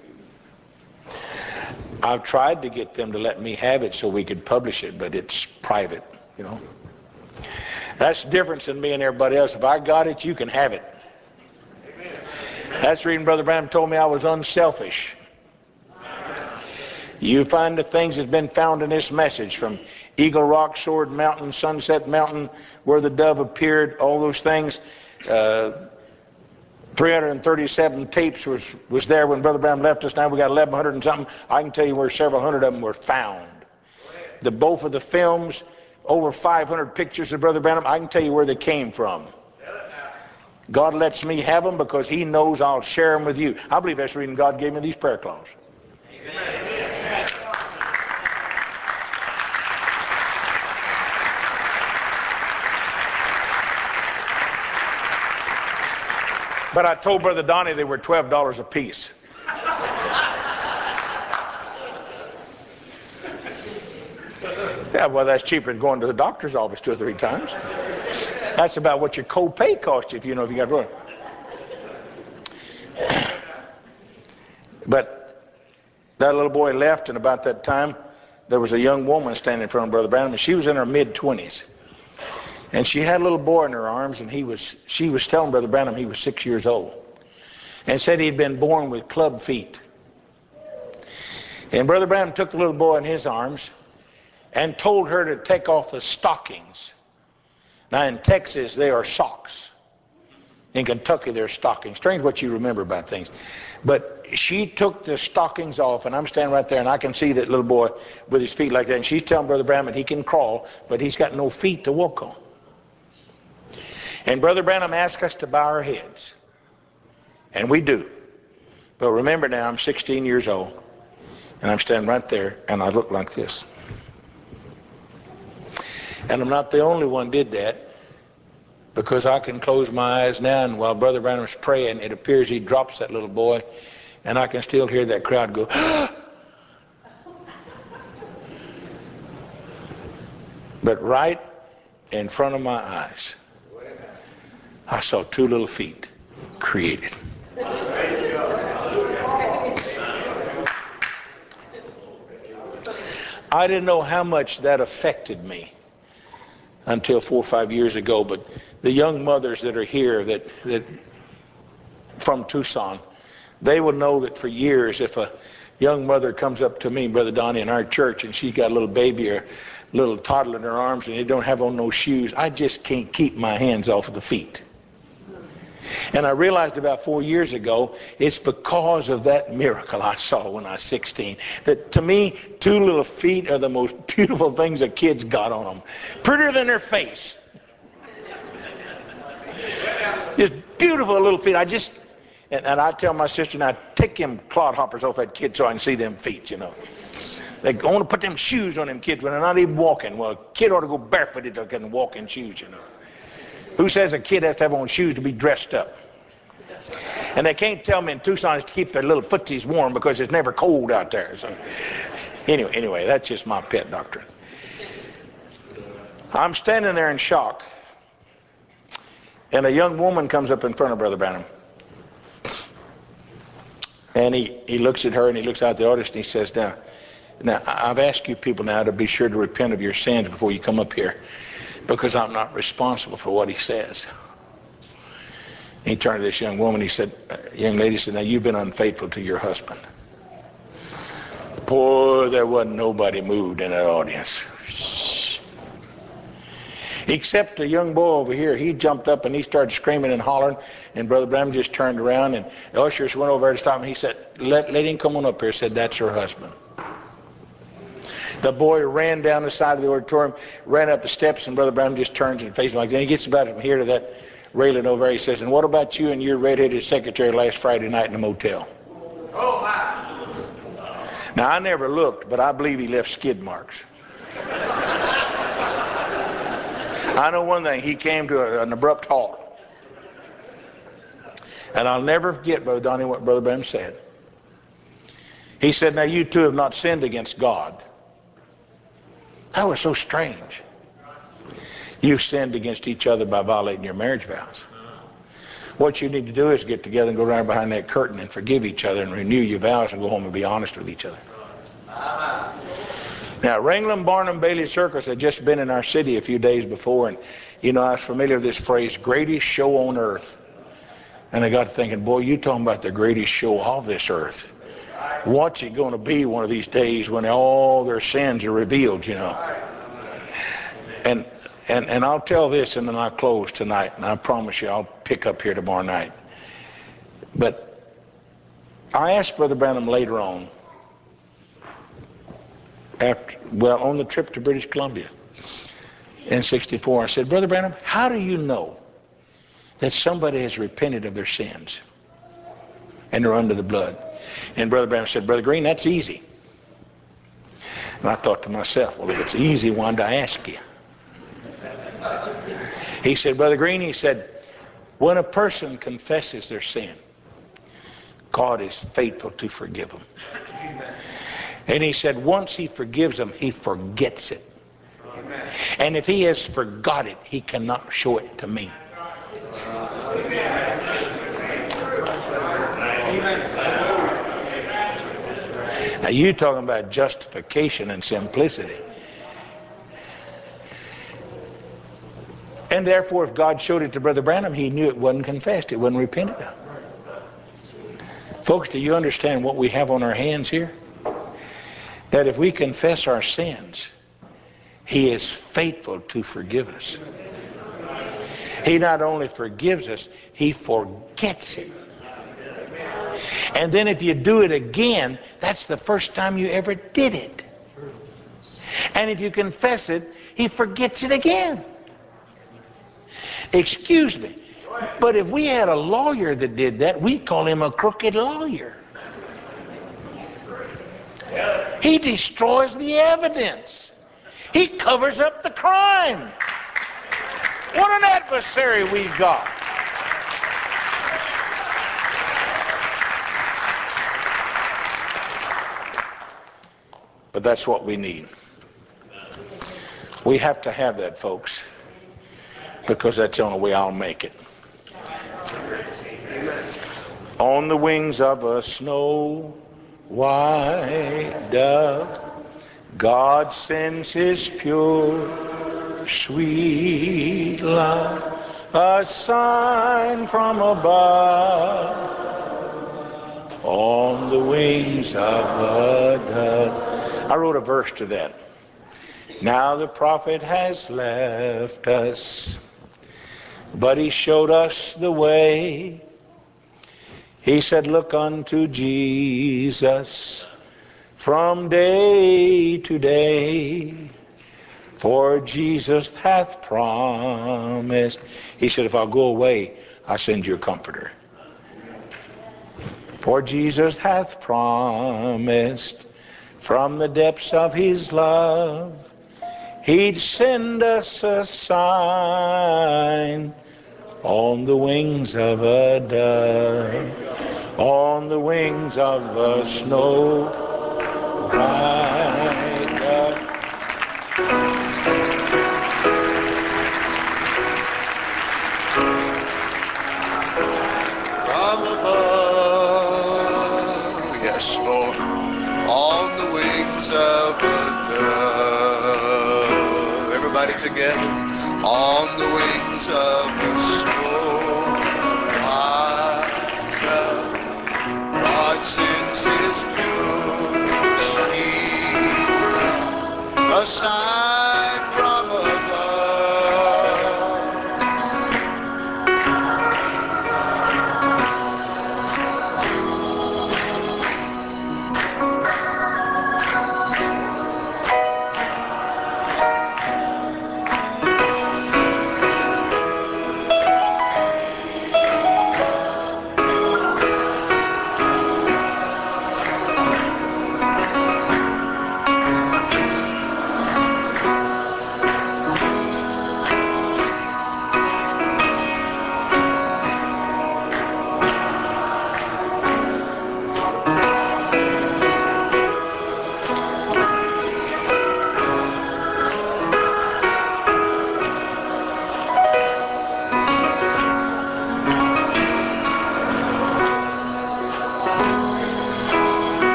I've tried to get them to let me have it so we could publish it, but it's private, you know. That's the difference in me and everybody else. If I got it, you can have it. Amen. That's the reason Brother Branham told me I was unselfish. You find the things that's been found in this message, from Eagle Rock, Sword Mountain, Sunset Mountain, where the dove appeared, all those things. Uh, three hundred thirty-seven tapes was, was there when Brother Branham left us. Now we got eleven hundred and something. I can tell you where several hundred of them were found. The both of the films over five hundred pictures of Brother Branham. I can tell you where they came from. God lets me have them because he knows I'll share them with you. I believe that's the reason God gave me these prayer cloths. Amen. But I told Brother Donnie they were twelve dollars a piece. Yeah, well, that's cheaper than going to the doctor's office two or three times. That's about what your co-pay costs you if you know if you got one. But that little boy left, and about that time, there was a young woman standing in front of Brother Branham, and she was in her mid-twenties. And she had a little boy in her arms, and he was, she was telling Brother Branham he was six years old. And said he'd been born with club feet. And Brother Branham took the little boy in his arms and told her to take off the stockings. Now in Texas, they are socks. In Kentucky, they're stockings. Strange what you remember about things. But she took the stockings off, and I'm standing right there, and I can see that little boy with his feet like that. And she's telling Brother Branham that he can crawl, but he's got no feet to walk on. And Brother Branham asked us to bow our heads. And we do. But remember now, I'm sixteen years old, and I'm standing right there, and I look like this. And I'm not the only one did that, because I can close my eyes now, and while Brother Branham's praying, it appears he drops that little boy, and I can still hear that crowd go, but right in front of my eyes, I saw two little feet created. I didn't know how much that affected me until four or five years ago, but the young mothers that are here that, that from Tucson, they will know that for years if a young mother comes up to me, Brother Donnie, in our church, and she's got a little baby or a little toddler in her arms and they don't have on no shoes, I just can't keep my hands off of the feet. And I realized about four years ago, it's because of that miracle I saw when I was sixteen. That to me, two little feet are the most beautiful things a kid's got on them. Prettier than their face. Just beautiful little feet. I just, and, and I tell my sister now, take them clodhoppers off that kid so I can see them feet, you know. They want to put them shoes on them kids when they're not even walking. Well, a kid ought to go barefooted to can walk in shoes, you know. Who says a kid has to have on shoes to be dressed up? And they can't tell me in Tucson is to keep their little footsies warm because it's never cold out there. So anyway, anyway, that's just my pet doctrine. I'm standing there in shock, and a young woman comes up in front of Brother Branham. And he, he looks at her and he looks out the audience and he says, now, now, I've asked you people now to be sure to repent of your sins before you come up here, because I'm not responsible for what he says. He turned to this young woman, he said, uh, young lady said, now you've been unfaithful to your husband. Boy, there wasn't nobody moved in that audience. Except a young boy over here. He jumped up and he started screaming and hollering, and Brother Branham just turned around, and the ushers went over to stop him. He said, let, let him come on up here. Said, that's her husband. The boy ran down the side of the auditorium, ran up the steps, and Brother Branham just turns and faces him like that. And he gets about from here to that railing over there. He says, and what about you and your red-headed secretary last Friday night in the motel? Oh, my. Now, I never looked, but I believe he left skid marks. I know one thing. He came to a, an abrupt halt. And I'll never forget, Brother Donnie, what Brother Branham said. He said, now you two have not sinned against God. That was so strange. You've sinned against each other by violating your marriage vows. What you need to do is get together and go around behind that curtain and forgive each other and renew your vows and go home and be honest with each other. Now, Ringling Barnum Bailey Circus had just been in our city a few days before, and, you know, I was familiar with this phrase, greatest show on earth. And I got to thinking, boy, you talking about the greatest show of this earth. What's it going to be one of these days when all their sins are revealed, you know? And and and I'll tell this and then I'll close tonight, and I promise you I'll pick up here tomorrow night. But I asked Brother Branham later on, after, well, on the trip to British Columbia, in sixty-four. I said, Brother Branham, how do you know that somebody has repented of their sins and they're under the blood? And Brother Branham said, Brother Green, that's easy. And I thought to myself, well, if it's easy, why did I ask you? He said, Brother Green, he said, when a person confesses their sin, God is faithful to forgive them. And he said, once he forgives them, he forgets it. And if he has forgot it, he cannot show it to me. Now you're talking about justification and simplicity. And therefore, if God showed it to Brother Branham, he knew it wasn't confessed, it wasn't repented of. Folks, do you understand what we have on our hands here? That if we confess our sins, he is faithful to forgive us. He not only forgives us, he forgets it. And then if you do it again, that's the first time you ever did it. And if you confess it, he forgets it again. Excuse me, but if we had a lawyer that did that, we'd call him a crooked lawyer. He destroys the evidence. He covers up the crime. What an adversary we've got. But that's what we need. We have to have that, folks, because that's the only way I'll make it. On the wings of a snow white dove, God sends his pure, sweet love, a sign from above. On the wings of a dove. I wrote a verse to that. Now the prophet has left us, but he showed us the way. He said, look unto Jesus from day to day, for Jesus hath promised. He said, if I'll go away, I'll send you a comforter. For Jesus hath promised from the depths of his love, he'd send us a sign on the wings of a dove, on the wings of a snow white dove. From above, yes, Lord, on the wings of a dove. Everybody together. On the wings of the snow white dove, God sends his pure, sweet love, a sign from above.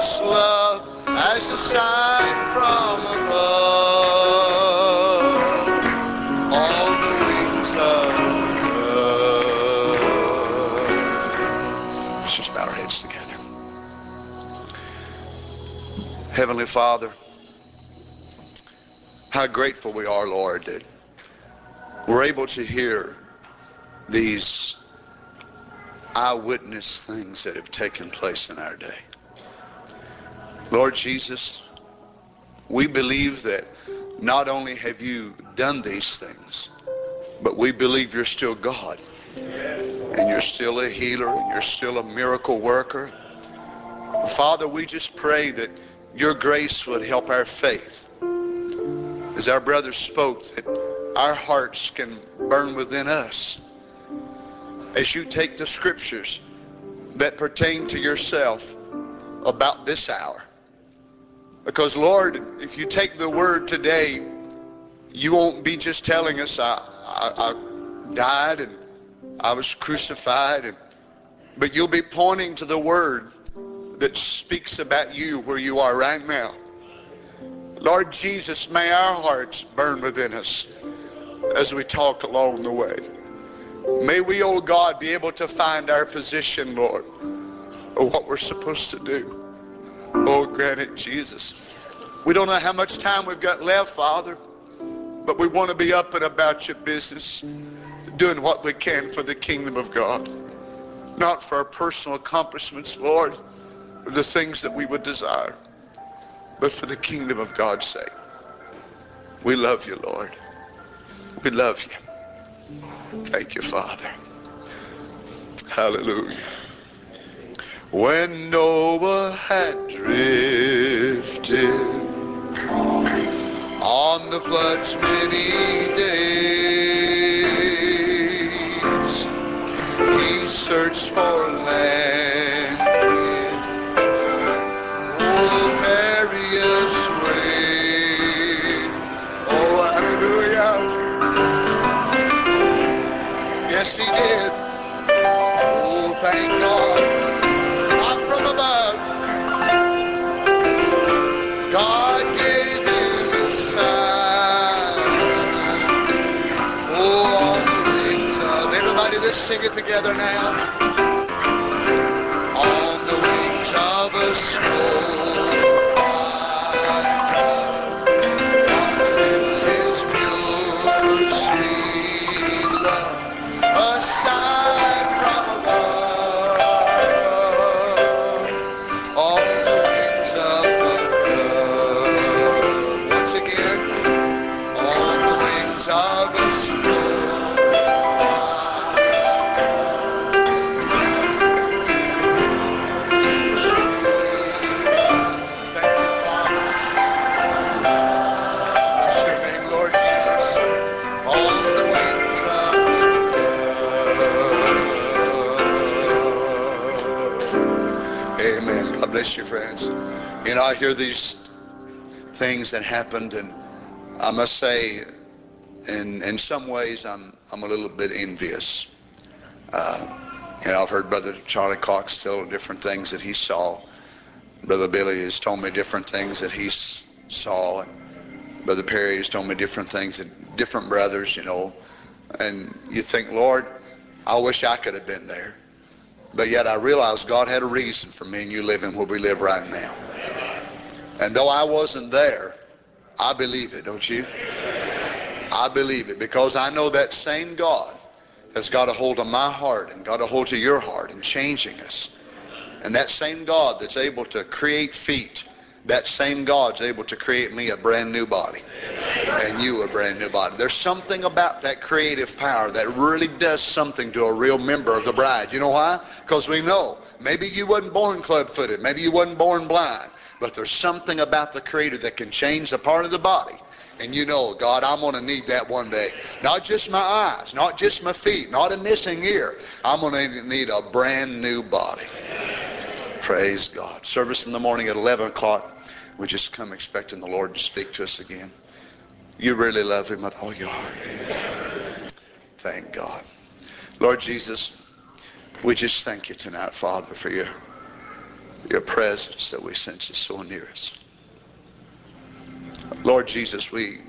His love as a sign from above on the wings of love. Let's just bow our heads together. Heavenly Father, how grateful we are, Lord, that we're able to hear these eyewitness things that have taken place in our day. Lord Jesus, we believe that not only have you done these things, but we believe you're still God, and you're still a healer, and you're still a miracle worker. Father, we just pray that your grace would help our faith. As our brother spoke, that our hearts can burn within us as you take the scriptures that pertain to yourself about this hour. Because Lord, if you take the word today, you won't be just telling us I, I, I died and I was crucified, and, but you'll be pointing to the word that speaks about you where you are right now. Lord Jesus, may our hearts burn within us as we talk along the way. May we, oh God, be able to find our position, Lord, of what we're supposed to do. Oh, grant it, Jesus. We don't know how much time we've got left, Father, but we want to be up and about your business, doing what we can for the kingdom of God. Not for our personal accomplishments, Lord, or the things that we would desire, but for the kingdom of God's sake. We love you, Lord. We love you. Thank you, Father. Hallelujah. When Noah had drifted on the flood's many days, he searched for land in all various ways. Oh, hallelujah. Yes, he did. Oh, thank God. Not from above. God gave him a sign. Oh, on the wings of. Everybody, let's sing it together now. On the wings of a snow. God sends his pure, sweet love. A sign from above, on the wings of the dove. Once again, on the wings of the snow. Thank you, Father. Bless your name, Lord Jesus. On the wings of Amen. God bless you, friends. You know, I hear these things that happened, and I must say, in in some ways, I'm I'm a little bit envious. Uh, you know, I've heard Brother Charlie Cox tell different things that he saw. Brother Billy has told me different things that he saw, and Brother Perry has told me different things that different brothers, you know. And you think, Lord, I wish I could have been there. But yet I realize God had a reason for me and you living where we live right now. And though I wasn't there, I believe it, don't you? I believe it because I know that same God has got a hold of my heart and got a hold of your heart and changing us. And that same God that's able to create feet, that same God's able to create me a brand new body and you a brand new body. There's something about that creative power that really does something to a real member of the bride. You know why? Because we know maybe you wasn't born club-footed, maybe you wasn't born blind, but there's something about the Creator that can change the part of the body. And you know, God, I'm going to need that one day. Not just my eyes, not just my feet, not a missing ear. I'm going to need a brand new body. Praise God. Service in the morning at eleven o'clock. We just come expecting the Lord to speak to us again. You really love Him with all your heart. Thank God. Lord Jesus, we just thank you tonight, Father, for your your presence that we sense is so near us. Lord Jesus, we,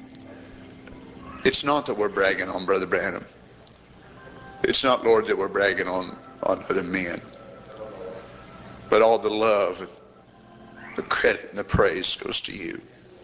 it's not that we're bragging on Brother Branham. It's not, Lord, that we're bragging on, on other men. But all the love, the credit, and the praise goes to you.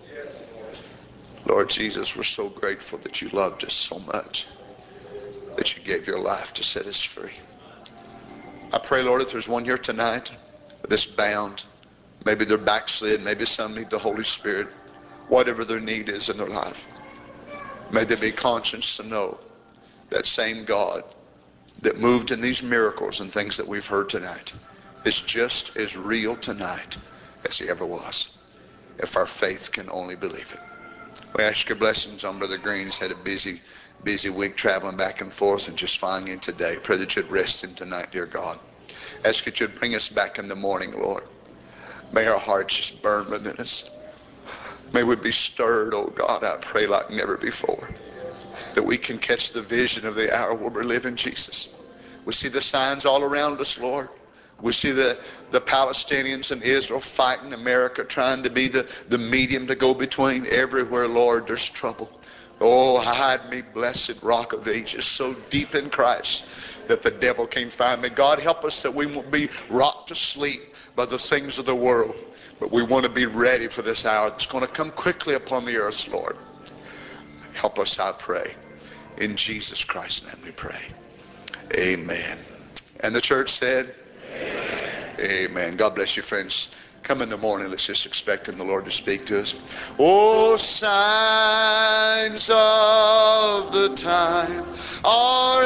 Lord Jesus, we're so grateful that you loved us so much, that you gave your life to set us free. I pray, Lord, if there's one here tonight that's bound, maybe they're backslid, maybe some need the Holy Spirit, whatever their need is in their life, may they be conscious to know that same God that moved in these miracles and things that we've heard tonight is just as real tonight as he ever was, if our faith can only believe it. We ask your blessings on Brother Green. He's had a busy, busy week traveling back and forth and just flying in today. Pray that you'd rest him tonight, dear God. Ask that you'd bring us back in the morning, Lord. May our hearts just burn within us. May we be stirred, oh God, I pray like never before, that we can catch the vision of the hour where we're living, Jesus. We see the signs all around us, Lord. We see the, the Palestinians and Israel fighting America, trying to be the, the medium to go between. Everywhere, Lord, there's trouble. Oh, hide me, blessed rock of ages, so deep in Christ that the devil can't find me. God, help us that we won't be rocked to sleep by the things of the world, but we want to be ready for this hour that's going to come quickly upon the earth, Lord. Help us, I pray. In Jesus Christ's name we pray. Amen. And the church said, Amen. Amen. God bless you, friends. Come in the morning. Let's just expect the Lord to speak to us. Oh, signs of the time are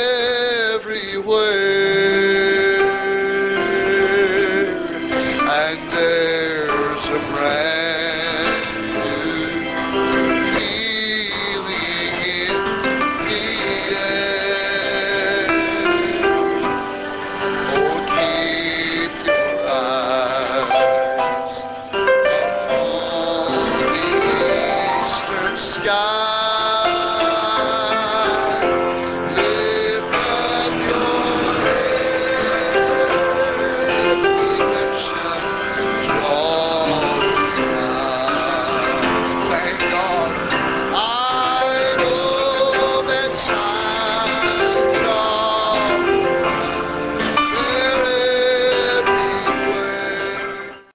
everywhere, and there's a brand new feeling in the air. Oh, keep your eyes upon the eastern sky.